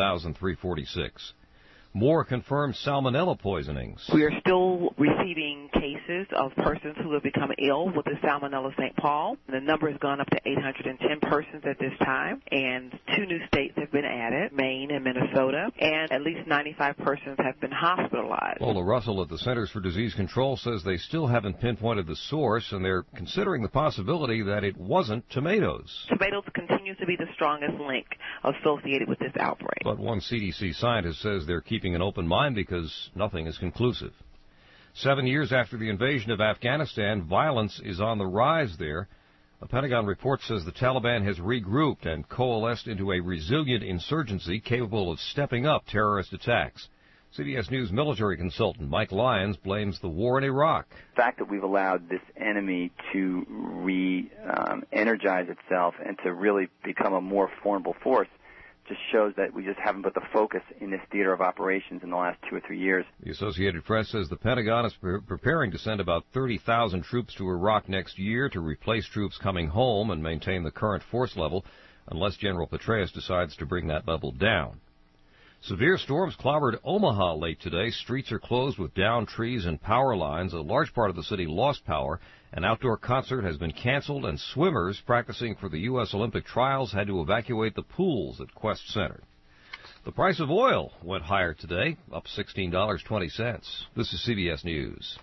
[SPEAKER 3] 11,346. More confirmed salmonella poisonings.
[SPEAKER 6] We are still receiving cases of persons who have become ill with the Salmonella St. Paul. The number has gone up to 810 persons at this time, and 2 new states have been added, Maine and Minnesota, and at least 95 persons have been hospitalized.
[SPEAKER 3] Lola Russell at the Centers for Disease Control says they still haven't pinpointed the source, and they're considering the possibility that it wasn't tomatoes.
[SPEAKER 6] Tomatoes continue to be the strongest link associated with this outbreak.
[SPEAKER 3] But one CDC scientist says they're keeping an open mind because nothing is conclusive. 7 years after the invasion of Afghanistan, violence is on the rise there. A Pentagon report says the Taliban has regrouped and coalesced into a resilient insurgency capable of stepping up terrorist attacks. CBS News military consultant Mike Lyons blames the war in Iraq.
[SPEAKER 28] The fact that we've allowed this enemy to re-energize itself and to really become a more formidable force just shows that we just haven't put the focus in this theater of operations in the last 2 or 3 years.
[SPEAKER 3] The Associated Press says the Pentagon is preparing to send about 30,000 troops to Iraq next year to replace troops coming home and maintain the current force level, unless General Petraeus decides to bring that level down. Severe storms clobbered Omaha late today. Streets are closed with downed trees and power lines. A large part of the city lost power. An outdoor concert has been canceled, and swimmers practicing for the U.S. Olympic trials had to evacuate the pools at Quest Center. The price of oil went higher today, up $16.20. This is CBS News.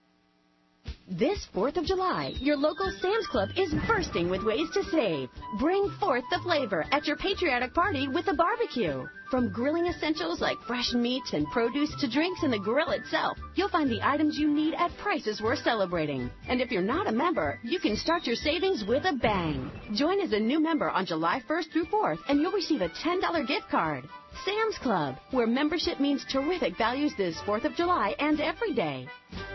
[SPEAKER 24] This 4th of July, your local Sam's Club is bursting with ways to save. Bring forth the flavor at your patriotic party with a barbecue. From grilling essentials like fresh meats and produce to drinks and the grill itself, you'll find the items you need at prices worth celebrating. And if you're not a member, you can start your savings with a bang. Join as a new member on July 1st through 4th, and you'll receive a $10 gift card. Sam's Club, where membership means terrific values this 4th of July and every day.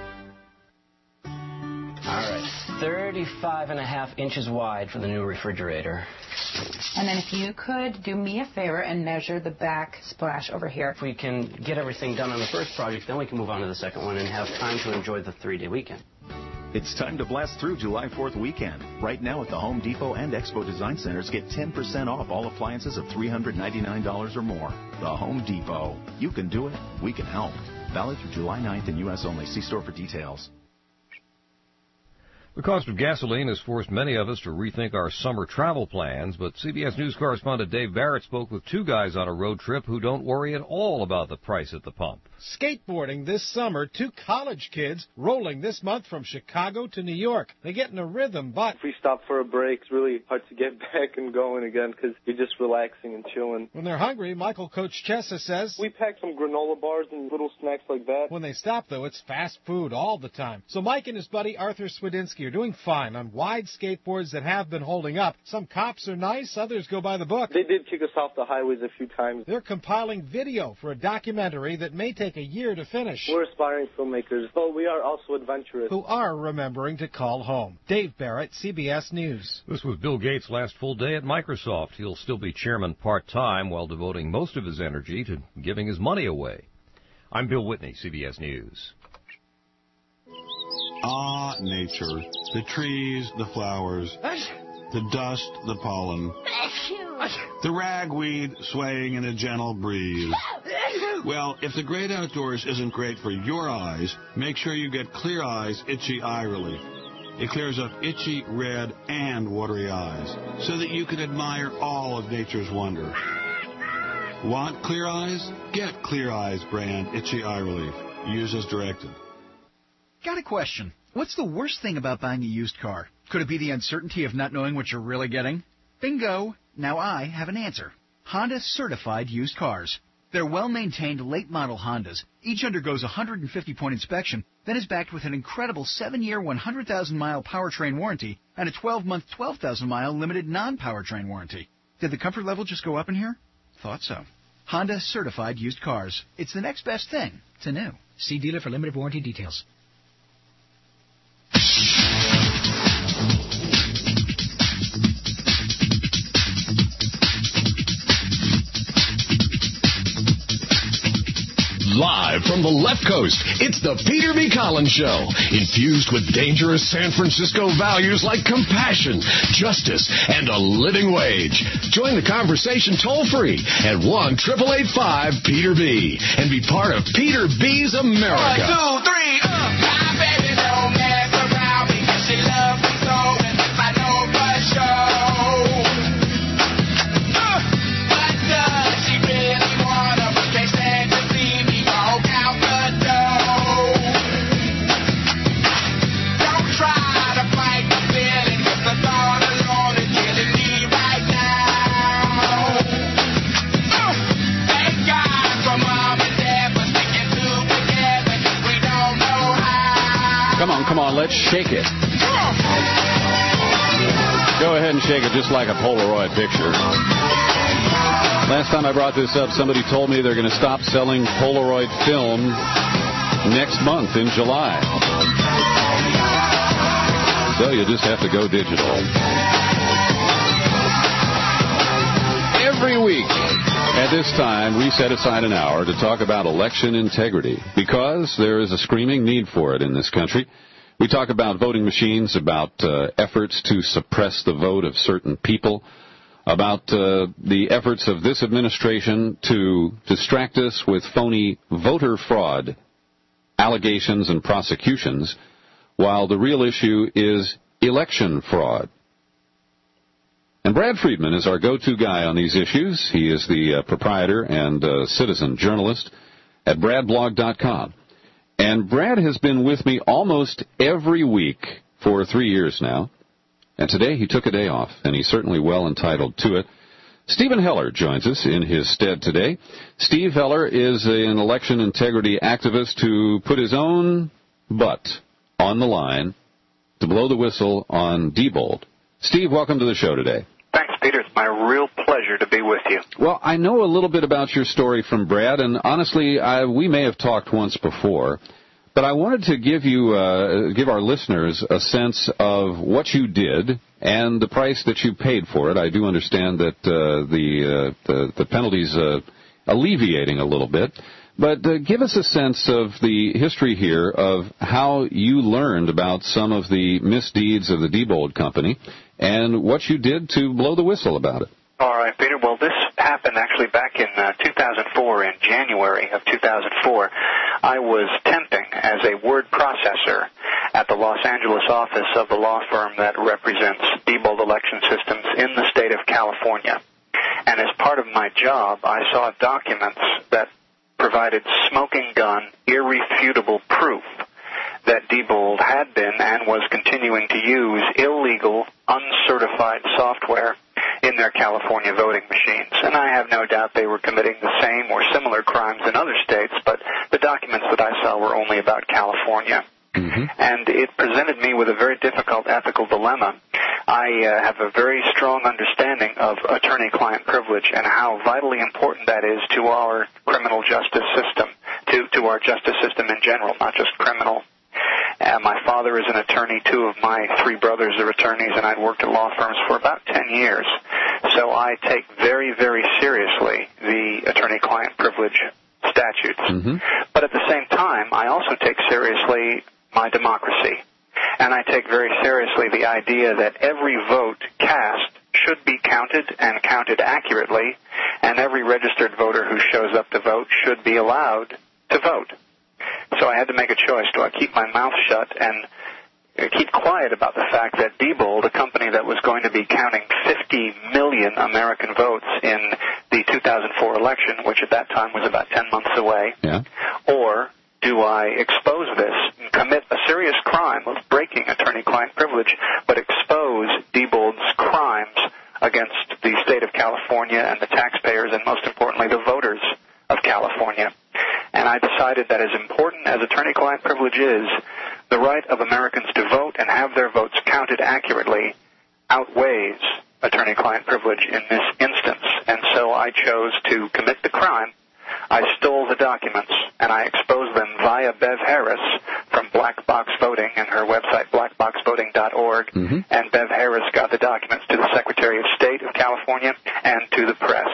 [SPEAKER 29] All right, 35.5 inches wide for the new refrigerator.
[SPEAKER 30] And then if you could do me a favor and measure the back splash over here.
[SPEAKER 29] If we can get everything done on the first project, then we can move on to the second one and have time to enjoy the 3-day weekend.
[SPEAKER 1] It's time to blast through July 4th weekend. Right now at the Home Depot and Expo Design Centers, get 10% off all appliances of $399 or more. The Home Depot. You can do it. We can help. Valid through July 9th in U.S. only. See store for details.
[SPEAKER 3] The cost of gasoline has forced many of us to rethink our summer travel plans, but CBS News correspondent Dave Barrett spoke with two guys on a road trip who don't worry at all about the price at the pump.
[SPEAKER 2] Skateboarding this summer, two college kids rolling this month from Chicago to New York. They get in a rhythm, but
[SPEAKER 5] if we stop for a break, it's really hard to get back and going again because you're just relaxing and chilling.
[SPEAKER 2] When they're hungry, Michael Coach Chessa says,
[SPEAKER 5] we pack some granola bars and little snacks like that.
[SPEAKER 2] When they stop, though, it's fast food all the time. So Mike and his buddy Arthur Swedinsky are doing fine on wide skateboards that have been holding up. Some cops are nice, others go by the book.
[SPEAKER 5] They did kick us off the highways a few times.
[SPEAKER 2] They're compiling video for a documentary that may take a year to finish.
[SPEAKER 5] We're aspiring filmmakers, but we are also adventurous.
[SPEAKER 2] Who are remembering to call home. Dave Barrett, CBS News.
[SPEAKER 3] This was Bill Gates' last full day at Microsoft. He'll still be chairman part-time while devoting most of his energy to giving his money away. I'm Bill Whitney, CBS News.
[SPEAKER 7] Ah, nature. The trees, the flowers, the dust, the pollen, the ragweed swaying in a gentle breeze. Well, if the great outdoors isn't great for your eyes, make sure you get Clear Eyes Itchy Eye Relief. It clears up itchy, red, and watery eyes so that you can admire all of nature's wonder. Want clear eyes? Get Clear Eyes brand Itchy Eye Relief. Use as directed.
[SPEAKER 8] Got a question. What's the worst thing about buying a used car? Could it be the uncertainty of not knowing what you're really getting? Bingo! Now I have an answer. Honda Certified Used Cars. They're well-maintained late-model Hondas. Each undergoes a 150-point inspection, then is backed with an incredible 7-year, 100,000-mile powertrain warranty and a 12-month, 12,000-mile limited non-powertrain warranty. Did the comfort level just go up in here? Thought so. Honda Certified Used Cars. It's the next best thing to new. See dealer for limited warranty details.
[SPEAKER 9] Live from the left coast, it's the Peter B. Collins Show, infused with dangerous San Francisco values like compassion, justice, and a living wage. Join the conversation toll-free at 1-888-5-PETER-B and be part of Peter B.'s America.
[SPEAKER 10] 1, 2, 3, my baby don't mess around because she loves me so, and I know for sure. But does she really want to? Can't stand to see me walk out the door. Don't try to fight the feeling, 'cause the thought alone is killing me right now. Thank God for Mom and Dad for sticking together, 'cause we don't know how.
[SPEAKER 18] Come on, let's shake it. Go ahead and shake it just like a Polaroid picture. Last time I brought this up, somebody told me they're going to stop selling Polaroid film next month in July. So you just have to go digital. Every week at this time, we set aside an hour to talk about election integrity because there is a screaming need for it in this country. We talk about voting machines, about efforts to suppress the vote of certain people, about the efforts of this administration to distract us with phony voter fraud allegations and prosecutions, while the real issue is election fraud. And Brad Friedman is our go-to guy on these issues. He is the proprietor and citizen journalist at bradblog.com. And Brad has been with me almost every week for 3 years now. And today he took a day off, and he's certainly well entitled to it. Stephen Heller joins us in his stead today. Steve Heller is an election integrity activist who put his own butt on the line to blow the whistle on Diebold. Steve, welcome to the show today.
[SPEAKER 11] Thanks, Peter. It's my real pleasure to be with you.
[SPEAKER 18] Well, I know a little bit about your story from Brad, and honestly, we may have talked once before, but I wanted to give our listeners a sense of what you did and the price that you paid for it. I do understand that the penalty's alleviating a little bit, But give us a sense of the history here of how you learned about some of the misdeeds of the Diebold Company and what you did to blow the whistle about it.
[SPEAKER 11] All right, Peter. Well, this happened actually back in 2004, in January of 2004. I was temping as a word processor at the Los Angeles office of the law firm that represents Diebold Election Systems in the state of California. And as part of my job, I saw documents that provided smoking gun, irrefutable proof that Diebold had been and was continuing to use illegal, uncertified software in their California voting machines. And I have no doubt they were committing the same or similar crimes in other states, but the documents that I saw were only about California. Mm-hmm. And it presented me with a very difficult ethical dilemma. I have a very strong understanding of attorney-client privilege and how vitally important that is to our criminal justice system, to our justice system in general, not just criminal. My father is an attorney. 2 of my 3 brothers are attorneys, and I'd worked at law firms for about 10 years. So I take very, very seriously the attorney-client privilege statutes. Mm-hmm. But at the same time, I also take seriously my democracy. And I take very seriously the idea that every vote cast should be counted and counted accurately, and every registered voter who shows up to vote should be allowed to vote. So I had to make a choice. Do I keep my mouth shut and keep quiet about the fact that Diebold, a company that was going to be counting 50 million American votes in the 2004 election, which at that time was about 10 months away, or do I expose this and commit a serious crime of breaking attorney-client privilege, but expose Diebold's crimes against the state of California and the taxpayers and, most importantly, the voters of California? And I decided that as important as attorney-client privilege is, the right of Americans to vote and have their votes counted accurately outweighs attorney-client privilege in this instance. And so I chose to commit the crime. I stole the documents, and I exposed them via Bev Harris from Black Box Voting and her website, blackboxvoting.org. Mm-hmm. And Bev Harris got the documents to the Secretary of State of California and to the press.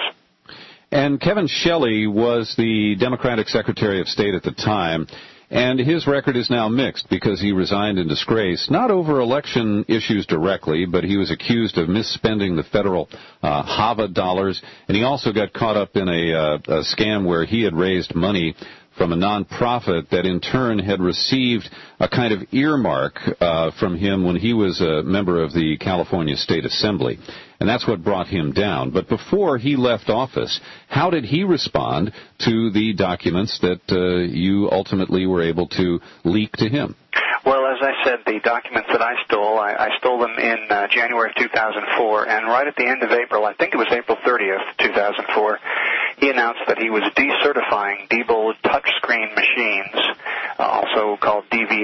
[SPEAKER 18] And Kevin Shelley was the Democratic Secretary of State at the time, and his record is now mixed because he resigned in disgrace, not over election issues directly, but he was accused of misspending the federal HAVA dollars, and he also got caught up in a scam where he had raised money from a nonprofit that in turn had received a kind of earmark from him when he was a member of the California State Assembly. And that's what brought him down. But before he left office, how did he respond to the documents that you ultimately were able to leak to him?
[SPEAKER 11] Well, as I said, the documents that I stole them in January of 2004, and right at the end of April, I think it was April 30th, 2004, he announced that he was decertifying Diebold touchscreen machines, also called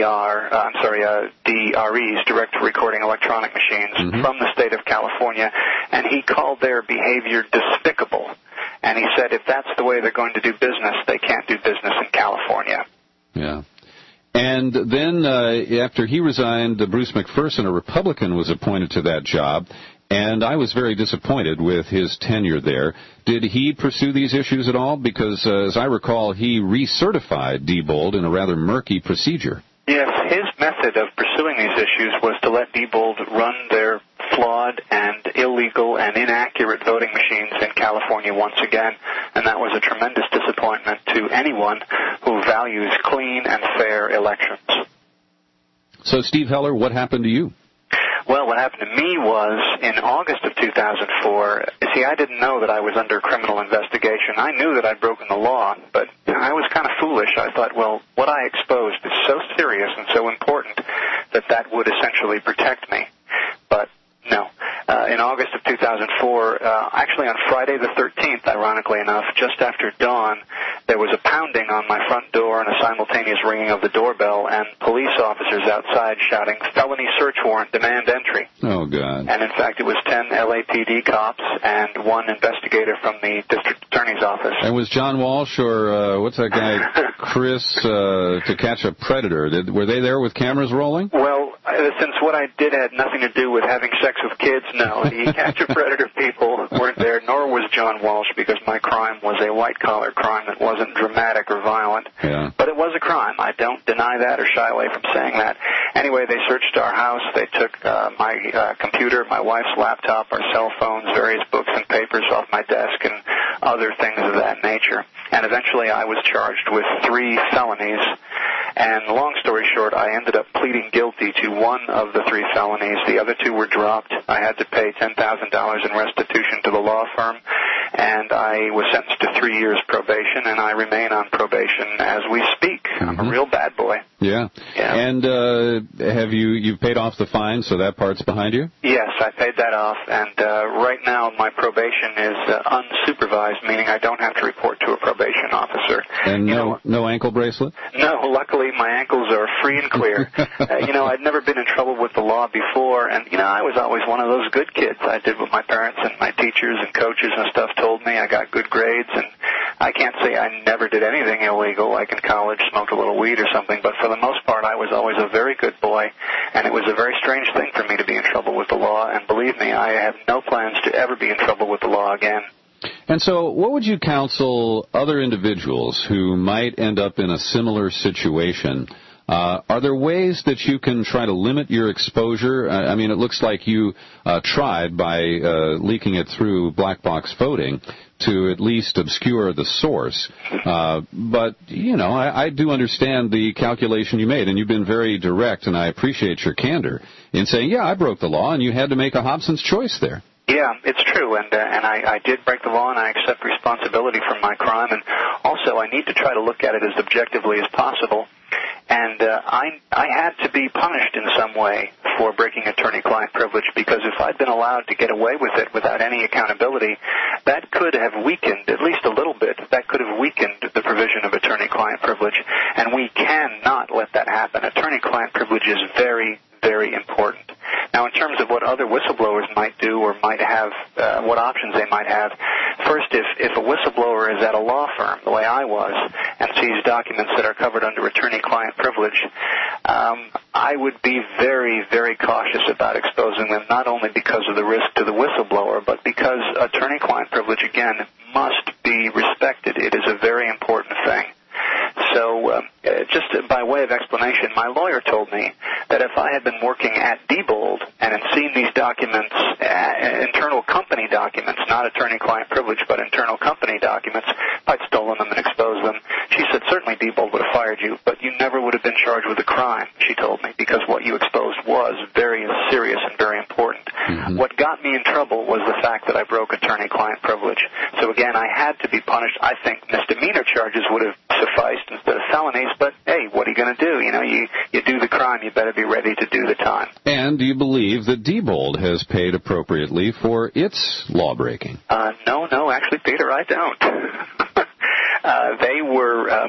[SPEAKER 11] DREs, direct recording electronic machines, mm-hmm. from the state of California, and he called their behavior despicable. And he said if that's the way they're going to do business, they can't do business in California.
[SPEAKER 18] Yeah. And then after he resigned, Bruce McPherson, a Republican, was appointed to that job, and I was very disappointed with his tenure there. Did he pursue these issues at all? Because, as I recall, he recertified Diebold in a rather murky procedure.
[SPEAKER 11] Yes, his method of pursuing these issues was to let Diebold run their flawed and illegal and inaccurate voting machines in California once again, and that was a tremendous disappointment to anyone who values clean and fair elections.
[SPEAKER 18] So, Steve Heller, what happened to you?
[SPEAKER 11] Well, what happened to me was in August of 2004, see, I didn't know that I was under criminal investigation. I knew that I'd broken the law, but I was kind of foolish. I thought, well, what I exposed is so serious and so important that that would essentially protect me. But no. In August of 2004, actually on Friday the 13th, ironically enough, just after dawn, there was a pounding on my front door and a simultaneous ringing of the doorbell, and police officers outside shouting, "Felony search warrant, demand entry."
[SPEAKER 18] Oh, God.
[SPEAKER 11] And in fact, it was 10 LAPD cops and 1 investigator from the district attorney's office.
[SPEAKER 18] And was John Walsh or what's that guy, Chris, to catch a predator? Were they there with cameras rolling?
[SPEAKER 11] Well, Since what I did had nothing to do with having sex with kids, no. The catch-a-predator people weren't there, nor was John Walsh, because my crime was a white-collar crime that wasn't dramatic or violent.
[SPEAKER 18] Yeah.
[SPEAKER 11] But it was a crime. I don't deny that or shy away from saying that. Anyway, they searched our house. They took my computer, my wife's laptop, our cell phones, various books and papers off my desk, and other things of that nature. And eventually I was charged with 3 felonies. And long story short, I ended up pleading guilty to one of the 3 felonies. The other 2 were dropped. I had to pay $10,000 in restitution to the law firm, and I was sentenced to 3 years probation, and I remain on probation as we speak. I'm a real bad boy.
[SPEAKER 18] Yeah. And have you paid off the fine, so that part's behind you?
[SPEAKER 11] Yes, I paid that off, and right now my probation is unsupervised, meaning I don't have to report to a probation officer.
[SPEAKER 18] And no ankle bracelet?
[SPEAKER 11] No, luckily my ankles are free and clear. I'd never been in trouble with the law before, and, I was always one of those good kids. I did what my parents and my teachers and coaches and stuff told me. I got good grades, and I can't say I never did anything illegal, like in college, smoked a little weed or something, but for the most part I was always a very good boy, and it was a very strange thing for me to be in trouble with the law, and believe me, I have no plans to ever be in trouble with the law again.
[SPEAKER 18] And so what would you counsel other individuals who might end up in a similar situation? Are there ways that you can try to limit your exposure? I mean, it looks like you tried by leaking it through black box voting to at least obscure the source. But, I do understand the calculation you made, and you've been very direct, and I appreciate your candor in saying, yeah, I broke the law, and you had to make a Hobson's choice there.
[SPEAKER 11] Yeah, it's true, and I did break the law, and I accept responsibility for my crime, and also I need to try to look at it as objectively as possible. And I had to be punished in some way for breaking attorney-client privilege, because if I'd been allowed to get away with it without any accountability, that could have weakened, at least a little bit, that could have weakened the provision of attorney-client privilege, and we cannot let that happen. Attorney-client privilege is very, very important. Now, in terms of what other whistleblowers might do or might have, what options they might have, first, if a whistleblower is at a law firm, the way I was, and sees documents that are covered under attorney-client privilege, I would be very, very cautious about exposing them, not only because of the risk to the whistleblower, but because attorney-client privilege, again, must be respected. It is a very important thing. So just by way of explanation, my lawyer told me that if I had been working at Diebold and had seen these documents, internal company documents, not attorney-client privilege, but internal company documents, if I'd stolen them and exposed them, she said certainly Diebold would have fired you, but you never would have been charged with a crime, she told me, because what you exposed was very serious and very important. Mm-hmm. What got me in trouble was the fact that I broke attorney-client privilege. So again, I had to be punished. I think misdemeanor charges would have sufficed instead of felonies, but hey, what are you going to do? You do the crime, you better be ready to do the time.
[SPEAKER 18] And do you believe that Diebold has paid appropriately for its law-breaking?
[SPEAKER 11] No, actually, Peter, I don't. They were,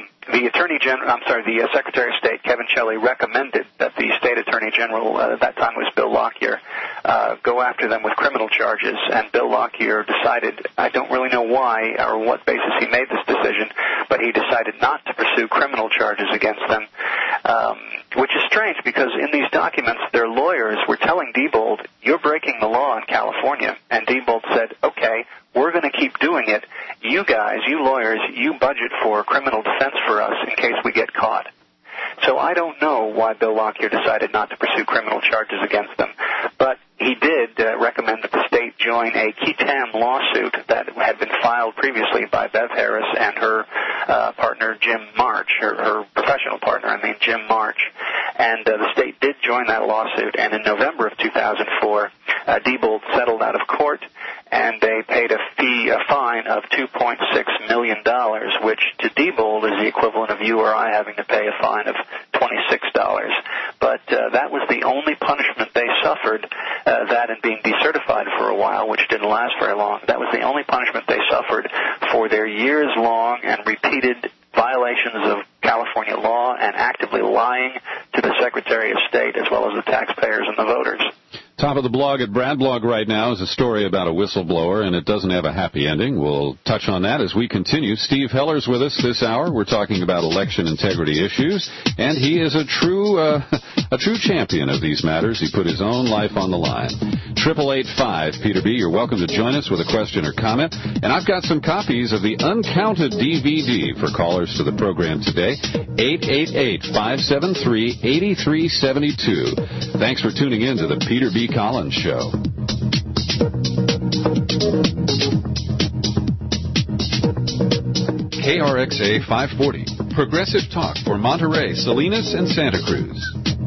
[SPEAKER 11] the Secretary of State, Kevin Shelley, recommended that the State Attorney General, at that time was Bill Lockyer, go after them with criminal charges, and Bill Lockyer decided, I don't really know why or what basis he made this decision, but he decided not to pursue criminal charges against them, which is strange because in these documents their lawyers were telling Diebold, you're breaking the law in California, and Diebold said, okay, we're going to keep doing it. You guys, you lawyers, you budget for criminal defense for us in case we get caught. So I don't know why Bill Lockyer decided not to pursue criminal charges against them, but he did recommend that the state join a Ketam lawsuit that had been filed previously by Bev Harris and her partner Jim March, her professional partner, Jim March. And the state did join that lawsuit, and in November of 2004, Diebold settled out of court, and they paid a fine of $2.6 million, which to Diebold is the equivalent of you or I having to pay a fine of $26. But that was the only punishment they suffered, that and being decertified for a while, which didn't last very long. That was the only punishment they suffered for their years-long and repeated violations of California law and actively lying to the Secretary of State as well as the taxpayers and the voters.
[SPEAKER 18] Top of the blog at Bradblog right now is a story about a whistleblower, and it doesn't have a happy ending. We'll touch on that as we continue. Steve Heller's with us this hour. We're talking about election integrity issues, and he is a true champion of these matters. He put his own life on the line. 888-5-PETER-B. You're welcome to join us with a question or comment. And I've got some copies of the Uncounted DVD for callers to the program today. 888-573-8372. Thanks for tuning in to the Peter B. Collins Show. KRXA 540, Progressive Talk for Monterey, Salinas, and Santa Cruz.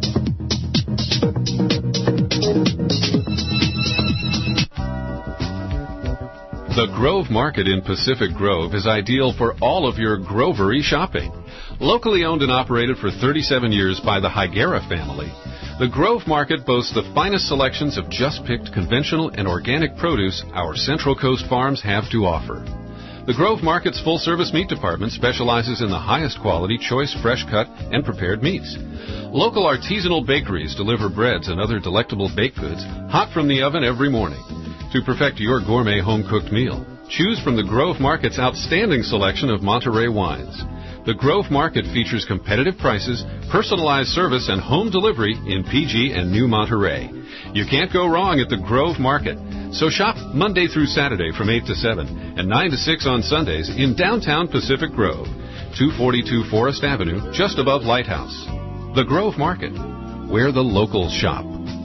[SPEAKER 18] The Grove Market in Pacific Grove is ideal for all of your grovery shopping. Locally owned and operated for 37 years by the Higuera family, the Grove Market boasts the finest selections of just-picked conventional and organic produce our Central Coast farms have to offer. The Grove Market's full-service meat department specializes in the highest quality, choice, fresh-cut, and prepared meats. Local artisanal bakeries deliver breads and other delectable baked goods hot from the oven every morning. To perfect your gourmet home-cooked meal, choose from the Grove Market's outstanding selection of Monterey wines. The Grove Market features competitive prices, personalized service, and home delivery in PG and New Monterey. You can't go wrong at the Grove Market. So shop Monday through Saturday from 8 to 7 and 9 to 6 on Sundays in downtown Pacific Grove, 242 Forest Avenue, just above Lighthouse. The Grove Market, where the locals shop.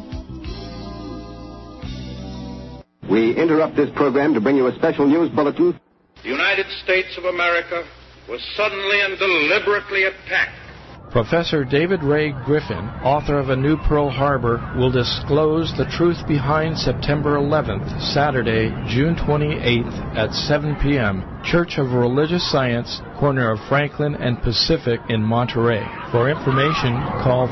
[SPEAKER 12] We interrupt this program to bring you a special news bulletin.
[SPEAKER 13] The United States of America was suddenly and deliberately attacked.
[SPEAKER 14] Professor David Ray Griffin, author of A New Pearl Harbor, will disclose the truth behind September 11th, Saturday, June 28th at 7 p.m., Church of Religious Science, corner of Franklin and Pacific in Monterey. For information, call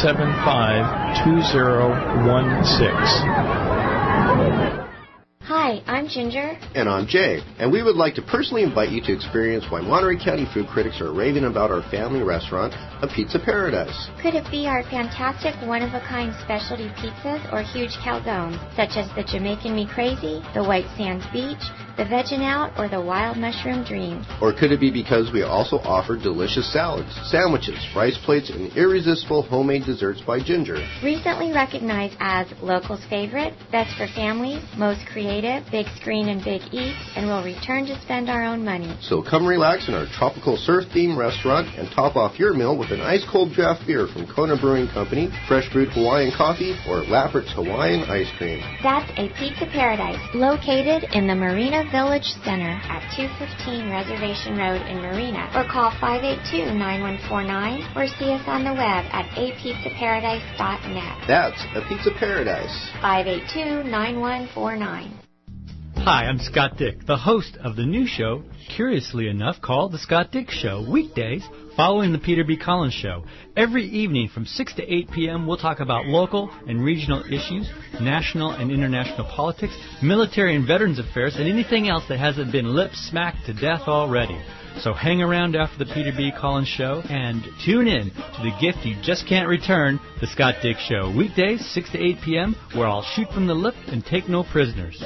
[SPEAKER 14] 375-2016.
[SPEAKER 15] Hi, I'm Ginger.
[SPEAKER 16] And I'm Jay. And we would like to personally invite you to experience why Monterey County food critics are raving about our family restaurant, A Pizza Paradise.
[SPEAKER 15] Could it be our fantastic one-of-a-kind specialty pizzas or huge calzones, such as the Jamaican Me Crazy, the White Sands Beach, the Veggin' Out, or the Wild Mushroom Dream?
[SPEAKER 16] Or could it be because we also offer delicious salads, sandwiches, rice plates, and irresistible homemade desserts by Ginger?
[SPEAKER 15] Recently recognized as locals' favorite, best for families, most creative, big screen and big eats, and we'll return to spend our own money.
[SPEAKER 16] So come relax in our tropical surf-themed restaurant and top off your meal with an ice-cold draft beer from Kona Brewing Company, fresh brewed Hawaiian coffee, or Laffert's Hawaiian ice cream.
[SPEAKER 15] That's A Pizza Paradise, located in the Marina Village Center at 215 Reservation Road in Marina, or call 582-9149 or see us on the web at apizzaparadise.net.
[SPEAKER 16] That's A Pizza Paradise.
[SPEAKER 15] 582-9149.
[SPEAKER 17] Hi, I'm Scott Dick, the host of the new show, curiously enough, called The Scott Dick Show, weekdays following the Peter B. Collins Show. Every evening from 6 to 8 p.m., we'll talk about local and regional issues, national and international politics, military and veterans affairs, and anything else that hasn't been lip-smacked to death already. So hang around after the Peter B. Collins Show and tune in to the gift you just can't return, The Scott Dick Show, weekdays 6 to 8 p.m., where I'll shoot from the lip and take no prisoners.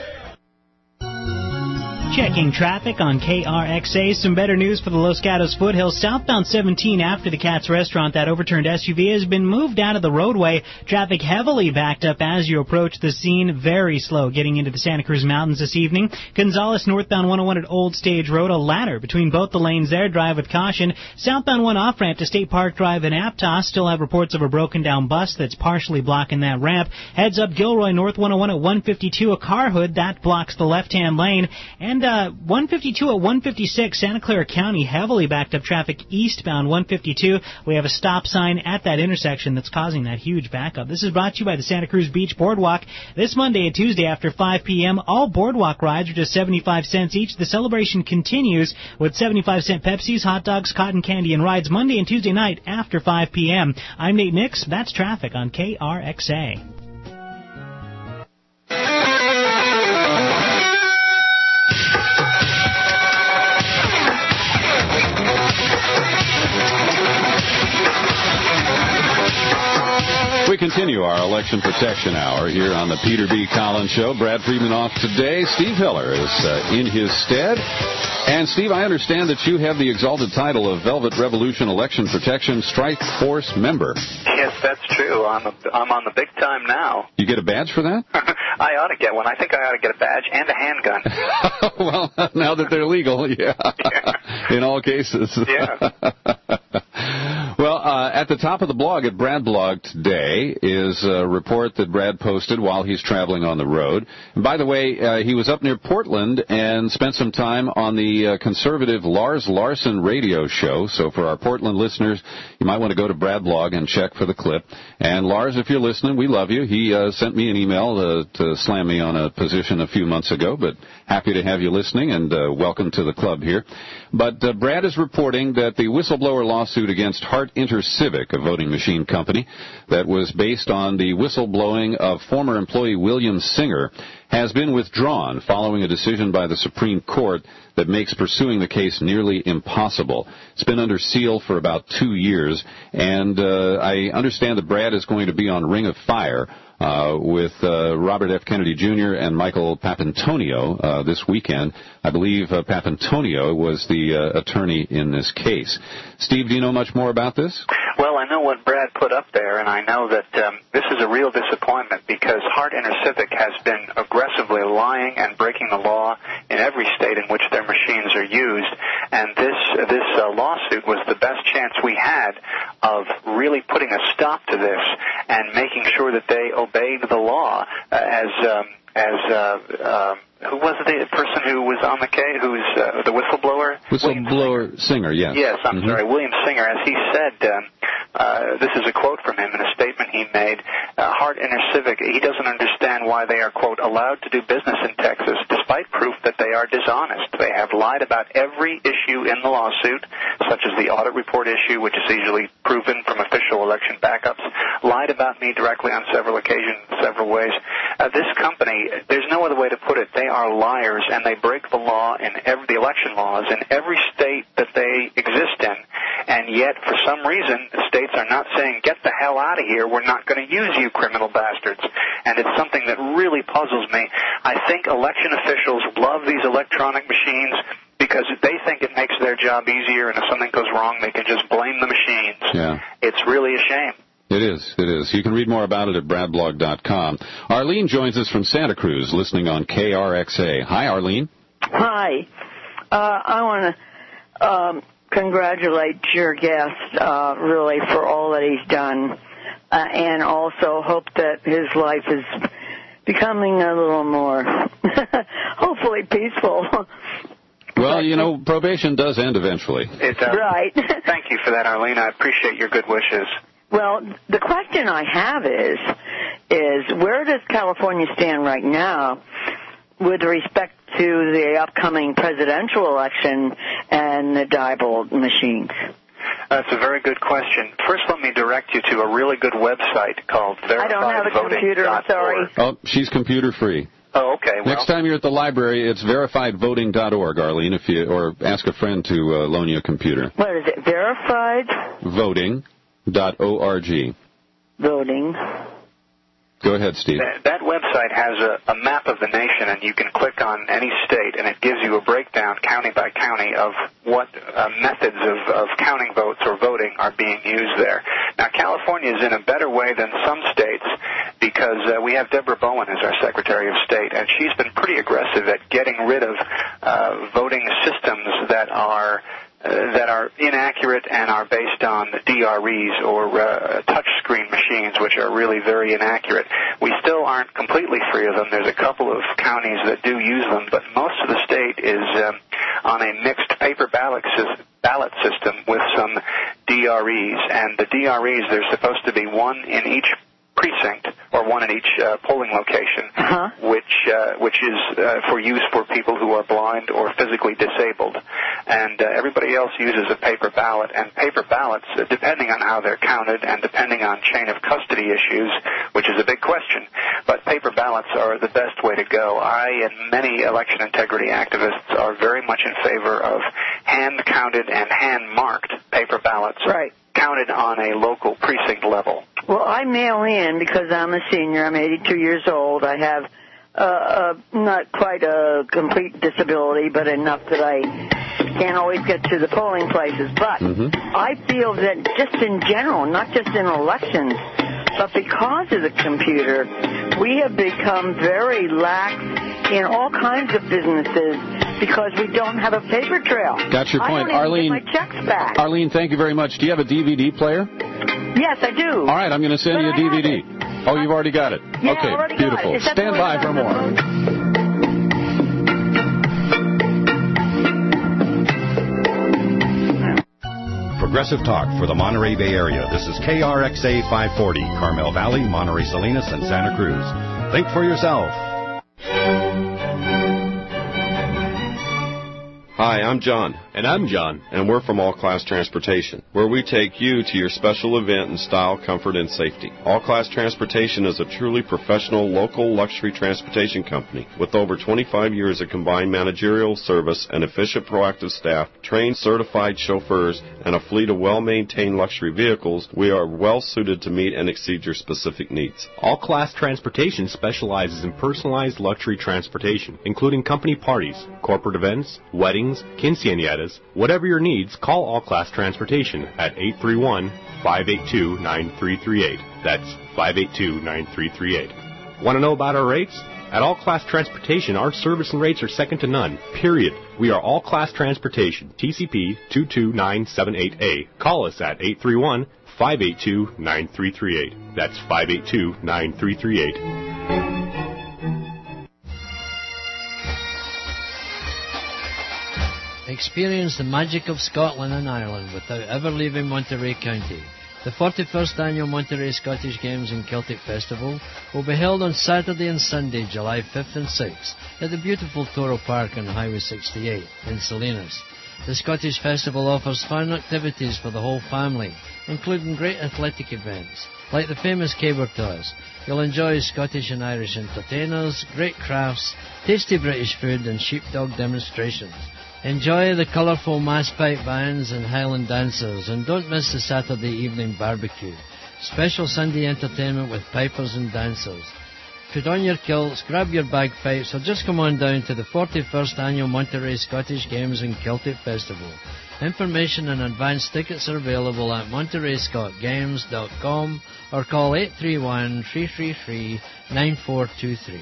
[SPEAKER 19] Checking traffic on KRXA. Some better news for the Los Gatos Foothills. Southbound 17 after the Katz Restaurant. That overturned SUV has been moved out of the roadway. Traffic heavily backed up as you approach the scene. Very slow getting into the Santa Cruz Mountains this evening. Gonzales northbound 101 at Old Stage Road. A ladder between both the lanes there. Drive with caution. Southbound 1 off-ramp to State Park Drive in Aptos. Still have reports of a broken down bus that's partially blocking that ramp. Heads up Gilroy North 101 at 152. A car hood that blocks the left-hand lane. And 152 at 156, Santa Clara County, heavily backed up traffic eastbound 152. We have a stop sign at that intersection that's causing that huge backup. This is brought to you by the Santa Cruz Beach Boardwalk. This Monday and Tuesday after 5 p.m., all boardwalk rides are just 75 cents each. The celebration continues with 75-cent Pepsis, hot dogs, cotton candy, and rides Monday and Tuesday night after 5 p.m. I'm Nate Nix. That's traffic on KRXA.
[SPEAKER 18] We continue continue our election protection hour here on the Peter B. Collins Show. Brad Friedman off today. Steve Heller is in his stead. And, Steve, I understand that you have the exalted title of Velvet Revolution Election Protection Strike Force member.
[SPEAKER 11] Yes, that's true. I'm on the big time now.
[SPEAKER 18] You get a badge for that?
[SPEAKER 11] I ought to get one. I think I ought to get a badge and a handgun.
[SPEAKER 18] Well, now that they're legal, yeah. In all cases.
[SPEAKER 11] Yeah.
[SPEAKER 18] Well, at the top of the blog at Brad Blog today is a report that Brad posted while he's traveling on the road. And by the way, he was up near Portland and spent some time on the conservative Lars Larson radio show. So for our Portland listeners, you might want to go to Brad Blog and check for the clip. And Lars, if you're listening, we love you. He sent me an email to slam me on a position a few months ago, but happy to have you listening, and welcome to the club here. But Brad is reporting that the whistleblower lawsuit against Hart InterCivic, a voting machine company that was based on the whistleblowing of former employee William Singer, has been withdrawn following a decision by the Supreme Court that makes pursuing the case nearly impossible. It's been under seal for about 2 years, and I understand that Brad is going to be on Ring of Fire with Robert F. Kennedy Jr. and Michael Papantonio this weekend. I believe Papantonio was the attorney in this case. Steve, do you know much more about this?
[SPEAKER 11] Well, I know what Brad put up there, and I know that this is a real disappointment because Hart InterCivic has been aggressively lying and breaking the law in every state in which their machines are used, and this lawsuit was the best chance we had of really putting a stop to this and making sure that they obeyed the law who was the person who was on the case, who's the whistleblower?
[SPEAKER 18] Whistleblower Singer, yes.
[SPEAKER 11] Yes, I'm sorry, William Singer. As he said, this is a quote from him in a statement he made, Hart InterCivic, he doesn't understand why they are, quote, allowed to do business in Texas despite proof that they are dishonest. They have lied about every issue in the lawsuit, such as the audit report issue, which is easily proven from official election backups, lied about me directly on several occasions, several ways. This company, there's no other way to put it, they are liars, and they break the law in the election laws in every state that they exist in, and yet for some reason states are not saying, get the hell out of here, we're not going to use you criminal bastards. And it's something that really puzzles me. I think election officials love these electronic machines because they think it makes their job easier, and if something goes wrong they can just blame the machines.
[SPEAKER 18] Yeah.
[SPEAKER 11] It's really a shame.
[SPEAKER 18] It is. You can read more about it at bradblog.com. Arlene joins us from Santa Cruz, listening on KRXA. Hi, Arlene.
[SPEAKER 4] Hi. I want to congratulate your guest, really, for all that he's done, and also hope that his life is becoming a little more, hopefully, peaceful.
[SPEAKER 18] Well, you know, probation does end eventually.
[SPEAKER 11] It does.
[SPEAKER 4] Right.
[SPEAKER 11] Thank you for that, Arlene. I appreciate your good wishes.
[SPEAKER 4] Well, the question I have is where does California stand right now with respect to the upcoming presidential election and the Diebold machines?
[SPEAKER 11] That's a very good question. First, let me direct you to a really good website called verifiedvoting.org.
[SPEAKER 4] I don't have a computer, I'm sorry.
[SPEAKER 18] Oh, she's computer free.
[SPEAKER 11] Oh, okay. Well,
[SPEAKER 18] next time you're at the library, it's verifiedvoting.org, Arlene, or ask a friend to loan you a computer.
[SPEAKER 4] What is it? Verified?
[SPEAKER 18] Voting.org.
[SPEAKER 4] Voting.
[SPEAKER 18] Go ahead, Steve.
[SPEAKER 11] That website has a map of the nation, and you can click on any state, and it gives you a breakdown, county by county, of what methods of counting votes or voting are being used there. Now, California is in a better way than some states because we have Deborah Bowen as our Secretary of State, and she's been pretty aggressive at getting rid of voting systems that are inaccurate and are based on DREs or touchscreen machines, which are really very inaccurate. We still aren't completely free of them. There's a couple of counties that do use them, but most of the state is on a mixed paper ballot system with some DREs. And the DREs, there's supposed to be one in each precinct or one in each polling location, which is for use for people who are blind or physically disabled. And everybody else uses a paper ballot. And paper ballots, depending on how they're counted and depending on chain of custody issues, which is a big question, but paper ballots are the best way to go. I and many election integrity activists are very much in favor of hand-counted and hand-marked paper ballots.
[SPEAKER 4] Right.
[SPEAKER 11] counted on a local precinct level?
[SPEAKER 4] Well, I mail in because I'm a senior. I'm 82 years old. I have not quite a complete disability, but enough that I can't always get to the polling places. But I feel that just in general, not just in elections, but because of the computer, we have become very lax in all kinds of businesses because we don't have a paper trail.
[SPEAKER 18] Got your point,
[SPEAKER 4] I don't even
[SPEAKER 18] Arlene.
[SPEAKER 4] get my checks back.
[SPEAKER 18] Arlene, thank you very much. Do you have a DVD player?
[SPEAKER 4] Yes, I do.
[SPEAKER 18] All right, I'm going to send you a DVD. Oh, you've already got it.
[SPEAKER 4] Yeah,
[SPEAKER 18] okay,
[SPEAKER 4] I already
[SPEAKER 18] beautiful.
[SPEAKER 4] got it.
[SPEAKER 18] Stand by for more.
[SPEAKER 6] Progressive Talk for the Monterey Bay Area. This is KRXA 540, Carmel Valley, Monterey Salinas, and Santa Cruz. Think for yourself.
[SPEAKER 20] Hi, I'm John. And I'm John. And we're from All Class Transportation, where we take you to your special event in style, comfort, and safety. All Class Transportation is a truly professional, local luxury transportation company. With over 25 years of combined managerial service and efficient, proactive staff, trained, certified chauffeurs, and a fleet of well-maintained luxury vehicles, we are well suited to meet and exceed your specific needs.
[SPEAKER 21] All Class Transportation specializes in personalized luxury transportation, including company parties, corporate events, weddings, quinceañeras. Whatever your needs, call All Class Transportation at 831-582-9338. That's 582-9338. Want to know about our rates? At All Class Transportation, our service and rates are second to none, period. We are All Class Transportation, TCP 22978A. Call us at 831-582-9338. That's 582-9338.
[SPEAKER 22] Experience the magic of Scotland and Ireland without ever leaving Monterey County. The 41st Annual Monterey Scottish Games and Celtic Festival will be held on Saturday and Sunday, July 5th and 6th, at the beautiful Toro Park on Highway 68 in Salinas. The Scottish Festival offers fun activities for the whole family, including great athletic events, like the famous caber toss. You'll enjoy Scottish and Irish entertainers, great crafts, tasty British food and sheepdog demonstrations. Enjoy the colourful mass pipe bands and Highland dancers, and don't miss the Saturday evening barbecue. Special Sunday entertainment with pipers and dancers. Put on your kilts, grab your bagpipes, or just come on down to the 41st Annual Monterey Scottish Games and Celtic Festival. Information and advance tickets are available at montereyscotgames.com or call 831-333-9423.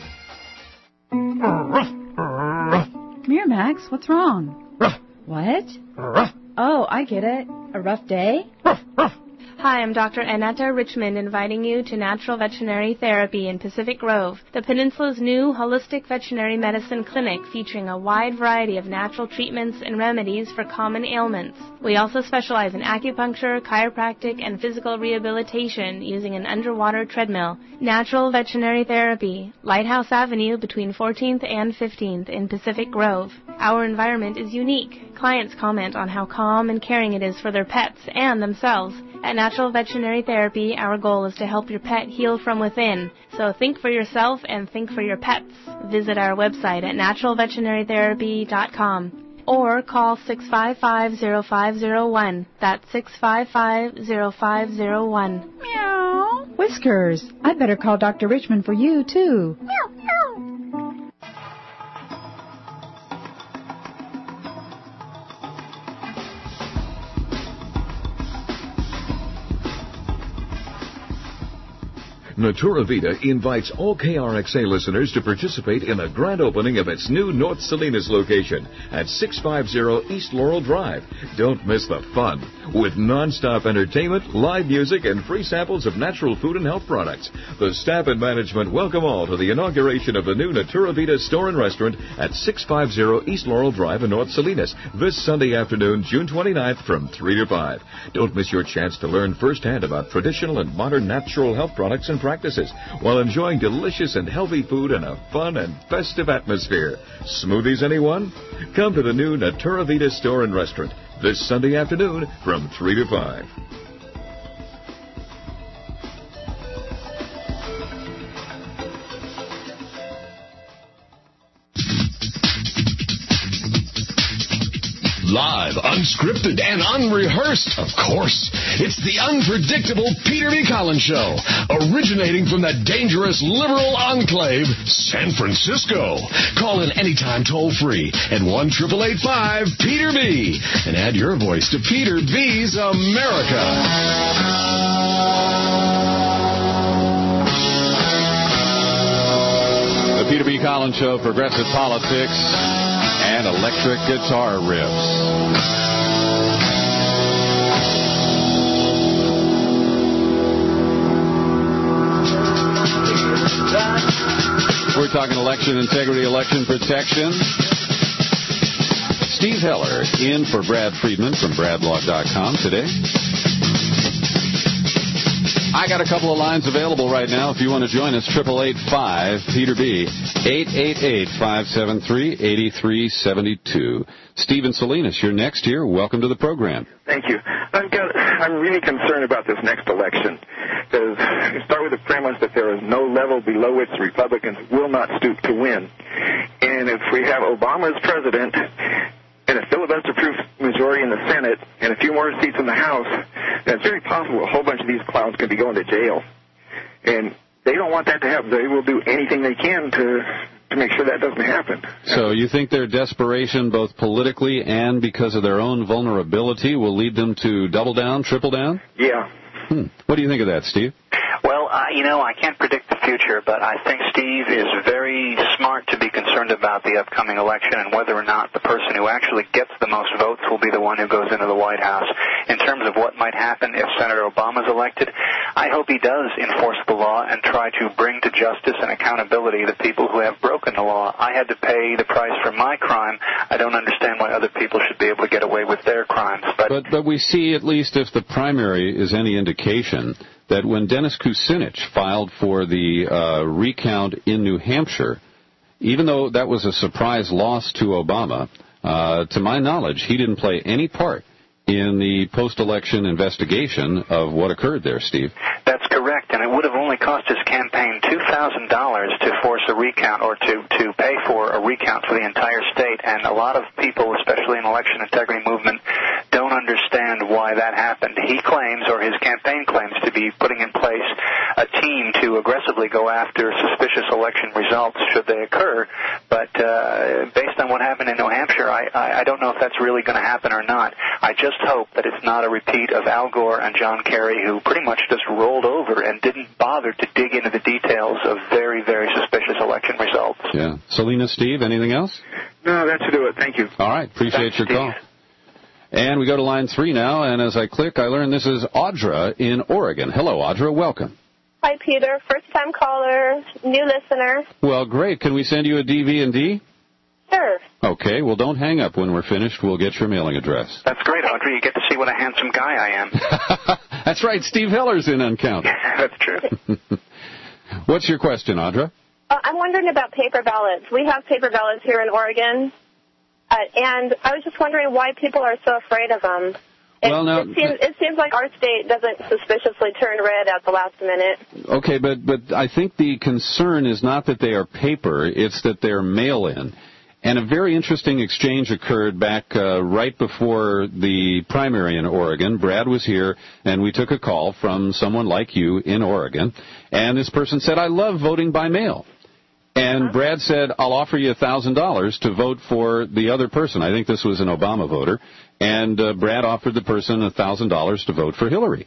[SPEAKER 23] Miramax, what's wrong? What? Oh, I get it. A rough day?
[SPEAKER 24] Hi, I'm Dr. Annetta Richmond, inviting you to Natural Veterinary Therapy in Pacific Grove, the Peninsula's new holistic veterinary medicine clinic featuring a wide variety of natural treatments and remedies for common ailments. We also specialize in acupuncture, chiropractic, and physical rehabilitation using an underwater treadmill. Natural Veterinary Therapy, Lighthouse Avenue between 14th and 15th in Pacific Grove. Our environment is unique. Clients comment on how calm and caring it is for their pets and themselves. At Natural Veterinary Therapy, our goal is to help your pet heal from within. So think for yourself and think for your pets. Visit our website at naturalveterinarytherapy.com or call 655-0501. That's 655-0501.
[SPEAKER 23] Meow. Whiskers, I'd better call Dr. Richmond for you, too. Meow, meow.
[SPEAKER 25] Natura Vita invites all KRXA listeners to participate in the grand opening of its new North Salinas location at 650 East Laurel Drive. Don't miss the fun with non-stop entertainment, live music, and free samples of natural food and health products. The staff and management welcome all to the inauguration of the new Natura Vita store and restaurant at 650 East Laurel Drive in North Salinas this Sunday afternoon, June 29th from 3 to 5. Don't miss your chance to learn firsthand about traditional and modern natural health products and practices while enjoying delicious and healthy food in a fun and festive atmosphere. Smoothies, anyone? Come to the new Natura Vita store and restaurant this Sunday afternoon from 3 to 5.
[SPEAKER 9] Live, unscripted, and unrehearsed, of course. It's the unpredictable Peter B. Collins Show, originating from the dangerous liberal enclave, San Francisco. Call in anytime toll-free at 1-888-5-PETER-B and add your voice to Peter B's America.
[SPEAKER 18] The Peter B. Collins Show, progressive politics and electric guitar riffs. We're talking election integrity, election protection. Steve Heller in for Brad Friedman from BradBlog.com today. I got a couple of lines available right now if you want to join us. 888-5-PETER-B, 888-573-8372. Stephen Salinas, you're next here. Welcome to the program.
[SPEAKER 1] Thank you. I'm really concerned about this next election. Because you start with the premise that there is no level below which the Republicans will not stoop to win. And if we have Obama as president and a filibuster-proof majority in the Senate and a few more seats in the House, then it's very possible a whole bunch of these clowns could be going to jail. And they don't want that to happen. They will do anything they can to make sure that doesn't happen.
[SPEAKER 18] So you think their desperation, both politically and because of their own vulnerability, will lead them to double down, triple down?
[SPEAKER 1] Yeah.
[SPEAKER 18] What do you think of that, Steve?
[SPEAKER 11] Well, I can't predict the future, but I think Steve is very smart to be concerned about the upcoming election and whether or not the person who actually gets the most votes will be the one who goes into the White House. In terms of what might happen if Senator Obama is elected, I hope he does enforce the law and try to bring to justice and accountability the people who have broken the law. I had to pay the price for my crime. I don't understand why other people should be able to get away with their crimes.
[SPEAKER 18] But we see, at least if the primary is any indication, that when Dennis Kucinich filed for the recount in New Hampshire, even though that was a surprise loss to Obama, to my knowledge, he didn't play any part in the post-election investigation of what occurred there, Steve.
[SPEAKER 11] That's correct, and it would have only cost his campaign $2,000 to force a recount or to pay for a recount for the entire state, and a lot of people, especially in the election integrity movement, don't understand why that happened. He claims, or his campaign claims, to be putting in place a team to aggressively go after suspicious election results should they occur, but based on what happened in New Hampshire, I don't know if that's really going to happen or not. I just hope that it's not a repeat of Al Gore and John Kerry, who pretty much just rolled over and didn't bother to dig into the details of very, very suspicious election results.
[SPEAKER 18] Yeah. Salinas, Steve, anything else?
[SPEAKER 1] No, that should do it. Thank you.
[SPEAKER 18] All right. Appreciate your call. And we go to line 3 now, and as I click, I learn this is Audra in Oregon. Hello, Audra. Welcome.
[SPEAKER 2] Hi, Peter. First-time caller, new listener.
[SPEAKER 18] Well, great. Can we send you a DVD?
[SPEAKER 2] Sure.
[SPEAKER 18] Okay. Well, don't hang up. When we're finished, we'll get your mailing address.
[SPEAKER 11] That's great, Audrey. You get to see what a handsome guy I am.
[SPEAKER 18] That's right. Steve Heller's in Uncount.
[SPEAKER 11] That's true.
[SPEAKER 18] What's your question, Audra?
[SPEAKER 2] I'm wondering about paper ballots. We have paper ballots here in Oregon, and I was just wondering why people are so afraid of them. It seems like our state doesn't suspiciously turn red at the last minute.
[SPEAKER 18] Okay, but I think the concern is not that they are paper, it's that they're mail-in. And a very interesting exchange occurred back right before the primary in Oregon. Brad was here, and we took a call from someone like you in Oregon. And this person said, I love voting by mail. And Brad said, I'll offer you $1,000 to vote for the other person. I think this was an Obama voter. And Brad offered the person $1,000 to vote for Hillary.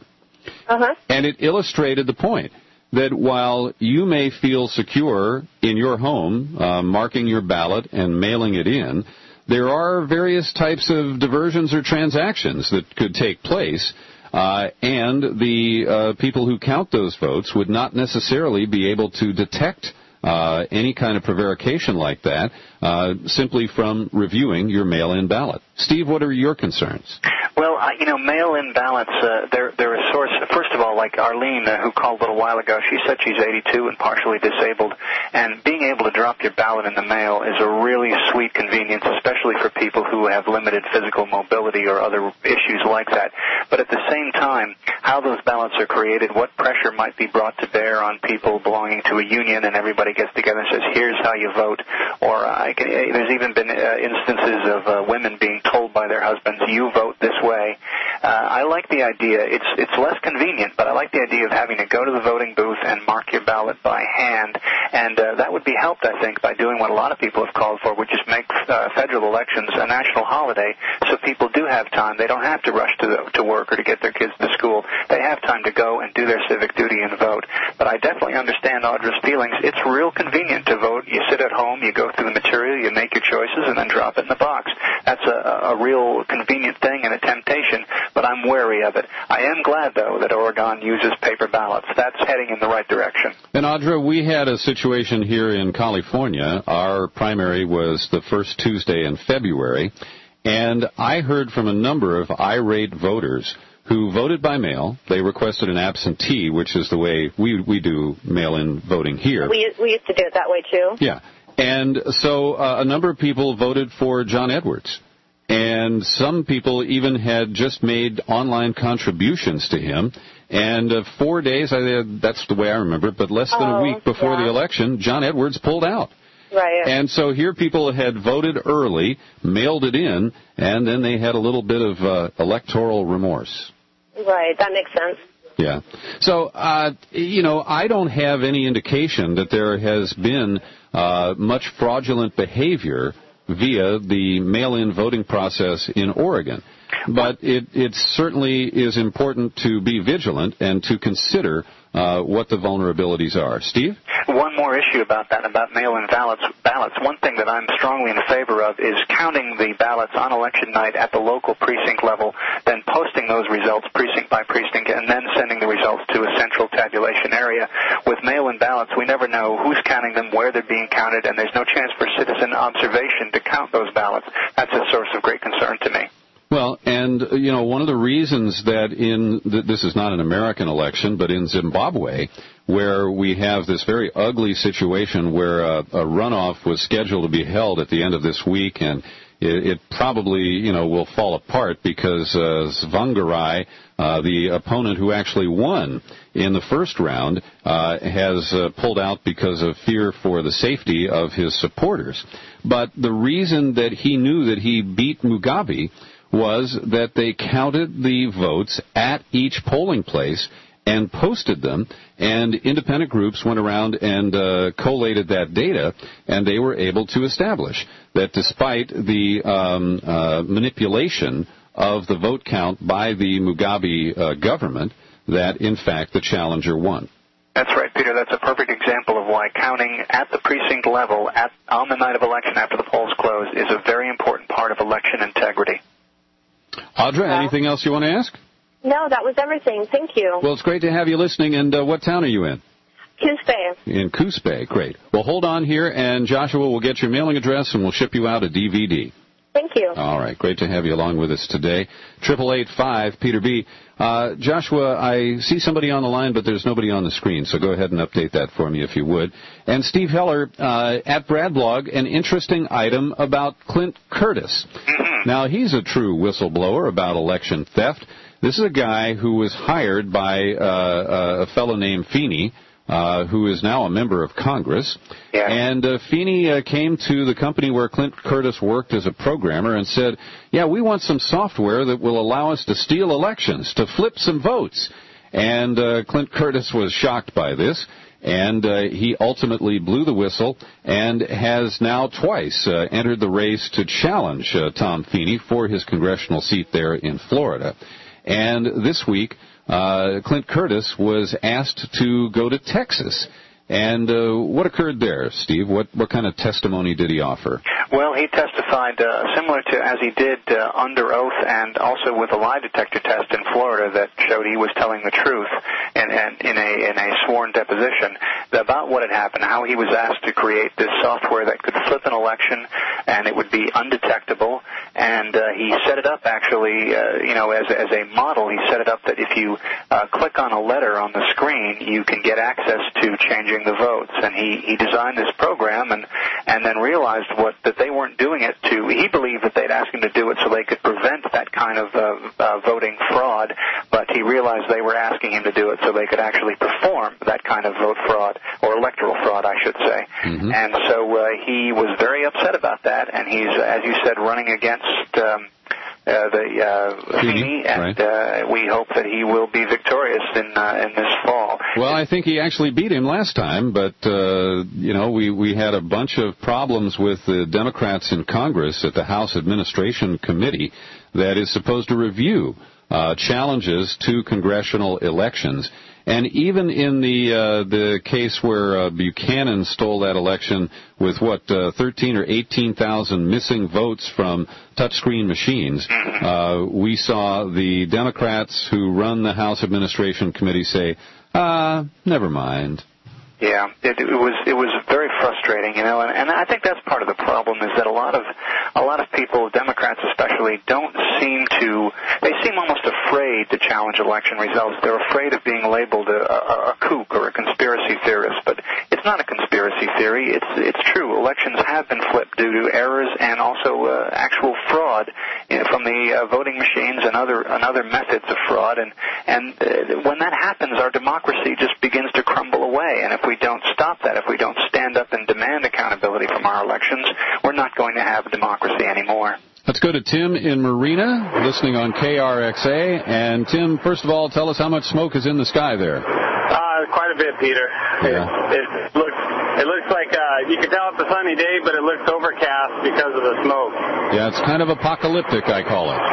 [SPEAKER 18] And it illustrated the point that while you may feel secure in your home, marking your ballot and mailing it in, there are various types of diversions or transactions that could take place, and the people who count those votes would not necessarily be able to detect any kind of prevarication like that simply from reviewing your mail-in ballot. Steve, what are your concerns?
[SPEAKER 11] Well, mail-in ballots, they're a source. First of all, like Arlene, who called a little while ago, she said she's 82 and partially disabled, and being able to drop your ballot in the mail is a really sweet convenience, especially for people who have limited physical mobility or other issues like that. But at the same time, how those ballots are created, what pressure might be brought to bear on people belonging to a union, and everybody gets together and says, here's how you vote, or there's even been instances of women being told by their husbands husbands, you vote this way. I like the idea. It's less convenient, but I like the idea of having to go to the voting booth and mark your ballot by hand. And that would be helped, I think, by doing what a lot of people have called for, which is make federal elections a national holiday so people do have time. They don't have to rush to work or to get their kids to school. They have time to go and do their civic duty and vote. But I definitely understand Audra's feelings. It's real convenient to vote. You sit at home, you go through the material, you make your choices, and then drop it in the box. That's a real convenient thing and a temptation, but I'm wary of it. I am glad, though, that Oregon uses paper ballots. That's heading in the right direction.
[SPEAKER 18] And, Audra, we had a situation here in California. Our primary was the first Tuesday in February, and I heard from a number of irate voters who voted by mail. They requested an absentee, which is the way we do mail-in voting here.
[SPEAKER 2] We used to do it that way, too.
[SPEAKER 18] Yeah. And so a number of people voted for John Edwards. And some people even had just made online contributions to him. And 4 days, that's the way I remember it, but less than a week before the election, John Edwards pulled out.
[SPEAKER 2] Right.
[SPEAKER 18] And so here people had voted early, mailed it in, and then they had a little bit of electoral remorse.
[SPEAKER 2] Right, that makes sense.
[SPEAKER 18] Yeah. So, I don't have any indication that there has been much fraudulent behavior via the mail-in voting process in Oregon. But it certainly is important to be vigilant and to consider what the vulnerabilities are. Steve?
[SPEAKER 11] One more issue about that, about mail-in ballots. One thing that I'm strongly in favor of is counting the ballots on election night at the local precinct level, then posting those results precinct by precinct, and then sending the results to a central tabulation area. With mail-in ballots, we never know who's counting them, where they're being counted, and there's no chance for citizen observation to count those ballots. That's a source of great concern to me.
[SPEAKER 18] Well, and, one of the reasons that this is not an American election, but in Zimbabwe, where we have this very ugly situation where a runoff was scheduled to be held at the end of this week, and it probably, will fall apart because Tsvangirai, the opponent who actually won in the first round, has pulled out because of fear for the safety of his supporters. But the reason that he knew that he beat Mugabe was that they counted the votes at each polling place and posted them, and independent groups went around and collated that data, and they were able to establish that despite the manipulation of the vote count by the Mugabe government, that, in fact, the challenger won.
[SPEAKER 11] That's right, Peter. That's a perfect example of why counting at the precinct level on the night of election after the polls close is a very important part of election integrity.
[SPEAKER 18] Audra, anything else you want to ask?
[SPEAKER 2] No, that was everything. Thank you.
[SPEAKER 18] Well, it's great to have you listening. And what town are you in?
[SPEAKER 2] Coos Bay. In
[SPEAKER 18] Coos Bay. Great. Well, hold on here, and Joshua will get your mailing address, and we'll ship you out a DVD.
[SPEAKER 2] Thank you.
[SPEAKER 18] All right. Great to have you along with us today. 888-5-PETER-B. Joshua, I see somebody on the line, but there's nobody on the screen, so go ahead and update that for me if you would. And Steve Heller, at Bradblog, an interesting item about Clint Curtis. Now, he's a true whistleblower about election theft. This is a guy who was hired by a fellow named Feeney, who is now a member of Congress. Yeah. And Feeney came to the company where Clint Curtis worked as a programmer and said, yeah, we want some software that will allow us to steal elections, to flip some votes. And Clint Curtis was shocked by this, and he ultimately blew the whistle and has now twice entered the race to challenge Tom Feeney for his congressional seat there in Florida. And this week, Clint Curtis was asked to go to Texas. And what occurred there, Steve? What kind of testimony did he offer?
[SPEAKER 11] Well, he testified similar to as he did under oath and also with a lie detector test in Florida that showed he was telling the truth and in a sworn deposition about what had happened, how he was asked to create this software that could flip an election and it would be undetectable. And he set it up actually, as a model. He set it up that if you click on a letter on the screen, you can get access to changing the votes. And he designed this program and then realized that they weren't doing it to, he believed that they'd asked him to do it so they could prevent that kind of voting fraud, but he realized they were asking him to do it so they could actually perform that kind of vote fraud, or electoral fraud, I should say. Mm-hmm. And so he was very upset about that, and he's, as you said, running against Feeney, and we hope that he will be victorious in this fall.
[SPEAKER 18] Well, I think he actually beat him last time, but we had a bunch of problems with the Democrats in Congress at the House Administration Committee that is supposed to review challenges to congressional elections. And even in the case where Buchanan stole that election with 13 or 18,000 missing votes from touchscreen machines, we saw the Democrats who run the House Administration Committee say, never mind.
[SPEAKER 11] Yeah, it was very frustrating, and I think that's part of the problem is that a lot of people, Democrats especially, they seem almost afraid to challenge election results. They're afraid of being labeled a kook or a conspiracy theorist, but it's not a conspiracy theory. It's true. Elections have been flipped due to errors and also actual fraud from the voting machines and other methods of fraud, and when that happens, our democracy just begins to crumble away. And if we don't stop that, if we don't stand up and demand accountability from our elections, we're not going to have democracy anymore.
[SPEAKER 18] Let's go to Tim in Marina, listening on KRXA. And Tim, first of all, tell us how much smoke is in the sky there.
[SPEAKER 3] Quite a bit, Peter.
[SPEAKER 18] Yeah.
[SPEAKER 3] It looks like you can tell it's a sunny day, but it looks overcast because of the smoke.
[SPEAKER 18] Yeah, it's kind of apocalyptic, I call it.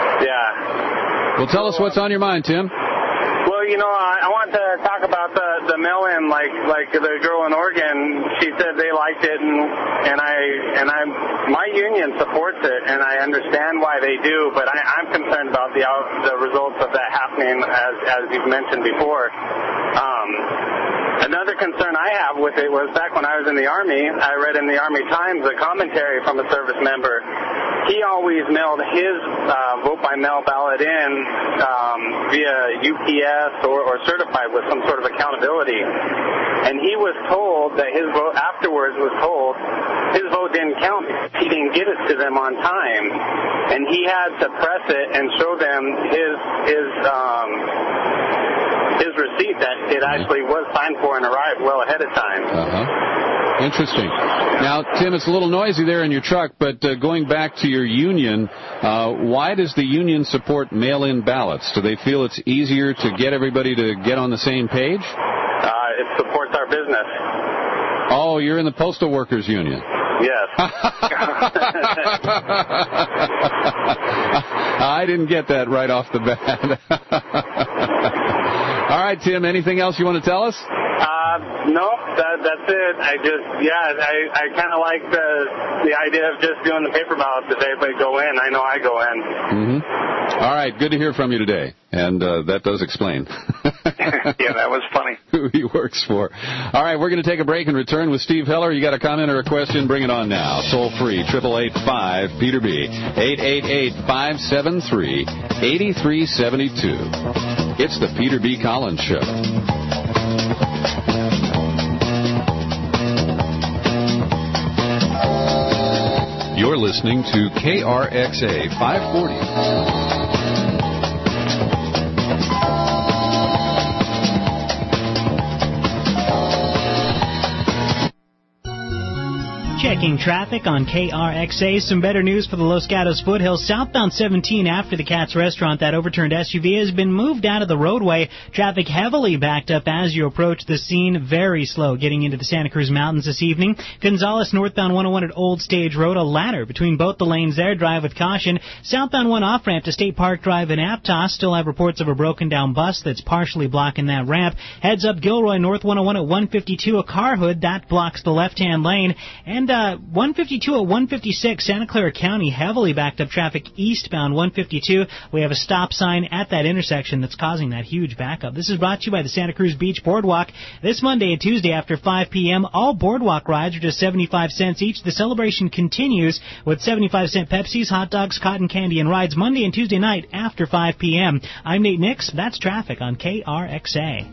[SPEAKER 3] Yeah.
[SPEAKER 18] Well, tell us what's on your mind, Tim.
[SPEAKER 3] Well, I want to talk about the mail-in, like the girl in Oregon. She said they liked it, and my union supports it, and I understand why they do. But I'm concerned about the results of that happening, as you've mentioned before. Another concern I have with it was back when I was in the Army, I read in the Army Times a commentary from a service member. He always mailed his vote-by-mail ballot in via UPS or certified with some sort of accountability. And he was told that his vote afterwards was told his vote didn't count. He didn't get it to them on time. And he had to press it and show them his receipt that it actually was signed for and arrived well ahead of time.
[SPEAKER 18] Interesting. Now, Tim, it's a little noisy there in your truck, but going back to your union, why does the union support mail-in ballots? Do they feel it's easier to get everybody to get on the same page?
[SPEAKER 3] It supports our business.
[SPEAKER 18] Oh, you're in the Postal Workers Union.
[SPEAKER 3] Yes.
[SPEAKER 18] I didn't get that right off the bat. All right, Tim, anything else you want to tell us?
[SPEAKER 3] No, that's it. I kind of like the idea of just doing the paper ballots if everybody go in. I know I go in.
[SPEAKER 18] Mm-hmm. All right, good to hear from you today. And that does explain.
[SPEAKER 11] Yeah, that was funny.
[SPEAKER 18] Who he works for. All right, we're going to take a break and return with Steve Heller. You got a comment or a question? Bring it on now. Toll free, 888-5-PETER-B, 888-573-8372. It's the Peter B. Collins Show. You're listening to KRXA 540.
[SPEAKER 19] Checking traffic on KRXA. Some better news for the Los Gatos Foothills. Southbound 17 after the Katz Restaurant. That overturned SUV has been moved out of the roadway. Traffic heavily backed up as you approach the scene. Very slow getting into the Santa Cruz Mountains this evening. Gonzales northbound 101 at Old Stage Road. A ladder between both the lanes there. Drive with caution. Southbound 1 off-ramp to State Park Drive in Aptos. Still have reports of a broken down bus that's partially blocking that ramp. Heads up Gilroy North 101 at 152. A car hood that blocks the left-hand lane. And 152 at 156, Santa Clara County, heavily backed up traffic eastbound 152. We have a stop sign at that intersection that's causing that huge backup. This is brought to you by the Santa Cruz Beach Boardwalk. This Monday and Tuesday after 5 p.m., all boardwalk rides are just 75 cents each. The celebration continues with 75-cent Pepsis, hot dogs, cotton candy, and rides Monday and Tuesday night after 5 p.m. I'm Nate Nix. That's traffic on KRXA.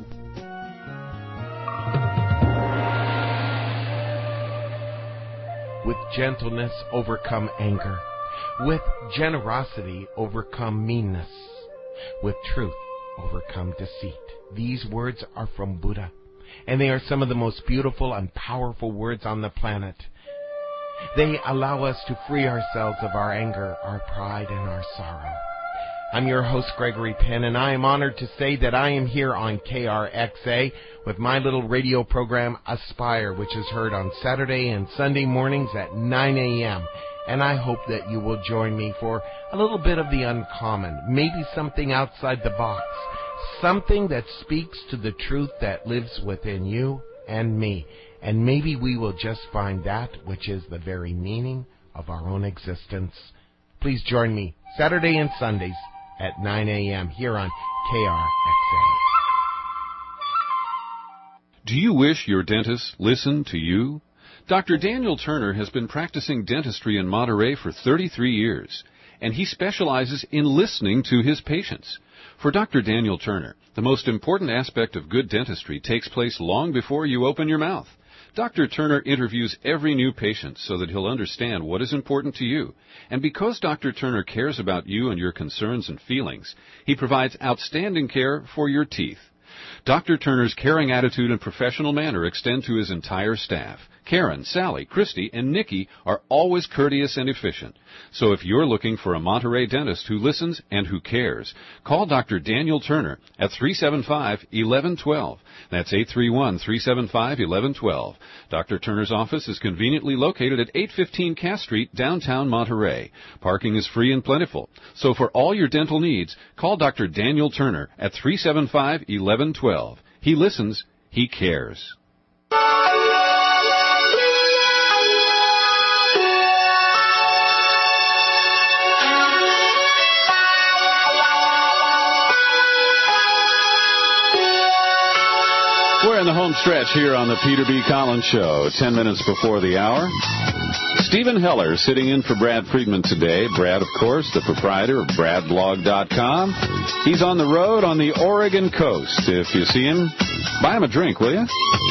[SPEAKER 5] With gentleness, overcome anger. With generosity, overcome meanness. With truth, overcome deceit. These words are from Buddha, and they are some of the most beautiful and powerful words on the planet. They allow us to free ourselves of our anger, our pride, and our sorrow. I'm your host, Gregory Penn, and I am honored to say that I am here on KRXA with my little radio program, Aspire, which is heard on Saturday and Sunday mornings at 9 a.m., and I hope that you will join me for a little bit of the uncommon, maybe something outside the box, something that speaks to the truth that lives within you and me, and maybe we will just find that which is the very meaning of our own existence. Please join me Saturday and Sundays at 9 a.m. here on KRXA.
[SPEAKER 18] Do you wish your dentist listened to you? Dr. Daniel Turner has been practicing dentistry in Monterey for 33 years, and he specializes in listening to his patients. For Dr. Daniel Turner, the most important aspect of good dentistry takes place long before you open your mouth. Dr. Turner interviews every new patient so that he'll understand what is important to you. And because Dr. Turner cares about you and your concerns and feelings, he provides outstanding care for your teeth. Dr. Turner's caring attitude and professional manner extend to his entire staff. Karen, Sally, Christy, and Nikki are always courteous and efficient. So if you're looking for a Monterey dentist who listens and who cares, call Dr. Daniel Turner at 375-1112. That's 831-375-1112. Dr. Turner's office is conveniently located at 815 Cass Street, downtown Monterey. Parking is free and plentiful. So for all your dental needs, call Dr. Daniel Turner at 375-1112. He listens, he cares. We're in the home stretch here on the Peter B. Collins Show, 10 minutes before the hour. Stephen Heller sitting in for Brad Friedman today. Brad, of course, the proprietor of BradBlog.com. He's on the road on the Oregon coast. If you see him, buy him a drink, will you?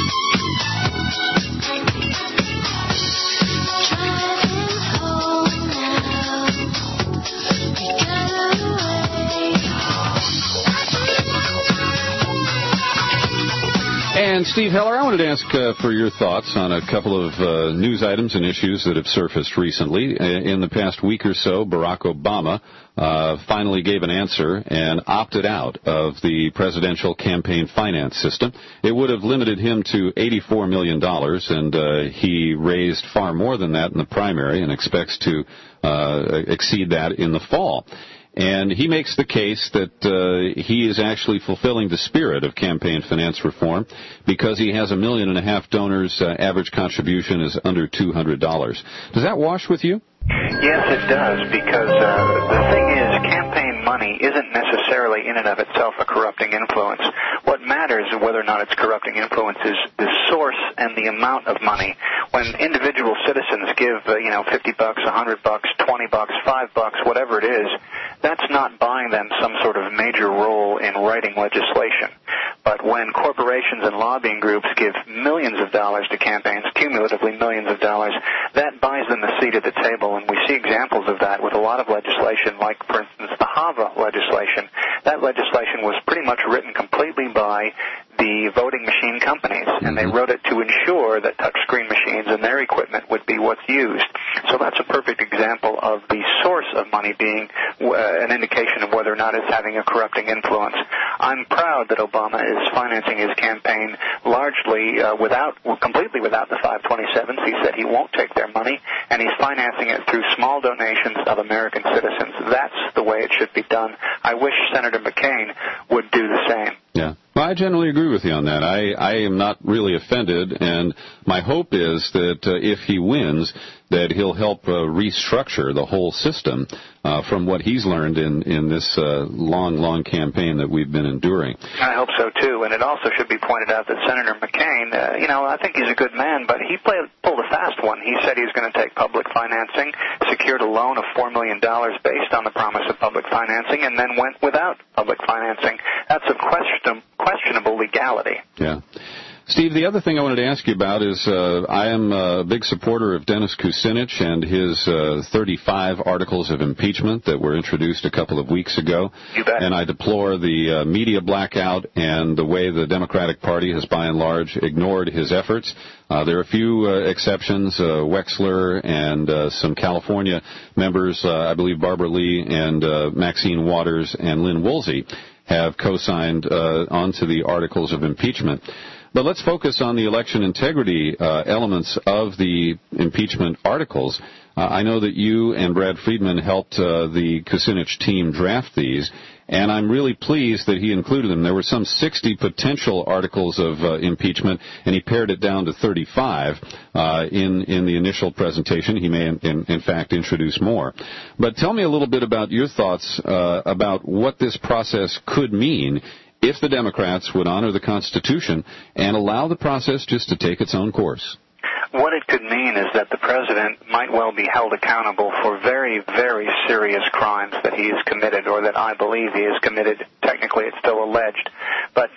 [SPEAKER 18] And Steve Heller, I wanted to ask for your thoughts on a couple of news items and issues that have surfaced recently. In the past week or so, Barack Obama finally gave an answer and opted out of the presidential campaign finance system. It would have limited him to $84 million, and he raised far more than that in the primary and expects to exceed that in the fall. And he makes the case that he is actually fulfilling the spirit of campaign finance reform because he has 1.5 million donors. Average contribution is under $200. Does that wash with you?
[SPEAKER 11] Yes, it does, because the thing is, campaign money isn't necessarily in and of itself a corrupting influence. What matters whether or not it's corrupting influence is the source and the amount of money. When individual citizens give, $50, $100, $20, $5, whatever it is, that's not buying them some sort of major role in writing legislation. But when corporations and lobbying groups give millions of dollars to campaigns, cumulatively millions of dollars, that buys them a seat at the table. And we see examples of that with a lot of legislation, like, for instance, the HAVA legislation. That legislation was pretty much written completely by the voting machine companies, and they wrote it to ensure that touchscreen machines and their equipment would be what's used. So that's a perfect example of the source of money being an indication of whether or not it's having a corrupting influence. I'm proud that Obama is financing his campaign largely completely without the 527s. He said he won't take their money, and he's financing it through small donations of American citizens. That's the way it should be done. I wish Senator McCain would do the same.
[SPEAKER 18] Yeah. Well, I generally agree with you on that. I am not really offended, and my hope is that if he wins, that he'll help restructure the whole system from what he's learned in this long campaign that we've been enduring.
[SPEAKER 11] I hope so, too. And it also should be pointed out that Senator McCain, I think he's a good man, but he pulled a fast one. He said he was going to take public financing, secured a loan of $4 million based on the promise of public financing, and then went without public financing. That's a questionable legality.
[SPEAKER 18] Yeah. Steve, the other thing I wanted to ask you about is I am a big supporter of Dennis Kucinich and his 35 articles of impeachment that were introduced a couple of weeks ago.
[SPEAKER 11] You bet.
[SPEAKER 18] And I deplore the media blackout and the way the Democratic Party has by and large ignored his efforts. There are a few exceptions. Wexler and some California members, I believe Barbara Lee and Maxine Waters and Lynn Woolsey, have co-signed onto the articles of impeachment. But let's focus on the election integrity elements of the impeachment articles. I know that you and Brad Friedman helped the Kucinich team draft these, and I'm really pleased that he included them. There were some 60 potential articles of impeachment, and he pared it down to 35 in the initial presentation. He may, in fact, introduce more. But tell me a little bit about your thoughts about what this process could mean if the Democrats would honor the Constitution and allow the process just to take its own course.
[SPEAKER 11] What it could mean is that the president might well be held accountable for very, very serious crimes that he has committed, or that I believe he has committed. Technically, it's still alleged. But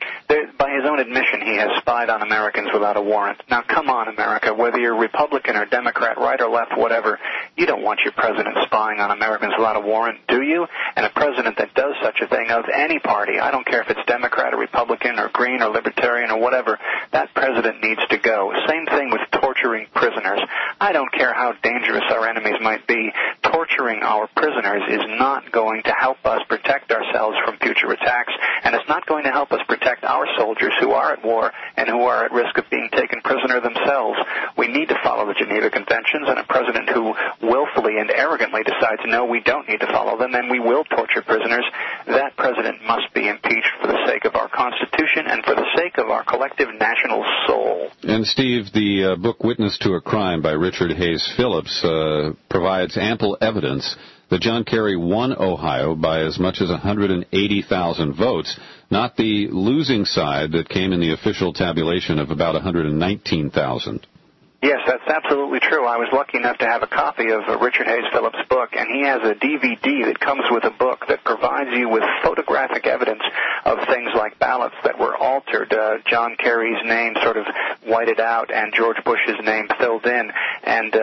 [SPEAKER 11] by his own admission, he has spied on Americans without a warrant. Now, come on, America. Whether you're Republican or Democrat, right or left, whatever, you don't want your president spying on Americans without a warrant, do you? And a president that does such a thing of any party, I don't care if it's Democrat or Republican or Green or Libertarian or whatever, that president needs to go. Same thing with torturing prisoners. I don't care how dangerous our enemies might be. Torturing our prisoners is not going to help us protect ourselves from future attacks, and it's not going to help us protect our soldiers who are at war and who are at risk of being taken prisoner themselves. We need to follow the Geneva Conventions, and a president who willfully and arrogantly decides, no, we don't need to follow them, and we will torture prisoners, that president must be impeached for the sake of our Constitution and for the sake of our collective national soul.
[SPEAKER 18] And, Steve, the book Witness to a Crime by Richard Hayes Phillips provides ample evidence that John Kerry won Ohio by as much as 180,000 votes, not the losing side that came in the official tabulation of about 119,000.
[SPEAKER 11] Yes, that's absolutely true. I was lucky enough to have a copy of Richard Hayes Phillips' book, and he has a DVD that comes with a book that provides you with photographic evidence of things like ballots that were altered, John Kerry's name sort of whited out, and George Bush's name filled in. And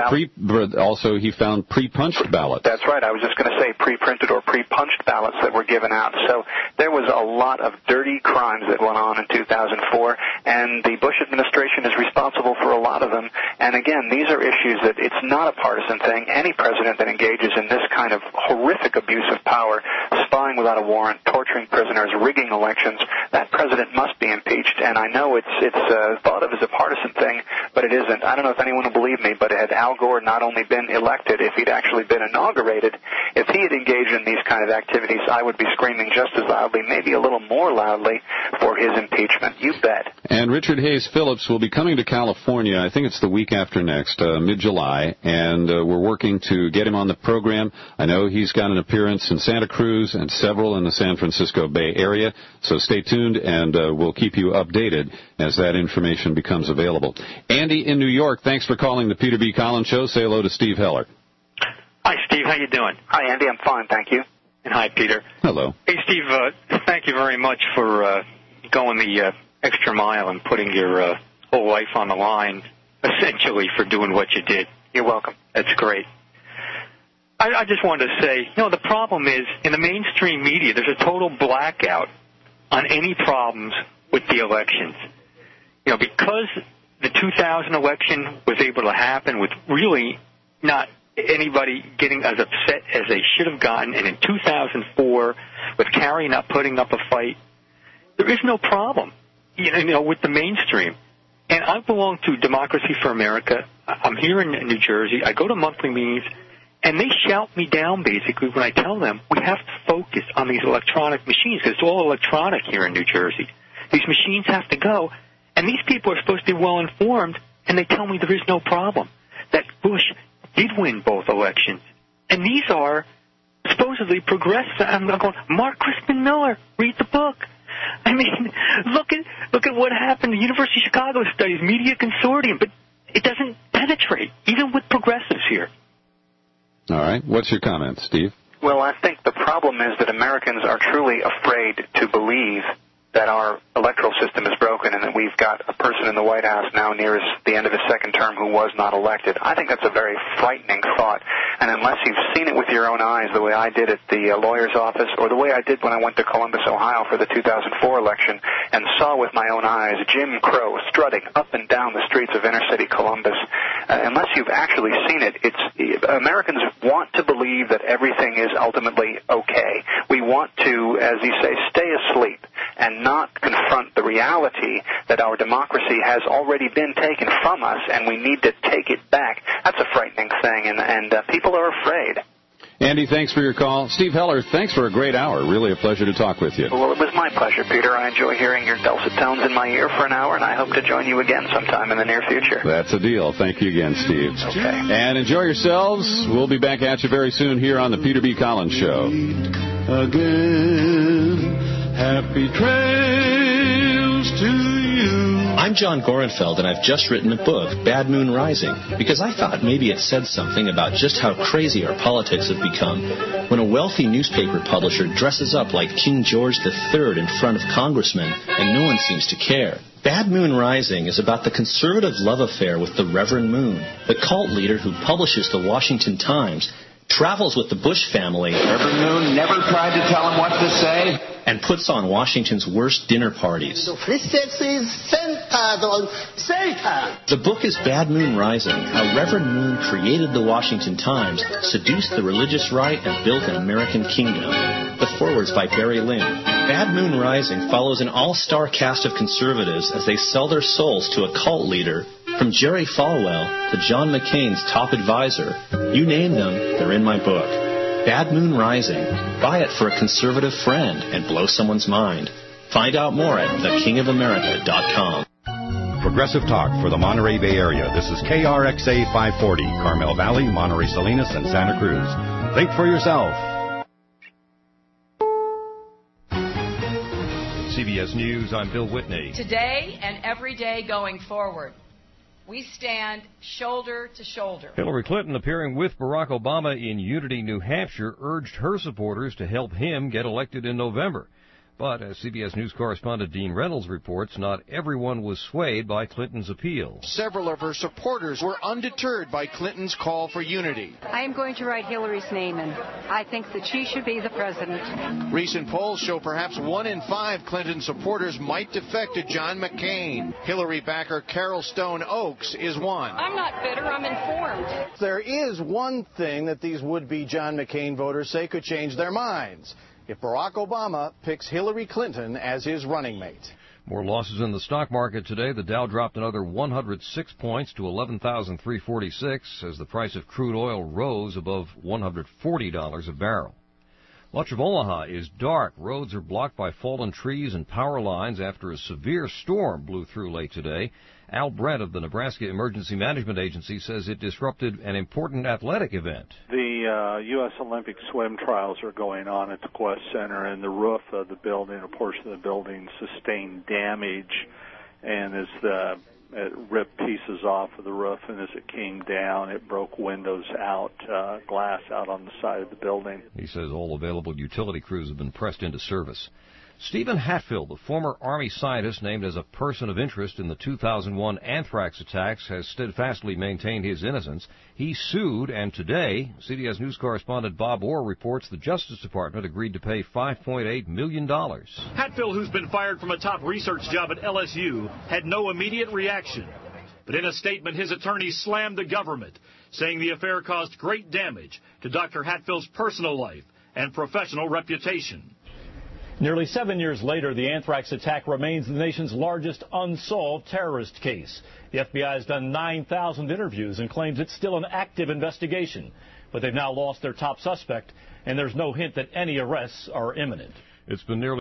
[SPEAKER 18] also he found pre-punched ballots.
[SPEAKER 11] That's right. I was just going to say pre-printed or pre-punched ballots that were given out. So there was a lot of dirty crimes that went on in 2004, and the Bush administration is responsible for a lot of them. And again, these are issues that it's not a partisan thing. Any president that engages in this kind of horrific abuse of power, spying without a warrant, torturing prisoners, rigging elections, that president must be impeached. And I know it's thought of as a partisan thing, but it isn't. I don't know if anyone will believe me, but had Al Gore not only been elected, if he'd actually been inaugurated, if he had engaged in these kind of activities, I would be screaming just as loudly, maybe a little more loudly, for his impeachment. You bet.
[SPEAKER 18] And Richard Hayes Phillips will be coming to California, I think it's the week after next, mid-July, and we're working to get him on the program. I know he's got an appearance in Santa Cruz and several in the San Francisco Bay Area, so stay tuned, and we'll keep you updated as that information becomes available. Andy in New York, thanks for calling the Peter B. Collins Show. Say hello to Steve Heller.
[SPEAKER 7] Hi, Steve. How you doing?
[SPEAKER 11] Hi, Andy. I'm fine, thank you.
[SPEAKER 7] And hi, Peter.
[SPEAKER 18] Hello.
[SPEAKER 7] Hey, Steve, thank you very much for going the extra mile and putting your whole life on the line, essentially, for doing what you did.
[SPEAKER 11] You're welcome.
[SPEAKER 7] That's great. I just wanted to say, the problem is, in the mainstream media, there's a total blackout on any problems with the elections. Because the 2000 election was able to happen with really not anybody getting as upset as they should have gotten, and in 2004, with Kerry not putting up a fight, there is no problem, with the mainstream. And I belong to Democracy for America. I'm here in New Jersey. I go to monthly meetings, and they shout me down, basically, when I tell them we have to focus on these electronic machines, because it's all electronic here in New Jersey. These machines have to go, and these people are supposed to be well-informed, and they tell me there is no problem, that Bush did win both elections. And these are supposedly progressive. I'm going, Mark Crispin Miller, read the book. I mean, look at what happened. The University of Chicago studies Media Consortium, but it doesn't penetrate, even with progressives here.
[SPEAKER 18] All right. What's your comment, Steve?
[SPEAKER 11] Well, I think the problem is that Americans are truly afraid to believe that our electoral system is broken and that we've got a person in the White House now near the end of his second term who was not elected. I think that's a very frightening thought. And unless you've seen it with your own eyes, the way I did at the lawyer's office, or the way I did when I went to Columbus, Ohio for the 2004 election, and saw with my own eyes Jim Crow strutting up and down the streets of inner-city Columbus, unless you've actually seen it, Americans want to believe that everything is ultimately okay. We want to, as you say, stay asleep and not confront the reality that our democracy has already been taken from us, and we need to take it back. That's a frightening thing, and people are afraid.
[SPEAKER 18] Andy, thanks for your call. Steve Heller, thanks for a great hour. Really a pleasure to talk with you.
[SPEAKER 11] Well, it was my pleasure, Peter. I enjoy hearing your dulcet tones in my ear for an hour, and I hope to join you again sometime in the near future.
[SPEAKER 18] That's a deal. Thank you again, Steve.
[SPEAKER 11] Okay.
[SPEAKER 18] And enjoy yourselves. We'll be back at you very soon here on the Peter B. Collins Show.
[SPEAKER 8] Again, happy trails to you.
[SPEAKER 10] I'm John Gorenfeld, and I've just written a book, Bad Moon Rising, because I thought maybe it said something about just how crazy our politics have become when a wealthy newspaper publisher dresses up like King George III in front of congressmen, and no one seems to care. Bad Moon Rising is about the conservative love affair with the Reverend Moon, the cult leader who publishes the Washington Times, travels with the Bush family.
[SPEAKER 12] Reverend Moon never tried to tell him what to say.
[SPEAKER 10] And puts on Washington's worst dinner parties. The book is Bad Moon Rising, how Reverend Moon created the Washington Times, seduced the religious right, and built an American kingdom. The foreword's by Barry Lynn. Bad Moon Rising follows an all-star cast of conservatives as they sell their souls to a cult leader, from Jerry Falwell to John McCain's top advisor. You name them, they're in my book. Bad Moon Rising. Buy it for a conservative friend and blow someone's mind. Find out more at thekingofamerica.com.
[SPEAKER 6] Progressive Talk for the Monterey Bay Area. This is KRXA 540, Carmel Valley, Monterey Salinas, and Santa Cruz. Think for yourself.
[SPEAKER 13] CBS News, I'm Bill Whitney.
[SPEAKER 14] Today and every day going forward, we stand shoulder to shoulder.
[SPEAKER 13] Hillary Clinton, appearing with Barack Obama in Unity, New Hampshire, urged her supporters to help him get elected in November. But as CBS News correspondent Dean Reynolds reports, not everyone was swayed by Clinton's appeal.
[SPEAKER 26] Several of her supporters were undeterred by Clinton's call for unity.
[SPEAKER 27] I am going to write Hillary's name in. I think that she should be the president.
[SPEAKER 26] Recent polls show perhaps 1 in 5 Clinton supporters might defect to John McCain. Hillary backer Carol Stone Oakes is one.
[SPEAKER 14] I'm not bitter, I'm informed.
[SPEAKER 26] There is one thing that these would-be John McCain voters say could change their minds: if Barack Obama picks Hillary Clinton as his running mate.
[SPEAKER 13] More losses in the stock market today. The Dow dropped another 106 points to 11,346 as the price of crude oil rose above $140 a barrel. Much of Omaha is dark. Roads are blocked by fallen trees and power lines after a severe storm blew through late today. Al Brent of the Nebraska Emergency Management Agency says it disrupted an important athletic event.
[SPEAKER 28] The U.S. Olympic swim trials are going on at the Quest Center, and the roof of the building, a portion of the building, sustained damage, and as it ripped pieces off of the roof, and as it came down, it broke windows out, glass out on the side of the building.
[SPEAKER 13] He says all available utility crews have been pressed into service. Stephen Hatfield, the former Army scientist named as a person of interest in the 2001 anthrax attacks, has steadfastly maintained his innocence. He sued, and today, CBS News correspondent Bob Orr reports the Justice Department agreed to pay $5.8 million.
[SPEAKER 29] Hatfield, who's been fired from a top research job at LSU, had no immediate reaction. But in a statement, his attorney slammed the government, saying the affair caused great damage to Dr. Hatfield's personal life and professional reputation.
[SPEAKER 30] Nearly 7 years later, the anthrax attack remains the nation's largest unsolved terrorist case. The FBI has done 9,000 interviews and claims it's still an active investigation. But they've now lost their top suspect, and there's no hint that any arrests are imminent.
[SPEAKER 13] It's been nearly